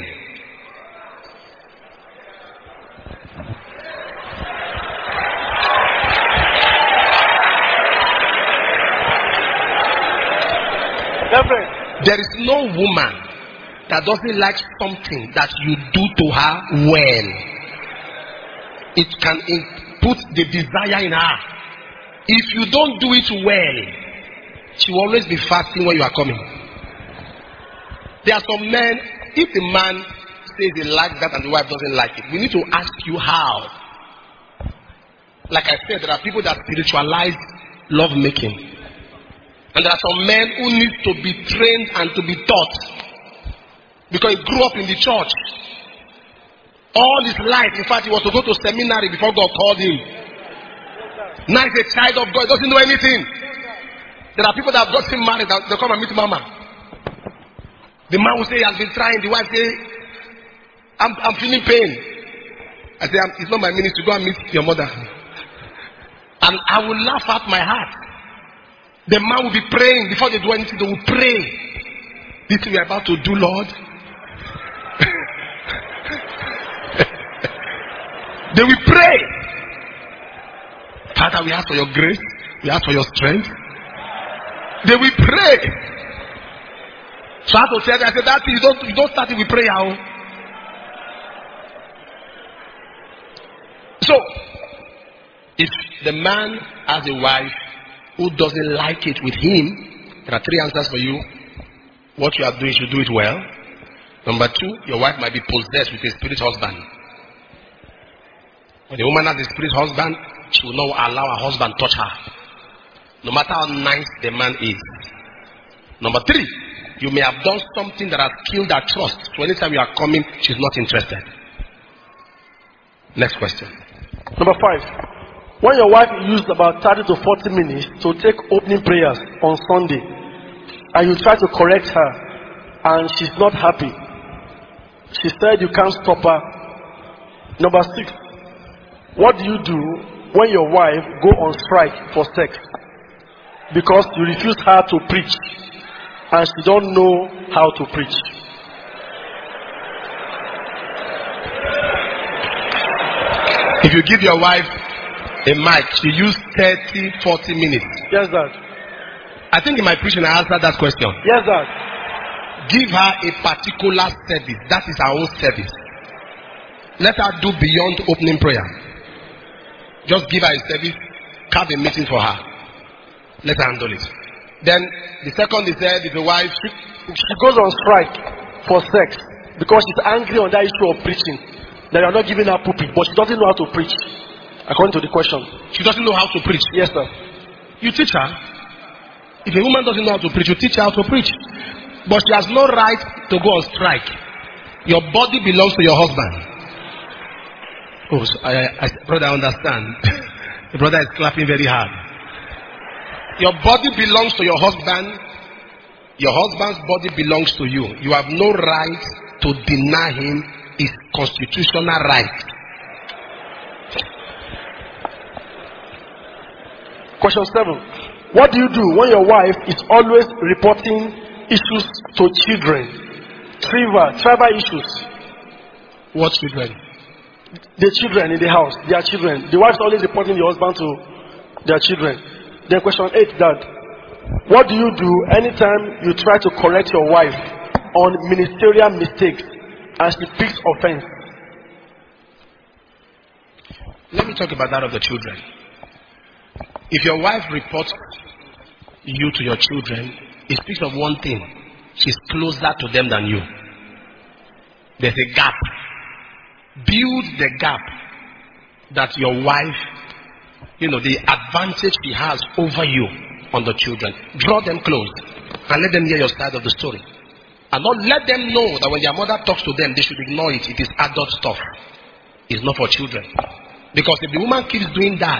Reverend. There is no woman that doesn't like something that you do to her well. It can put the desire in her. If you don't do it well, she will always be fasting when you are coming. There are some men, if the man says he likes that and the wife doesn't like it, we need to ask you how. Like I said, there are people that spiritualize love making. And there are some men who need to be trained and to be taught. Because he grew up in the church. All his life, in fact, he was to go to seminary before God called him. Now he's a child of God, he doesn't know anything. There are people that have gotten married, that they come and meet mama. The man will say he has been trying, the wife say, I'm, I'm feeling pain. I say, it's not my ministry, go and meet your mother. And I will laugh at my heart. The man will be praying before they do anything, they will pray. This thing we are about to do, Lord. They will pray. Father, we ask for your grace. We ask for your strength. They will pray. So I have to tell them, I said, that thing, you don't, you don't start it with prayer. Oh. So, if the man has a wife who doesn't like it with him, there are three answers for you. What you are doing, you should do it well. Number two, your wife might be possessed with a spirit husband. When a woman has a spirit husband, she will not allow her husband to touch her. No matter how nice the man is. Number three, you may have done something that has killed her trust. So anytime you are coming, she's not interested. Next question. Number five. When your wife used about thirty to forty minutes to take opening prayers on Sunday, and you try to correct her, and she's not happy, she said you can't stop her. Number six. What do you do when your wife go on strike for sex? Because you refuse her to preach, and she don't know how to preach. If you give your wife a mic, she use thirty, forty minutes. Yes, Dad. I think in my preaching I answered that question. Yes, Dad. Give her a particular service. That is her own service. Let her do beyond opening prayer. Just give her a service. Have a meeting for her. Let her handle it. Then the second is said, if the wife she, she goes on strike for sex because she's angry on that issue of preaching, that you are not giving her pulpit, but she doesn't know how to preach. According to the question, she doesn't know how to preach. Yes, sir. You teach her. If a woman doesn't know how to preach, you teach her how to preach. But she has no right to go on strike. Your body belongs to your husband. Oh, so I, I, brother, I understand. The brother is clapping very hard. Your body belongs to your husband. Your husband's body belongs to you. You have no right to deny him his constitutional right. Question seven. What do you do when your wife is always reporting issues to children? Trivial, trivial issues. What children? The children in the house, their children. The wife's always reporting the husband to their children. Then question eight, Dad. What do you do anytime you try to correct your wife on ministerial mistakes and she picks offense? Let me talk about that of the children. If your wife reports you to your children, it speaks of one thing. She's closer to them than you. There's a gap. Build the gap that your wife, you know, the advantage she has over you on the children. Draw them close and let them hear your side of the story. And not let them know that when their mother talks to them, they should ignore it. It is adult stuff. It's not for children. Because if the woman keeps doing that,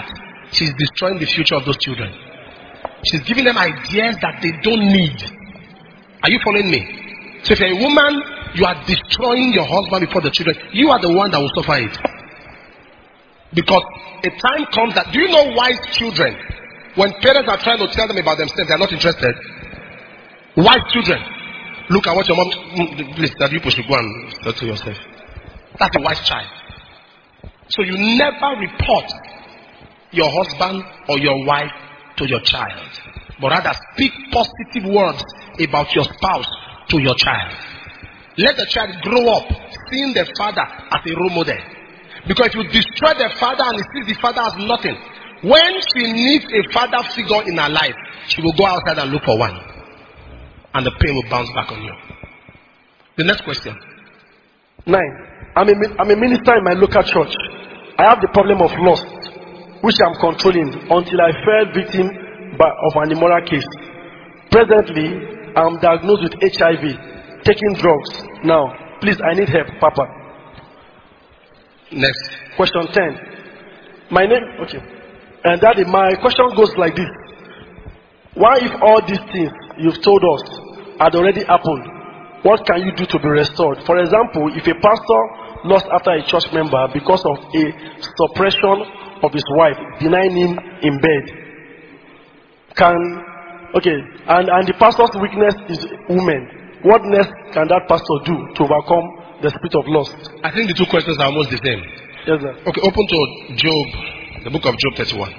she's destroying the future of those children. She's giving them ideas that they don't need. Are you following me? So if you're a woman, you are destroying your husband before the children. You are the one that will suffer it. Because a time comes that, do you know wise children, when parents are trying to tell them about themselves, they are not interested? Wise children, look at what your mom, please, that you should go and tell to yourself. That's a wise child. So you never report your husband or your wife to your child, but rather speak positive words about your spouse to your child. Let the child grow up seeing the father as a role model. Because if you destroy the father and he sees the father as nothing, when she needs a father figure in her life, she will go outside and look for one. And the pain will bounce back on you. The next question. Nine. I'm a, I'm a minister in my local church. I have the problem of lust, which I'm controlling until I fell victim by, of an immoral case. Presently, I'm diagnosed with H I V, taking drugs. Now, please, I need help, Papa. Next. Question ten. My name, okay. And Daddy, my question goes like this. Why, if all these things you've told us had already happened, what can you do to be restored? For example, if a pastor lost after a church member because of a suppression of his wife, denying him in bed, can, okay, and, and the pastor's weakness is women, what next can that pastor do to overcome the spirit of lust? I think the two questions are almost the same. Yes, sir. Okay, open to Job, the book of Job thirty-one.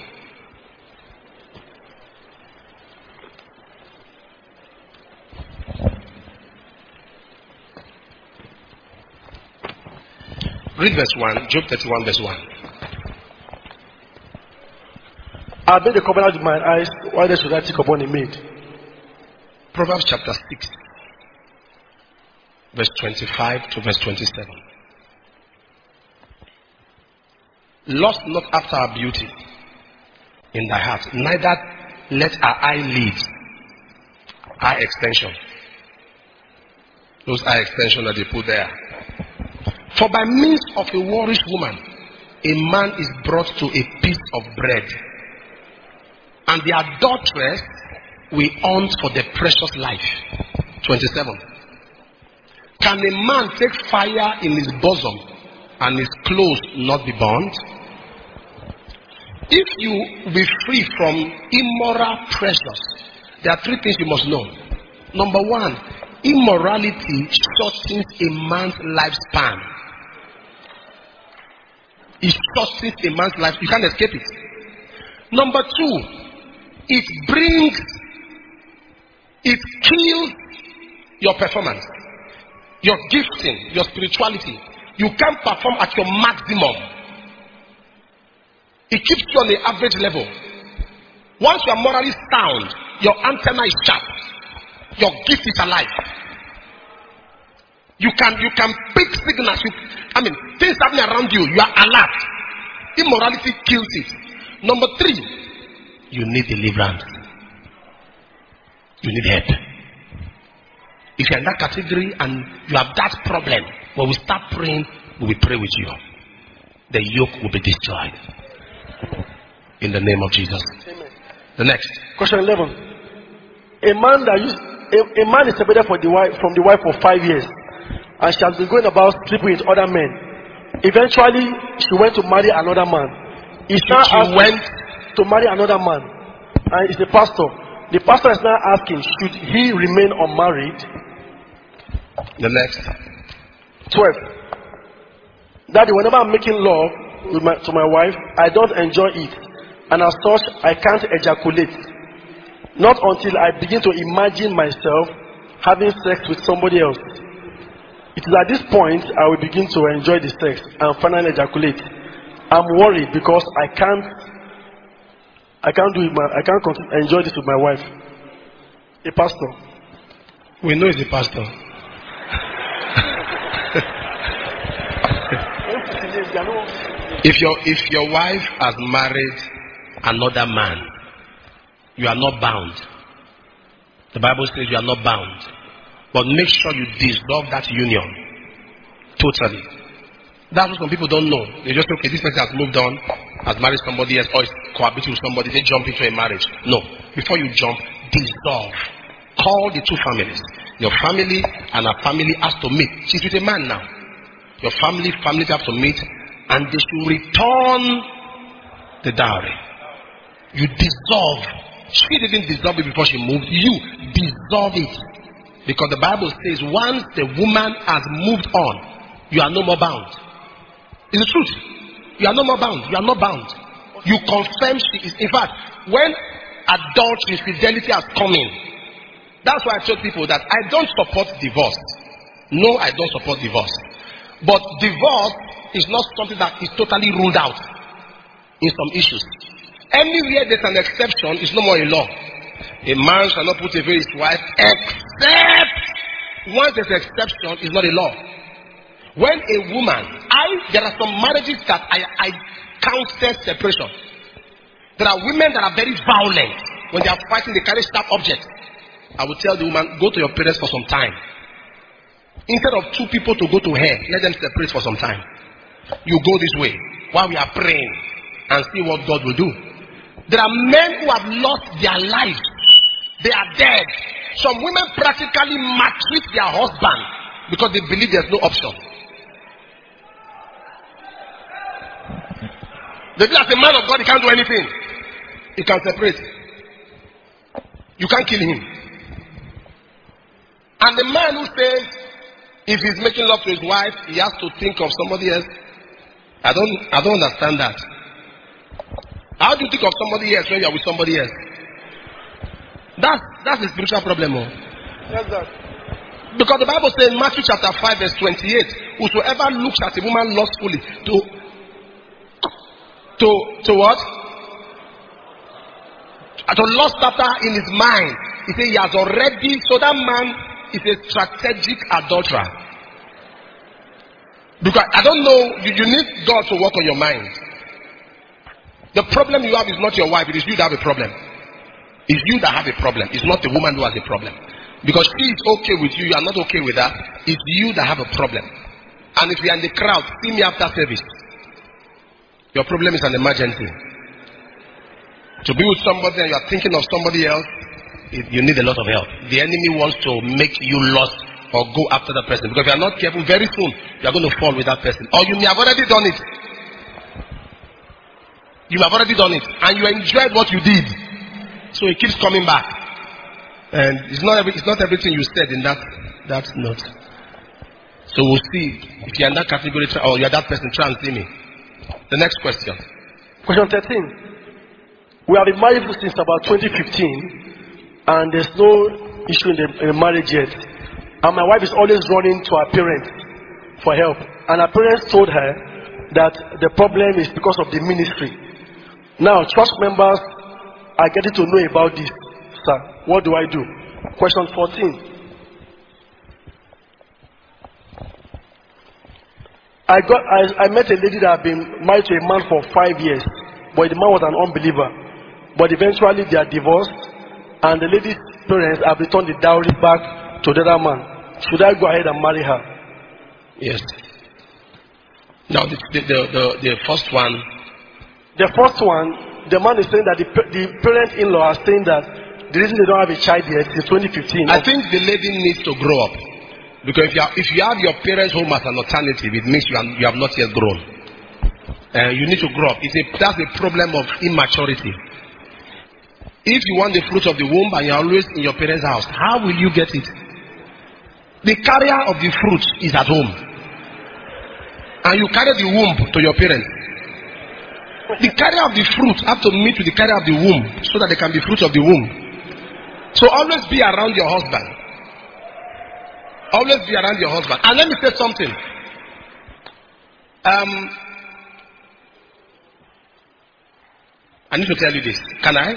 Read verse one, Job thirty-one, verse one. I made a covenant with my eyes, why then should I think upon a maid? Proverbs chapter six, verse twenty-five to verse twenty-seven. Lust not after our beauty in thy heart, neither let our eyelids, eye extension, those eye extension that they put there. For by means of a whorish woman, a man is brought to a piece of bread, and the adulteress will hunt for the precious life. twenty-seven. Can a man take fire in his bosom and his clothes not be burnt? If you be free from immoral pleasures, there are three things you must know. Number one, immorality shortens a man's lifespan. It shortens a man's life. You can't escape it. Number two, it brings, it kills your performance, your gifting, your spirituality. You can't perform at your maximum. It keeps you on the average level. Once you are morally sound, your antenna is sharp. Your gift is alive. You can you can pick signals. You, I mean, things happening around you, you are alert. Immorality kills it. Number three, you need deliverance. You need help. If you are in that category and you have that problem, when we start praying, we will pray with you. The yoke will be destroyed. In the name of Jesus. Amen. The next. Question eleven. A man that used, a, a man is separated from the wife from the wife for five years, and she has been going about sleeping with other men. Eventually, she went to marry another man. He now She asked went to marry another man, and it's the pastor. The pastor is now asking, should he remain unmarried? the next. Twelve. Daddy, whenever I'm making love with my, to my wife, I don't enjoy it, and as such, I can't ejaculate. Not until I begin to imagine myself having sex with somebody else. It is at this point I will begin to enjoy the sex and finally ejaculate. I'm worried because I can't, I can't do it. My, I can't continue, enjoy this with my wife. A pastor. We know it's a pastor. If your if your wife has married another man, you are not bound. The Bible says you are not bound. But make sure you dissolve that union totally. That's what some people don't know. They just say, okay, this person has moved on. has married somebody else or is cohabiting with somebody, they jump into a marriage. No. Before you jump, dissolve. Call the two families. Your family and her family has to meet. She's with a man now. Your family, families have to meet and they should return the dowry. You dissolve. She didn't dissolve it before she moved. You dissolve it. Because the Bible says once the woman has moved on, you are no more bound. It's the truth. You are no more bound. You are not bound. You confirm she is. In fact, when adultery, infidelity has come in, that's why I told people that I don't support divorce. No, I don't support divorce. But divorce is not something that is totally ruled out in some issues. Anywhere there's an exception, it's no more a law. A man shall not put away his wife except once there's an exception, it's not a law. When a woman, I there are some marriages that I, I counsel separation. There are women that are very violent. When they are fighting, they carry sharp objects. I will tell the woman, go to your parents for some time. Instead of two people to go to her, let them separate for some time. You go this way while we are praying and see what God will do. There are men who have lost their lives. They are dead. Some women practically maltreat their husband because they believe there's no option. They feel as a man of God, he can't do anything. He can separate. You can't kill him. And the man who says, if he's making love to his wife, he has to think of somebody else. I don't, I don't understand that. How do you think of somebody else when you are with somebody else? That's, that's a spiritual problem. Oh. Yes, sir. Because the Bible says in Matthew chapter five verse twenty-eight, whosoever looks at a woman lustfully to, to, to what? To lust after her in his mind. He says he has already, so that man is a strategic adulterer. Because I don't know, you, you need God to work on your mind. The problem you have is not your wife, it is you that have a problem. It's you that have a problem. It's not the woman who has a problem. Because she is okay with you, you are not okay with her. It's you that have a problem. And if you are in the crowd, see me after service. Your problem is an emergency. To be with somebody and you are thinking of somebody else, it, you need a lot of help. The enemy wants to make you lost or go after that person. Because if you are not careful, very soon you are going to fall with that person. Or you may have already done it. You have already done it. And you enjoyed what you did. So it keeps coming back. And it's not every, it's not everything you said in that, that note. So we'll see. If you are in that category or you are that person, try and see me. The next question. Question thirteen. We have been married since about twenty fifteen, and there's no issue in the, in the marriage yet. And my wife is always running to her parents for help. And her parents told her that the problem is because of the ministry. Now, church members are getting to know about this. Sir, what do I do? Question fourteen. I got I, I met a lady that had been married to a man for five years, but the man was an unbeliever. But eventually they are divorced, and the lady's parents have returned the dowry back to the other man. Should I go ahead and marry her? Yes. Now the the the, the, the first one. The first one, the man is saying that the, the parent-in-law are saying that the reason they don't have a child yet is twenty fifteen. I think the lady needs to grow up. Because if you, are, if you have your parents' home as an alternative, it means you, are, you have not yet grown. Uh, you need to grow up. It's a, that's a problem of immaturity. If you want the fruit of the womb and you're always in your parents' house, how will you get it? The carrier of the fruit is at home. And you carry the womb to your parents. The carrier of the fruit have to meet with the carrier of the womb so that they can be fruit of the womb. So always be around your husband. Always be around your husband. And let me say something. Um, I need to tell you this. Can I?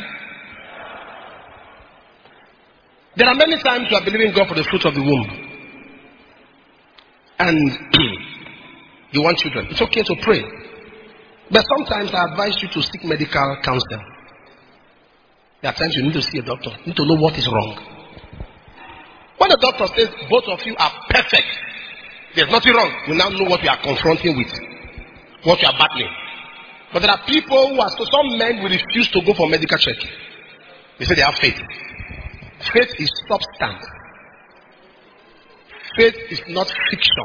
There are many times you are believing God for the fruit of the womb. And you want children. It's okay to pray. But sometimes I advise you to seek medical counsel. There are times you need to see a doctor. You need to know what is wrong. When the doctor says both of you are perfect, there's nothing wrong. You now know what you are confronting with, what you are battling. But there are people who are, so some men will refuse to go for medical check. They say they have faith. Faith is substance. Faith is not fiction.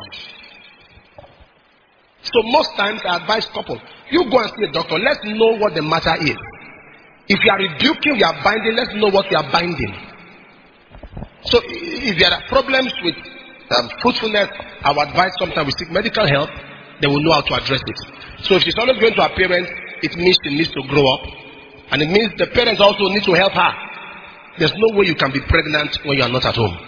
So most times I advise couple, you go and see a doctor, let's know what the matter is. If you are rebuking, you are binding, let's know what you are binding. So if there are problems with um, fruitfulness, I would advise sometimes we seek medical help, they will know how to address it. So if she's always going to her parents, it means she needs to grow up. And it means the parents also need to help her. There's no way you can be pregnant when you are not at home.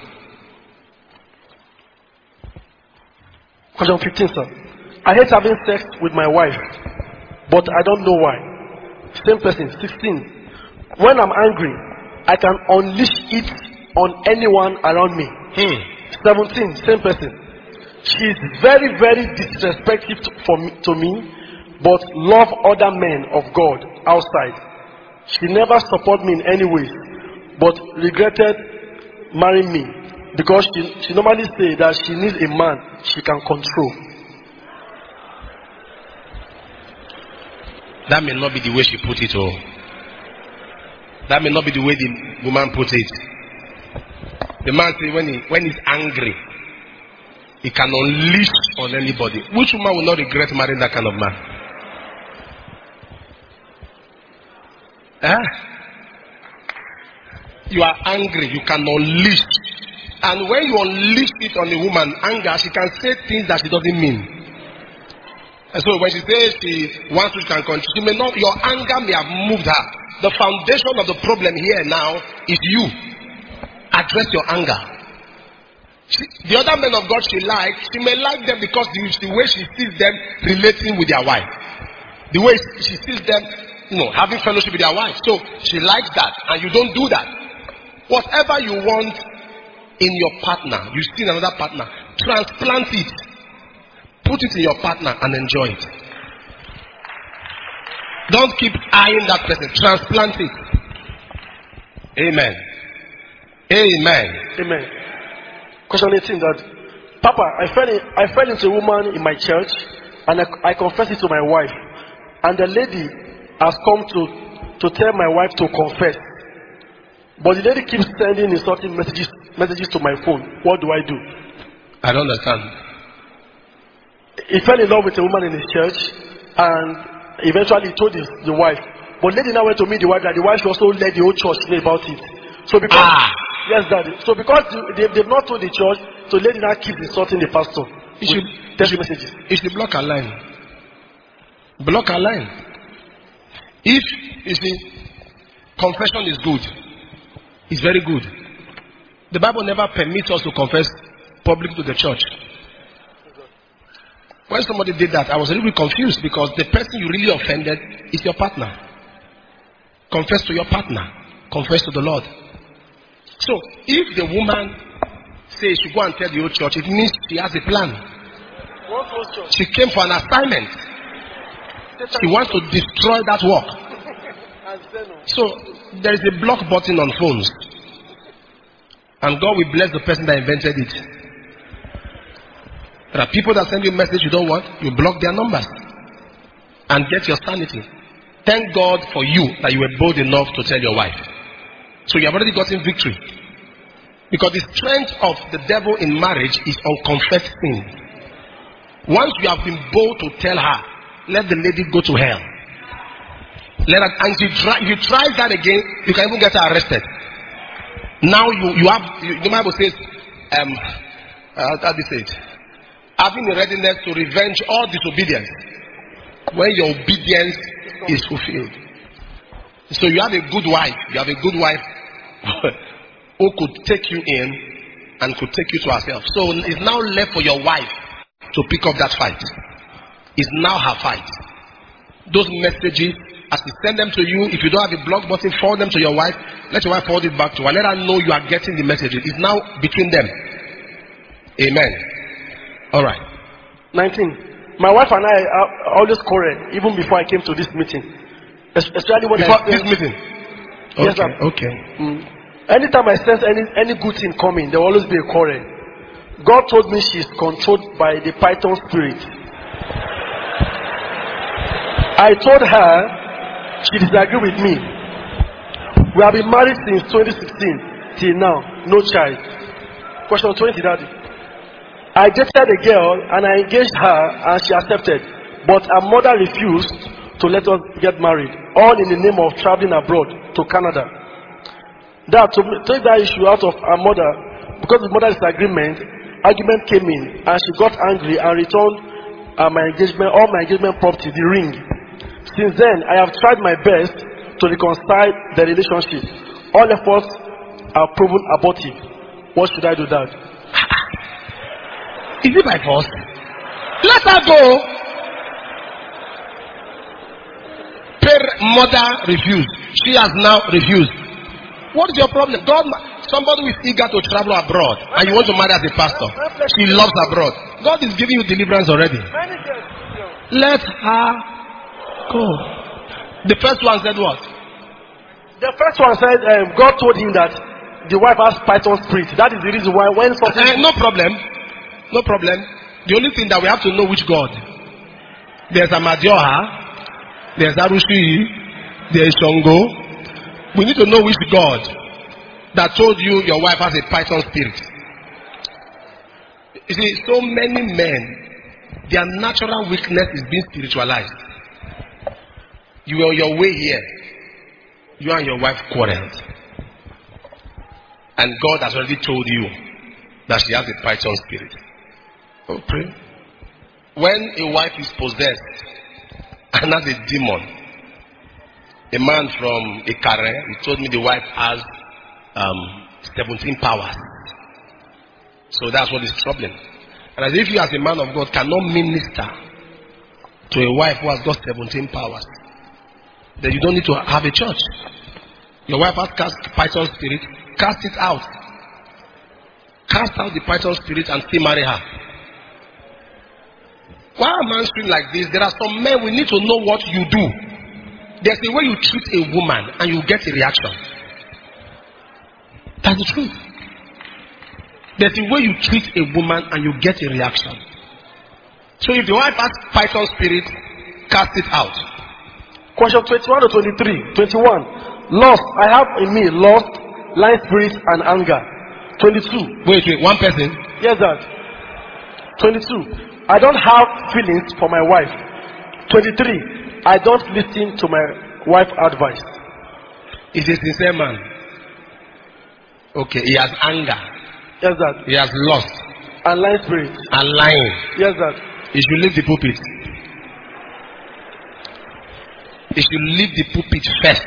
Question fifteen, sir. I hate having sex with my wife, but I don't know why. Same person. sixteen. When I'm angry, I can unleash it on anyone around me. Hmm. seventeen. Same person. She is very, very disrespectful to, for me, to me, but love other men of God outside. She never support me in any way, but regretted marrying me because she, she normally say that she needs a man she can control. That may not be the way she put it, oh. That may not be the way the woman put it. The man says when he when he's angry, he can unleash on anybody. Which woman will not regret marrying that kind of man? Huh? You are angry, you can unleash. And when you unleash it on a woman, anger, she can say things that she doesn't mean. And so when she says she wants to can control, she may not, your anger may have moved her. The foundation of the problem here now is you. Address your anger. She, the other men of God she likes, she may like them because the, the way she sees them relating with their wife. The way she sees them, you know, having fellowship with their wife. So she likes that, and you don't do that. Whatever you want in your partner, you see in another partner, transplant it. Put it in your partner and enjoy it. Don't keep eyeing that person. Transplant it. Amen. Amen. Amen. Question eighteen, that Papa, I fell in, I fell into a woman in my church, and I, I confessed it to my wife, and the lady has come to to tell my wife to confess, but the lady keeps sending insulting messages messages to my phone. What do I do? I don't understand. He fell in love with a woman in his church, and eventually he told his, the wife. But lady now went to meet the wife, that the wife also let the whole church know about it. So because Ah. yes, daddy. So because they they've not told the church, so lady now keeps insulting the pastor. You should text messages. You should block her line. Block her line. If you see, confession is good. It's very good. The Bible never permits us to confess public to the church. When somebody did that, I was a little bit confused because the person you really offended is your partner. Confess to your partner. Confess to the Lord. So, if the woman says she go and tell the whole church, it means she has a plan. She came for an assignment. She wants to destroy that work. So, there is a block button on phones. And God will bless the person that invented it. There are people that send you a message you don't want, you block their numbers. And get your sanity. Thank God for you that you were bold enough to tell your wife. So you have already gotten victory. Because the strength of the devil in marriage is unconfessed sin. Once you have been bold to tell her, let the lady go to hell. Let her, and if you try, if you try that again, you can even get her arrested. Now you, you have, you, the Bible says, um, uh, how do you say it? Having a readiness to revenge all disobedience when your obedience is fulfilled. So you have a good wife. You have a good wife who could take you in and could take you to herself. So it's now left for your wife to pick up that fight. It's now her fight. Those messages, as we send them to you, if you don't have a block button, forward them to your wife. Let your wife forward it back to her. Let her know you are getting the messages. It's now between them. Amen. All right. nineteen. My wife and I are always quarrel, even before I came to this meeting. Especially when Before I this meeting. Yes, Okay. sir. Okay. Mm. Anytime I sense any any good thing coming, there will always be a quarrel. God told me she's controlled by the python spirit. I told her she disagreed with me. We have been married since twenty sixteen till now, no child. Question twenty, Daddy. I dated a girl and I engaged her and she accepted, but her mother refused to let us get married, all in the name of traveling abroad to Canada. That to take that issue out of her mother, because of mother's disagreement, argument came in and she got angry and returned uh, my engagement, all my engagement property, the ring. Since then, I have tried my best to reconcile the relationship. All efforts are proven abortive. What should I do, Dad? Is it by force? Let her go. Per mother refused. She has now refused. What is your problem? God, somebody who is eager to travel abroad and you want to marry as a pastor. She loves abroad. God is giving you deliverance already. Let her go. The first one said what? The first one said um, God told him that the wife has python spirit. That is the reason why when something... Uh, no problem. No problem. The only thing that we have to know which God. There's Amadioha. There's Arushi. There's Shongo. We need to know which God that told you your wife has a python spirit. You see, so many men, their natural weakness is being spiritualized. You were on your way here. You and your wife quarreled. And God has already told you that she has a python spirit. Okay. When a wife is possessed and has a demon, a man from Ikare, he told me the wife has um, seventeen powers. So that's what is troubling. And as if you as a man of God cannot minister to a wife who has got seventeen powers, then you don't need to have a church. Your wife has cast python spirit, cast it out. Cast out the python spirit and still marry her. Why am I answering like this? There are some men, we need to know what you do. There's a way you treat a woman and you get a reaction. That's the truth. There's a way you treat a woman and you get a reaction. So if the wife has python spirit, cast it out. Question twenty-one to twenty-three. twenty-one. Lust. I have in me lust, lying spirit, and anger. twenty-two. Wait, wait, one person? Yes, Dad. twenty-two. I don't have feelings for my wife. twenty-three. I don't listen to my wife's advice. He's a sincere man. Okay, he has anger. Yes, Dad. He has lust. And lying spirit. And lying. Yes, Dad. He should leave the pulpit. He should leave the pulpit first.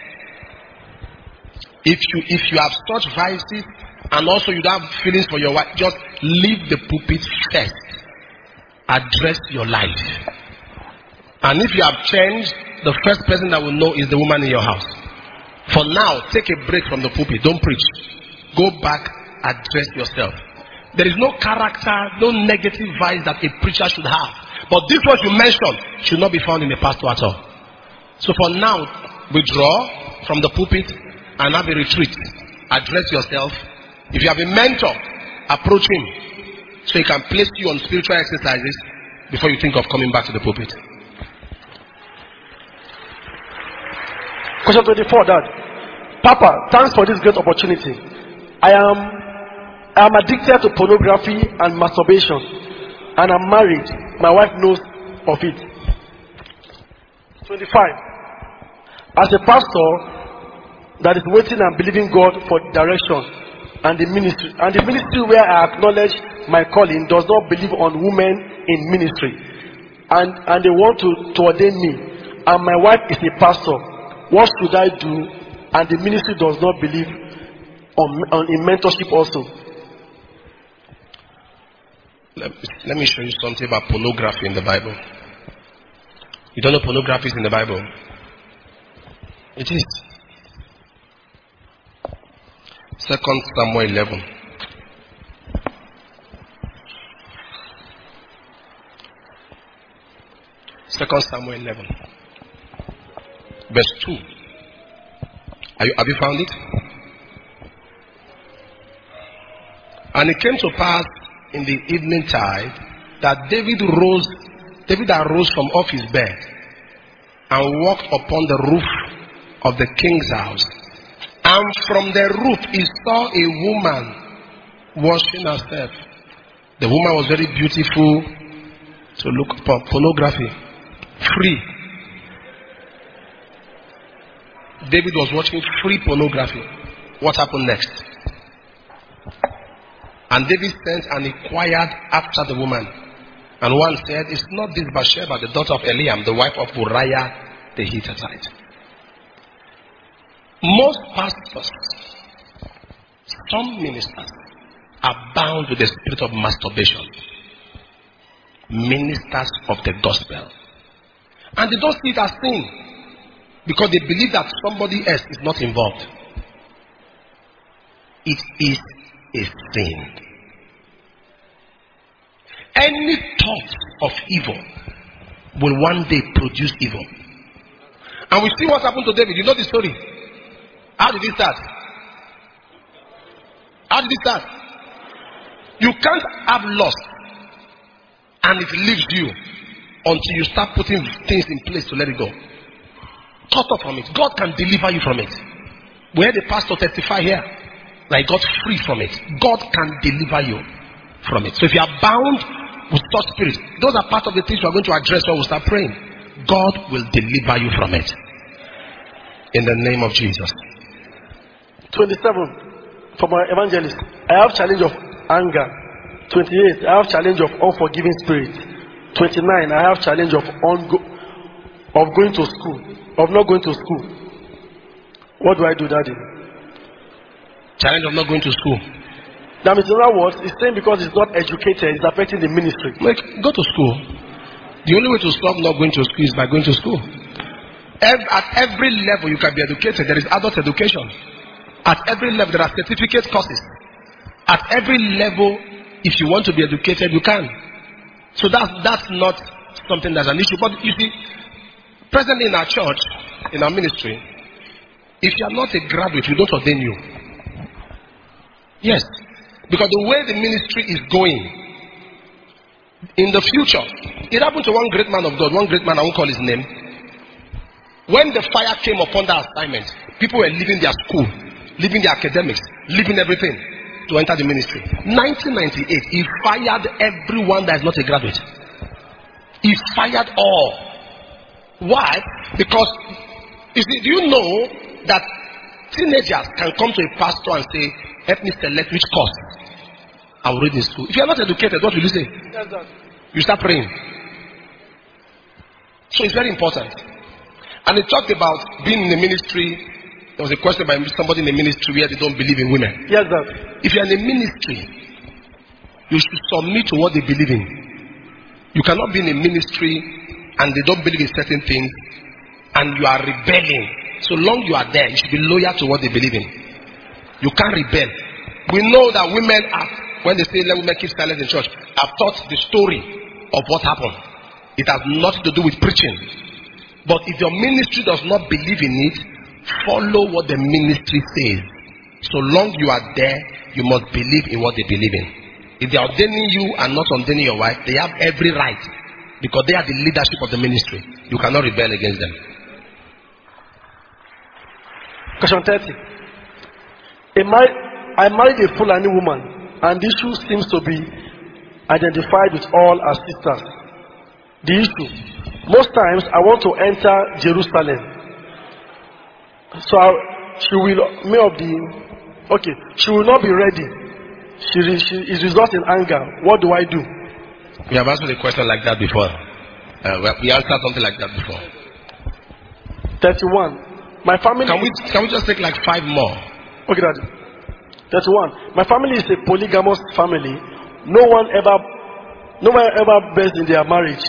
If you if you have such vices and also you don't have feelings for your wife, just leave the pulpit first. Address your life. And if you have changed, the first person that will know is the woman in your house. For now, take a break from the pulpit. Don't preach. Go back, address yourself. There is no character, no negative vice that a preacher should have. But this what you mentioned should not be found in a pastor at all. So for now, withdraw from the pulpit and have a retreat. Address yourself. If you have a mentor, approach him so he can place you on spiritual exercises before you think of coming back to the pulpit. Question twenty-four, Dad. Papa, thanks for this great opportunity. I am I am addicted to pornography and masturbation, and I'm married. My wife knows of it. twenty-five. As a pastor that is waiting and believing God for direction and the ministry, and the ministry where I acknowledge my calling does not believe on women in ministry, and and they want to, to ordain me, and my wife is a pastor. What should I do? And the ministry does not believe on, on in mentorship also. Let, let me show you something about pornography in the Bible. You don't know pornography is in the Bible? It is. Second Samuel eleven. Second Samuel eleven. Verse two. Are you, have you found it? And it came to pass in the evening tide that David rose, David arose from off his bed and walked upon the roof of the king's house. And from the roof he saw a woman washing herself. The woman was very beautiful to look upon. Pornography. Free. David was watching free pornography. What happened next? And David sent and inquired after the woman. And one said, "Is not this Bathsheba, the daughter of Eliam, the wife of Uriah the Hittite?" Most pastors, some ministers, are bound with the spirit of masturbation. Ministers of the gospel. And they don't see it as sin, because they believe that somebody else is not involved. It is a sin. Any thought of evil will one day produce evil. And we see what happened to David. You know the story. How did it start? How did it start? You can't have lust and it leaves you until you start putting things in place to let it go. Cut off from it. God can deliver you from it. We had the pastor testify here that he got free from it. God can deliver you from it. So if you are bound with such spirits, those are part of the things we are going to address when we start praying. God will deliver you from it. In the name of Jesus. twenty-seven, for my evangelist, I have challenge of anger. twenty-eight, I have challenge of unforgiving spirit. twenty-nine, I have challenge of ongo- of going to school, of not going to school. What do I do, Daddy? Challenge of not going to school. That means, in other words, it's saying because it's not educated, it's affecting the ministry. Like, go to school. The only way to stop not going to school is by going to school. Every, at every level you can be educated. There is adult education. At every level there are certificate courses. At every level, if you want to be educated, you can. So that's that's not something that's an issue. But you see, presently in our church, in our ministry, if you are not a graduate, we don't ordain you. Yes. Because the way the ministry is going, in the future, it happened to one great man of God, one great man, I won't call his name. When the fire came upon the assignment, people were leaving their school, leaving their academics, leaving everything to enter the ministry. nineteen ninety-eight, he fired everyone that is not a graduate. He fired all. Why? Because, you see, do you know that teenagers can come to a pastor and say, "Help me select which course I will read in school." If you are not educated, what will you say? Yes, sir. You start praying. So it's very important. And he talked about being in the ministry. There was a question by somebody in the ministry where they don't believe in women. Yes, sir. If you are in a ministry, you should submit to what they believe in. You cannot be in a ministry and they don't believe in certain things and you are rebelling. So long you are there, you should be loyal to what they believe in. You can't rebel. We know that women are, when they say let women keep silent in church, I've taught the story of what happened. It has nothing to do with preaching. But if your ministry does not believe in it, follow what the ministry says. So long you are there, you must believe in what they believe in. If they are ordaining you and not ordaining your wife, they have every right, because they are the leadership of the ministry. You cannot rebel against them. Question thirty. A mar- I married a Fulani woman, and the issue seems to be identified with all our sisters. The issue: most times I want to enter Jerusalem, so I, she will may of the okay. She will not be ready. She, re, she is resulting in anger. What do I do? We have answered a question like that before. Uh, we answered something like that before. Thirty-one. My family. Can we can we just take like five more? Okay, Daddy. Thirty-one. My family is a polygamous family. No one ever, no one ever bears in their marriage.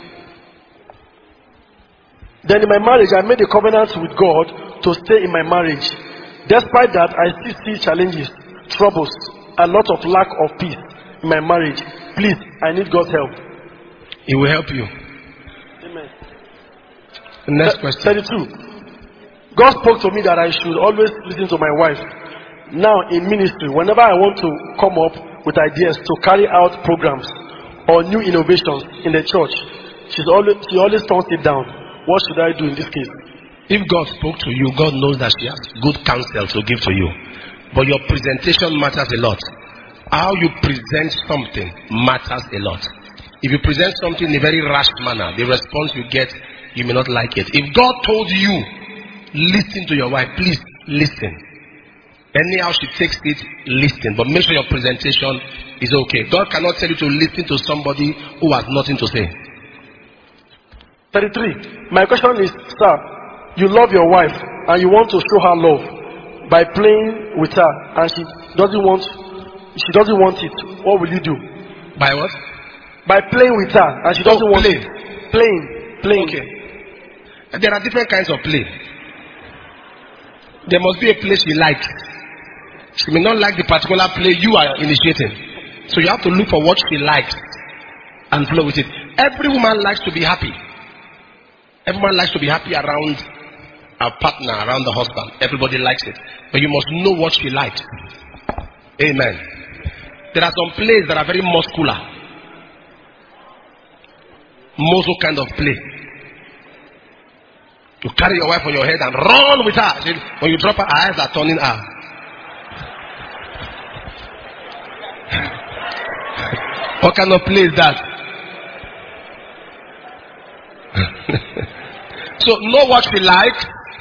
Then in my marriage, I made a covenant with God to stay in my marriage. Despite that, I still see challenges, troubles, a lot of lack of peace in my marriage. Please, I need God's help. He will help you. Amen. The next question. thirty-two. God spoke to me that I should always listen to my wife. Now in ministry, whenever I want to come up with ideas to carry out programs or new innovations in the church, she's always she always turns it down. What should I do in this case? If God spoke to you, God knows that she has good counsel to give to you. But your presentation matters a lot. How you present something matters a lot. If you present something in a very rash manner, the response you get, you may not like it. If God told you, listen to your wife, please listen. Anyhow she takes it, listen. But make sure your presentation is okay. God cannot tell you to listen to somebody who has nothing to say. thirty-three. My question is, sir, you love your wife and you want to show her love by playing with her and she doesn't want she doesn't want it. What will you do? By what? By playing with her and she doesn't oh, want play. it. Playing. Playing. Okay. There are different kinds of play. There must be a play she likes. She may not like the particular play you are initiating. So you have to look for what she likes and flow with it. Every woman likes to be happy. Everyone likes to be happy around a partner, around the husband. Everybody likes it. But you must know what she likes. Amen. There are some plays that are very muscular. Muscle kind of play. You carry your wife on your head and run with her. When you drop her, her eyes are turning her. What kind of play is that? So know what she likes.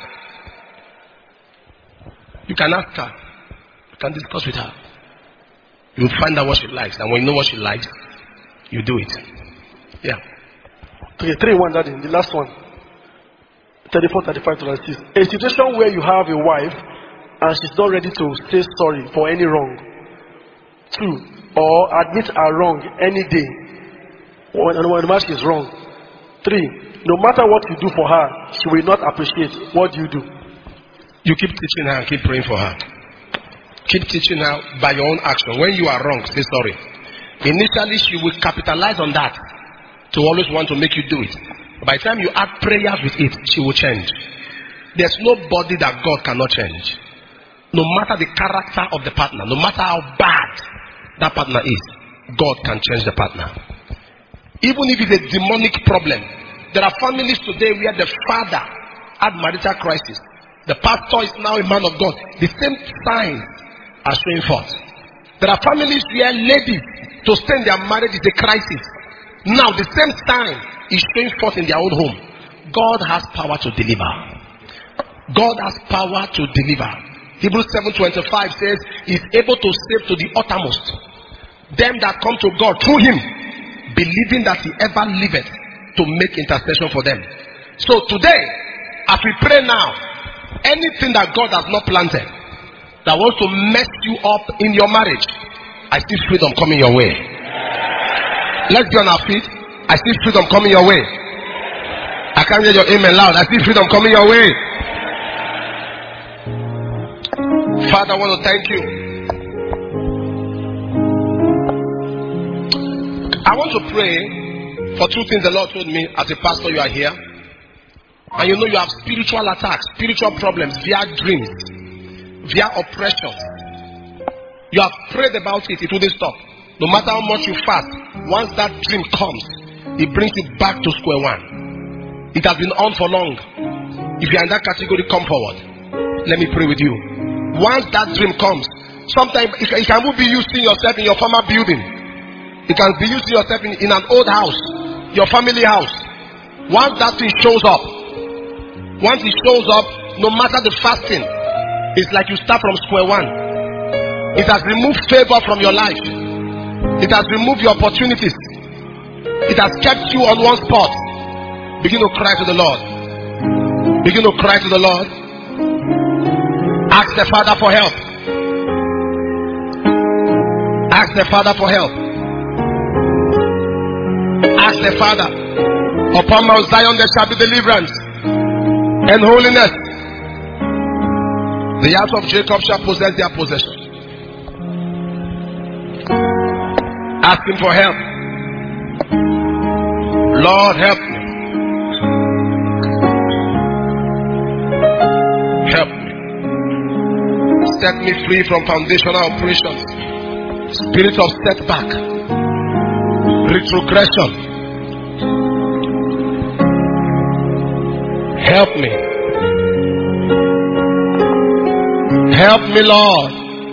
You can ask her. You can discuss with her. You find out what she likes. And when you know what she likes, you do it. Yeah. Okay, three one, Daddy. The last one. thirty-four, thirty-five, thirty-six. A situation where you have a wife and she's not ready to say sorry for any wrong. Two, or admit her wrong any day when, when the is wrong. Three, no matter what you do for her, she will not appreciate. What do you do? You keep teaching her and keep praying for her. Keep teaching her by your own action. When you are wrong, say sorry. Initially, she will capitalize on that to always want to make you do it. By the time you add prayers with it, she will change. There's nobody that God cannot change. No matter the character of the partner, no matter how bad that partner is, God can change the partner. Even if it's a demonic problem. There are families today where the father had marital crisis. The pastor is now a man of God. The same signs are showing forth. There are families where ladies to stay in their marriage is a crisis. Now the same sign is showing forth in their own home. God has power to deliver. God has power to deliver. Hebrews seven twenty-five says he's able to save to the uttermost them that come to God through him, believing that he ever liveth to make intercession for them. So today, as we pray now, anything that God has not planted that wants to mess you up in your marriage, I see freedom coming your way. Let's be on our feet. I see freedom coming your way. I can't hear your amen loud. I see freedom coming your way. Father, I want to thank you. I want to pray for two things the Lord told me. As a pastor, you are here. And you know you have spiritual attacks, spiritual problems via dreams, via oppression. You have prayed about it, it wouldn't stop. No matter how much you fast, once that dream comes, it brings you back to square one. It has been on for long. If you are in that category, come forward. Let me pray with you. Once that dream comes, sometimes it can, it can be you seeing yourself in your former building. It can be you seeing yourself in, in an old house, your family house. Once that thing shows up, once it shows up, no matter the fasting, it's like you start from square one. It has removed favor from your life. It has removed your opportunities. It has kept you on one spot. Begin to cry to the Lord. Begin to cry to the Lord. Ask the Father for help. Ask the Father for help. Ask the Father. Upon Mount Zion there shall be deliverance and holiness. The house of Jacob shall possess their possession. Ask him for help. Lord, help me. Help me. Set me free from foundational operations. Spirit of setback, retrogression. Help me. Help me, Lord.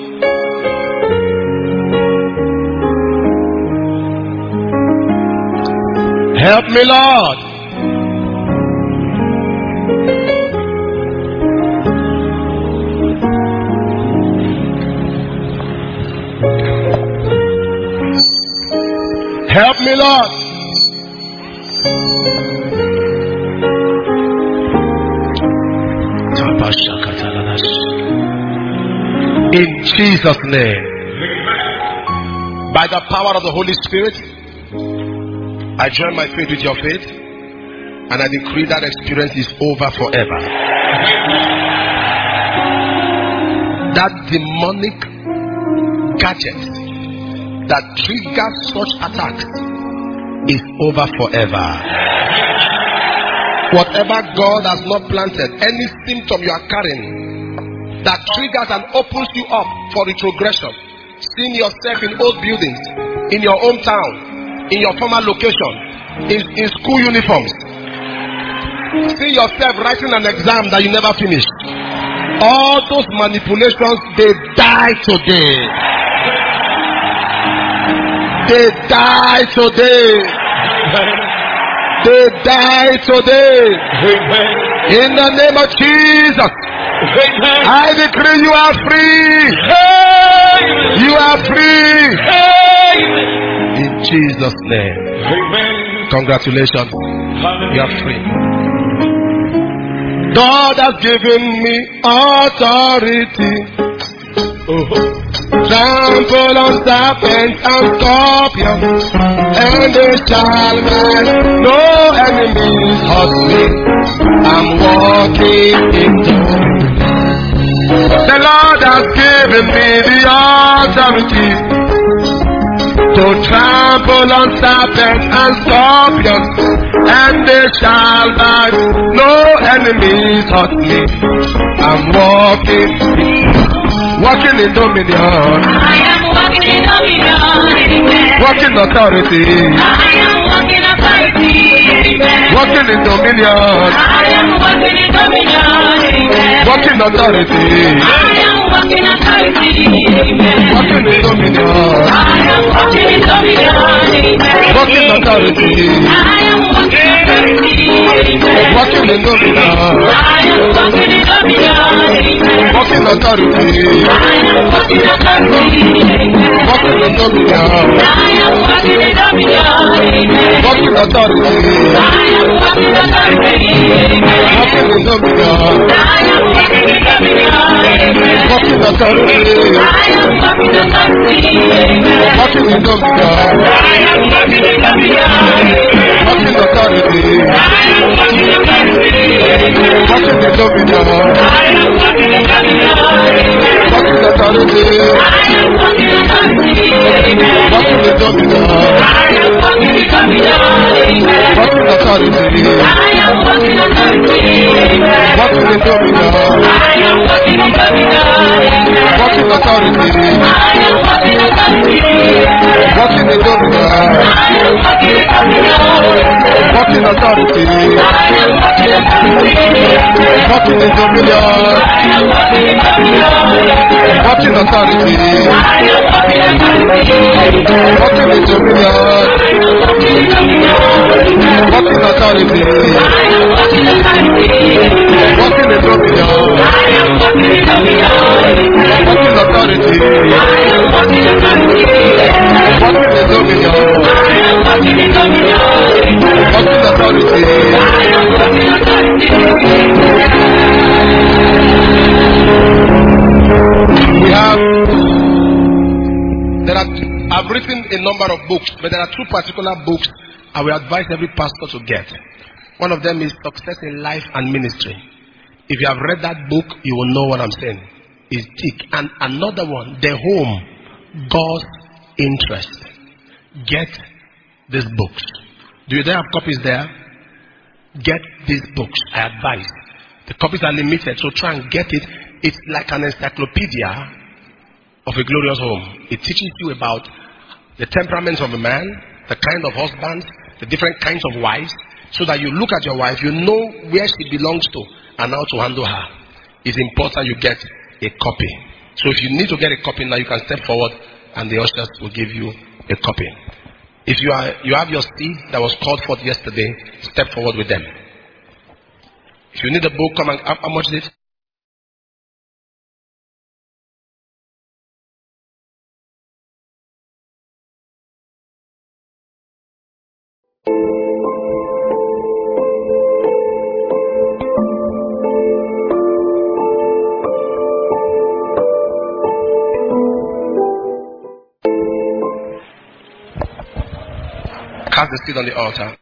Help me, Lord. Help me, Lord. In Jesus' name. By the power of the Holy Spirit, I join my faith with your faith, and I decree that experience is over forever. That demonic gadget that triggers such attacks is over forever. Whatever God has not planted, any symptom you are carrying that triggers and opens you up for retrogression, seeing yourself in old buildings, in your hometown, in your former location, in, in school uniforms, see yourself writing an exam that you never finished. All those manipulations, they die today. They die today. They die today. In the name of Jesus, I decree you are free. You are free. In Jesus' name. Congratulations. You are free. God has given me authority. Oh. Trample on serpents and scorpions, and they shall not. No enemies hurt me. I'm walking in joy. The Lord has given me the authority to trample on serpents and scorpions, and they shall not. No enemies hurt me. I'm walking. Walking in dominion. I am walking in dominion. Walking authority. I am walking authority. Walking in dominion. I am walking in dominion. Walking authority. I am walking authority. Walking in dominion. I am walking in dominion. Walking authority. I am walking authority. Walking in dominion. I am walking in dominion. Walking authority. I am walking authority. Walking in dominion. I am walking in dominion. Walking authority. I am walking authority. Walking in dominion. I am walking in dominion. Walking authority. I am walking authority. Walking in dominion. I am walking in dominion. Walking authority. I am walking authority. Walking in dominion. I am walking in dominion. Walking authority. I am walking authority. Walking in dominion. I am walking in dominion. Walking authority. I am walking authority. Walking in dominion. I am walking in dominion. Walking authority. I am walking authority. Walking in dominion. I am walking in dominion. Walking authority. I am walking authority. Walking in dominion. I am walking in dominion. Walking authority. I am walking authority. Walking in dominion. I am walking in dominion. Walking authority. I am walking authority. Walking in dominion. I am walking in dominion. Walking authority. I am walking authority. Walking in dominion. I am walking in dominion. Walking authority. I am walking authority. We have, there are, I've written a number of books, but there are two particular books I will advise every pastor to get. One of them is Success in Life and Ministry. If you have read that book, you will know what I'm saying. It's thick. And another one, The Home, God's Interest. Get these books. Do you have copies there? Get these books, I advise. The copies are limited, so try and get it. It's like an encyclopedia of a glorious home. It teaches you about the temperaments of a man, the kind of husbands, the different kinds of wives, so that you look at your wife, you know where she belongs to and how to handle her. It's important you get a copy. So if you need to get a copy now, you can step forward and the ushers will give you a copy. If you are you have your seed that was called forth yesterday, step forward with them. If you need a book, come and how, how much is it? Cast the seed on the altar.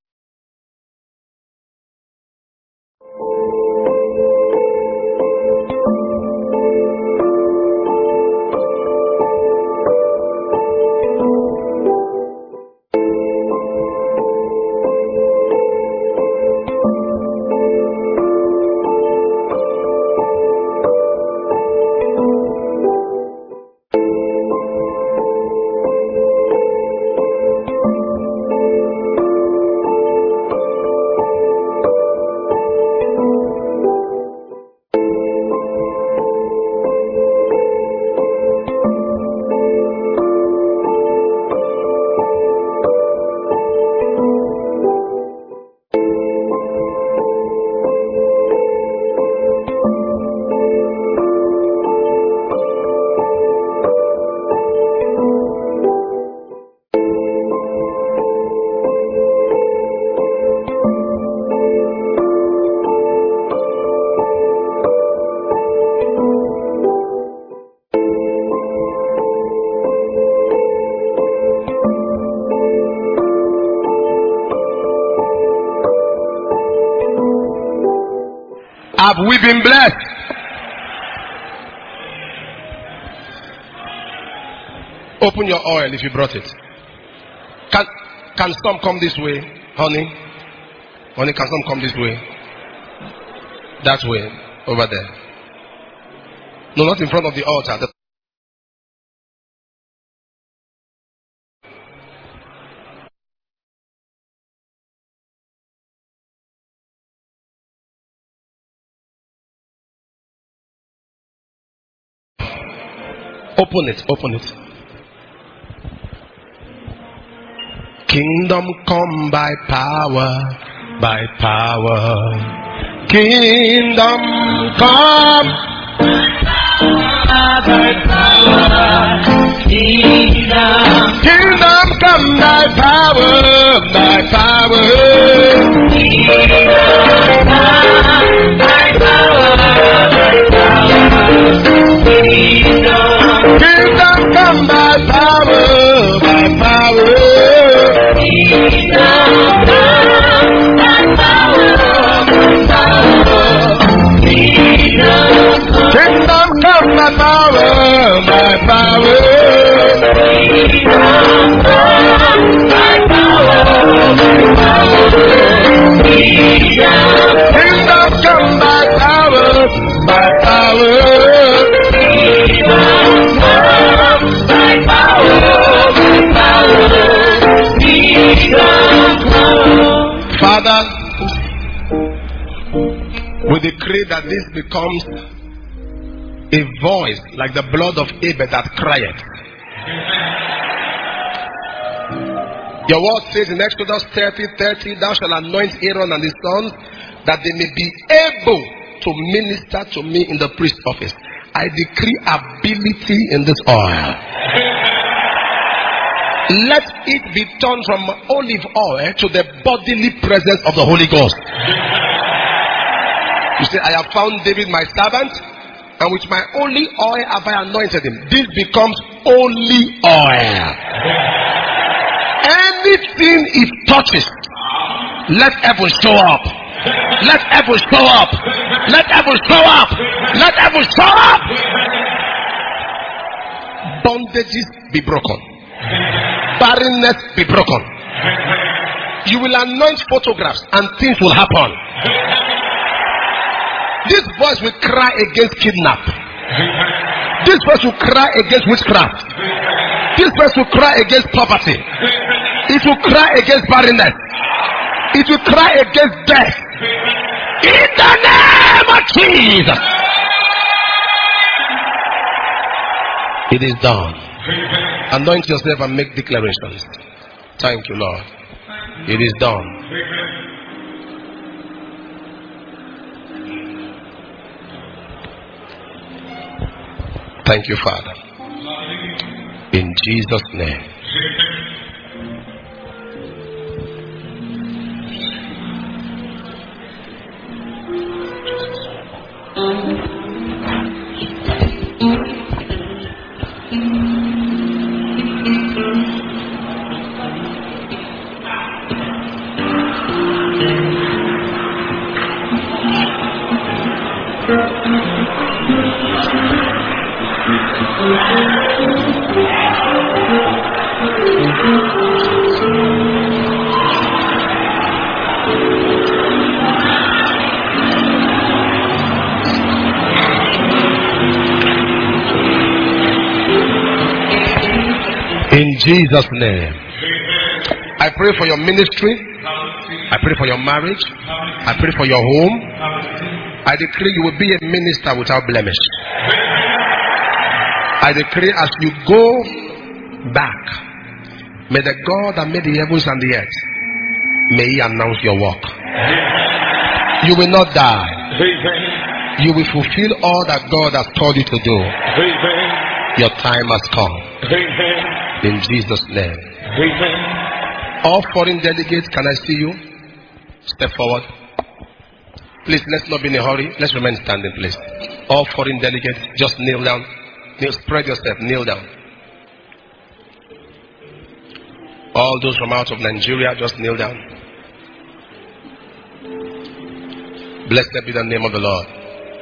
Have we been blessed? Open your oil if you brought it. Can can some come this way, honey? Honey, can some come this way? That way, over there. No, not in front of the altar. The Open it, open it. Kingdom come by power, by power. Kingdom come by power. Kingdom, Kingdom come by power, by power. Kingdom come by power, by power. Kingdom. Kingdom come by power, by power. Kingdom come by power, by power. Kingdom come by power, by power. Kingdom come by power, by power. Kingdom come by power, by power. Father, we decree that this becomes a voice like the blood of Abel that crieth. Your word says in Exodus thirty thirty, thou shalt anoint Aaron and his sons that they may be able to minister to me in the priest office. I decree ability in this oil. Let it be turned from olive oil to the bodily presence of the Holy Ghost. You say, I have found David my servant, and with my holy oil have I anointed him. This becomes holy oil. Anything it touches, let heaven show up. Let heaven show up. Let heaven show up. Let heaven show up. Bondages be broken. Barrenness be broken. You will anoint photographs and things will happen. This voice will cry against kidnap. This voice will cry against witchcraft. This voice will cry against poverty. It will cry against barrenness. It will cry against death. In the name of Jesus. It is done. Anoint yourself and make declarations. Thank you, Lord. It is done. Thank you, Father. In Jesus' name. In Jesus' name. I pray for your ministry. I pray for your marriage. I pray for your home. I decree you will be a minister without blemish. I decree as you go back, may the God that made the heavens and the earth, may He announce your work. You will not die. You will fulfill all that God has told you to do. Your time has come. In Jesus' name. All foreign delegates, can I see you? Step forward. Please, let's not be in a hurry. Let's remain standing, please. All foreign delegates, just kneel down. Kneel, spread yourself, kneel down. All those from out of Nigeria, just kneel down. Blessed be the name of the Lord.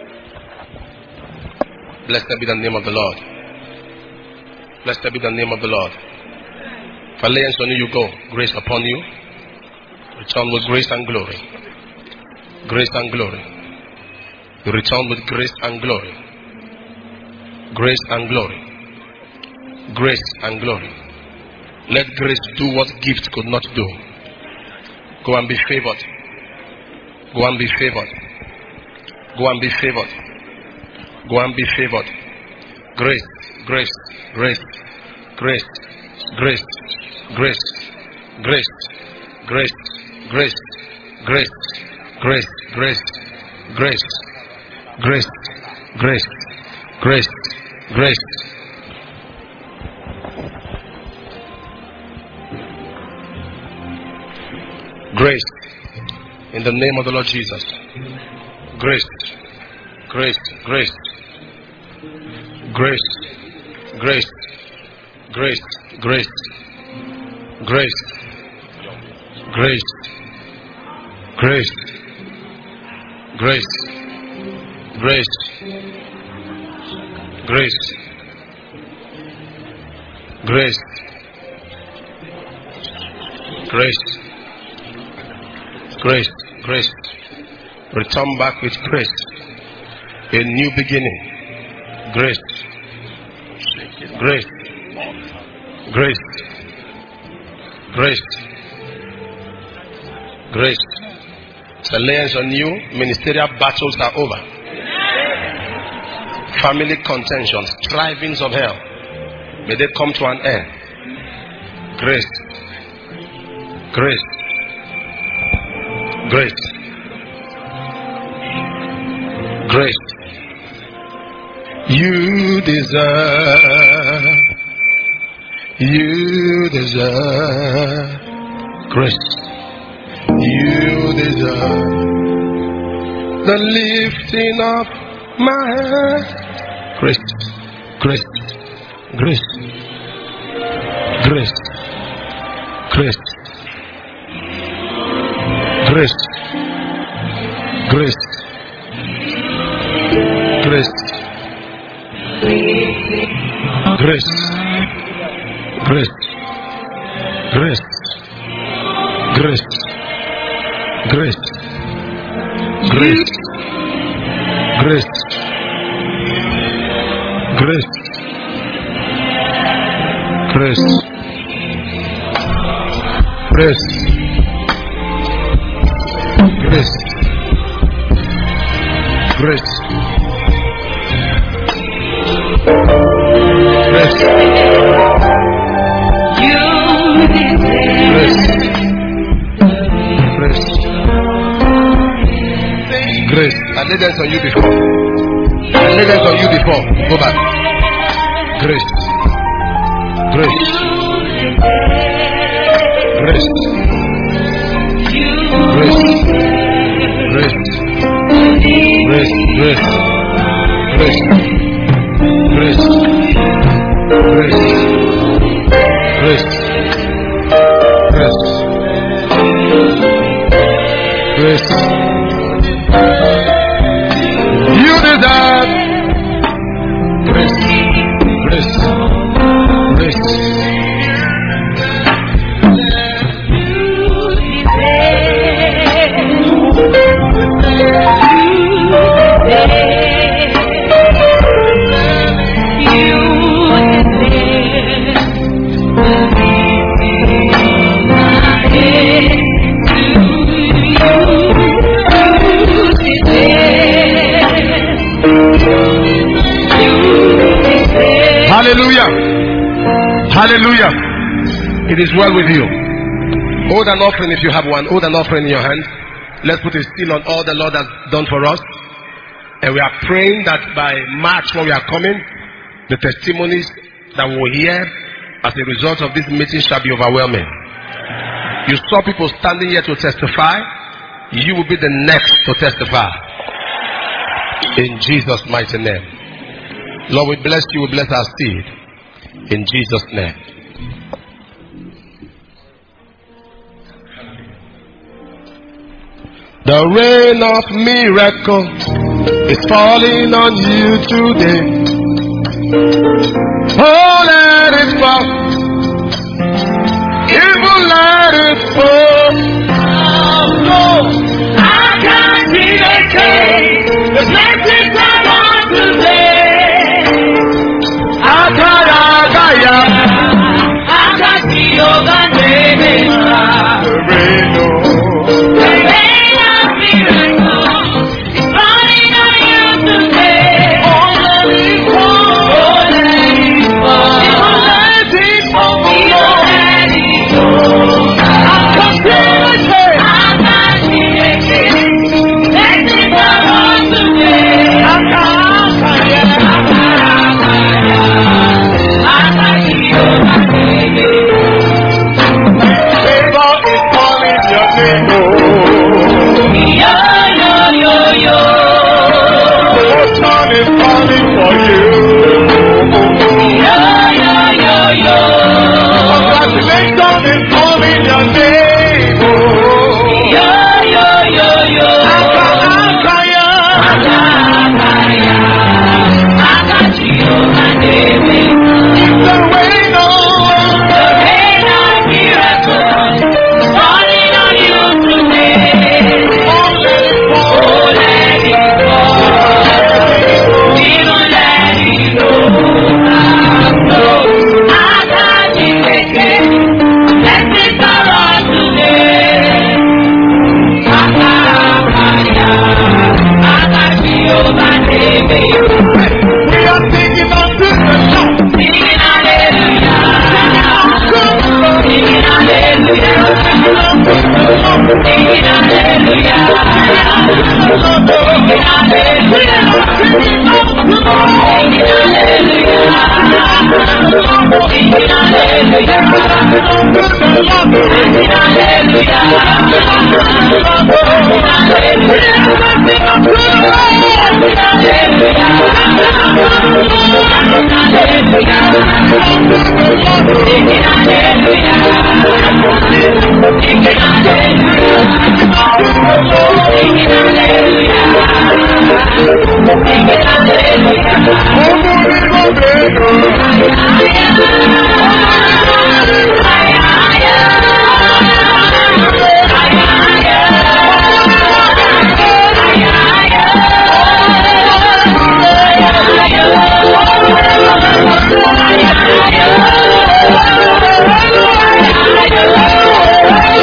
Blessed be the name of the Lord. Blessed be the name of the Lord. If I lay hands on you, you go. Grace upon you. Return with grace and glory. Grace and glory. You return with grace and glory. Grace and glory. Grace and glory. Let grace do what gift could not do. Go and be favored. Go and be favored. Go and be favored. Go and be favored. Grace, grace, grace, grace, grace, grace, grace, grace, grace, grace, grace, grace, grace, grace, grace, grace, grace. Grace. In the name of the Lord Jesus. Grace. Grace. Grace. Grace. Grace. Grace. Grace. Grace. Grace. Grace. Grace. Grace. Grace. Grace. Grace. Grace. Grace. Return back with grace. A new beginning. Grace. Grace. Grace. Grace. Grace. So lay hands on you. Ministerial battles are over. Family contentions, strivings of hell, may they come to an end. Grace. Grace. Grace. Grace. You deserve. You deserve grace. You deserve the lifting of my head. Grace. Grace. Grace. Grace. Grace. Grace. Grace. Grace. Grace. Grace. Grace. Grace. Grace. Grace. Grace. Grace. Grace. Grace. Grace. Grace. Grace. Grace. Grace. I laid hands on you before. I laid hands on you before. Go back. Grace. Grace. Grace. Grace. Grace. Grace. Grace. Grace. Grace. Grace. Grace. Grace. Grace. You deserve grace. Grace. Grace. Hallelujah. Hallelujah. It is well with you. Hold an offering if you have one. Hold an offering in your hand. Let's put a seal on all the Lord has done for us. And we are praying that by March when we are coming, the testimonies that we will hear as a result of this meeting shall be overwhelming. You saw people standing here to testify. You will be the next to testify. In Jesus' mighty name. Lord, we bless you. We bless our seed. In Jesus' name. The rain of miracle is falling on you today. Oh, let it fall. Even let it fall. Oh, no. I can't see the case. The blessings I want today. Akaragaya. I can't see your name. The rain of The rain of miracle is falling on you today. Oh, let it fall. Oh, let it fall. Let it fall. Let it fall. I can't see the case. I can't see the case. Blessings I want today. I can't see it. I can't see your name. favor is calling your name. Yo, yo, yo, yo. Promotion is calling for you. Yo, yo, yo, yo. Congratulations is calling your name. Yo, yo, yo, yo. Akaya. Akaya. Akachio Mandewe. The rain of The rain of miracles falling on you today. Oh, let it fall. Even let it go. Akachimeke. Blessings are on today. Akaya. Akachio Mandewe. we are singing unto the Lord. Singing hallelujah. Singing hallelujah. Singing hallelujah. Singing hallelujah. Singing hallelujah. Singing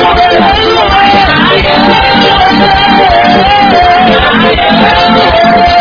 Hallelujah.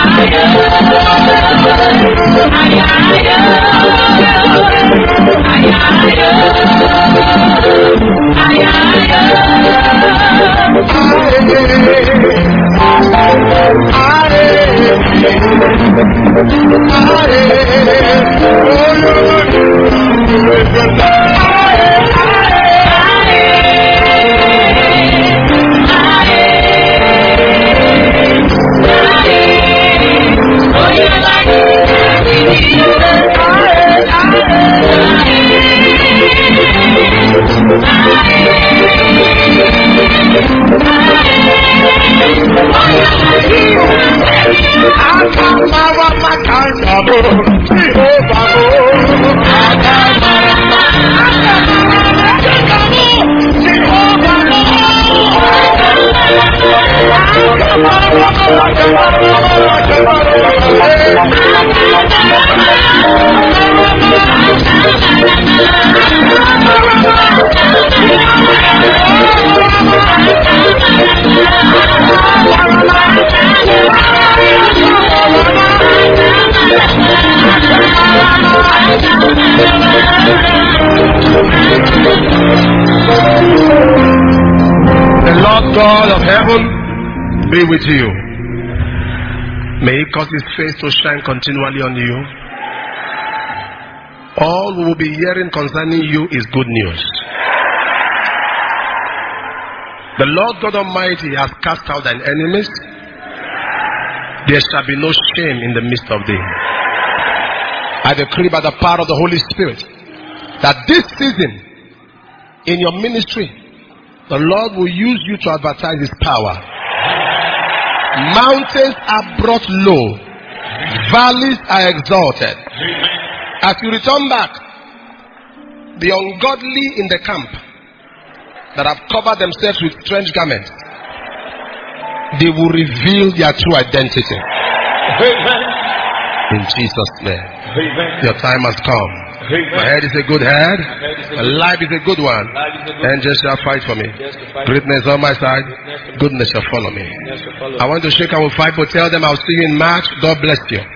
The Lord God of heaven be with you. May He cause His face to shine continually on you. All we will be hearing concerning you is good news. The Lord God Almighty has cast out thine enemies. There shall be no shame in the midst of thee. I decree by the power of the Holy Spirit that this season in your ministry, the Lord will use you to advertise His power. Mountains are brought low. Valleys are exalted. As you return back, the ungodly in the camp that have covered themselves with strange garments, they will reveal their true identity. Amen. In Jesus' name. Amen. Your time has come. Amen. My head is a good head. head is a My good- life is a good one. Life is a good- Angels shall fight for me. Yes, to fight. Greatness on my side. Goodness to- Goodness shall follow me. Yes, to follow. I want to shake hands with five, but tell them I'll see you in March. God bless you.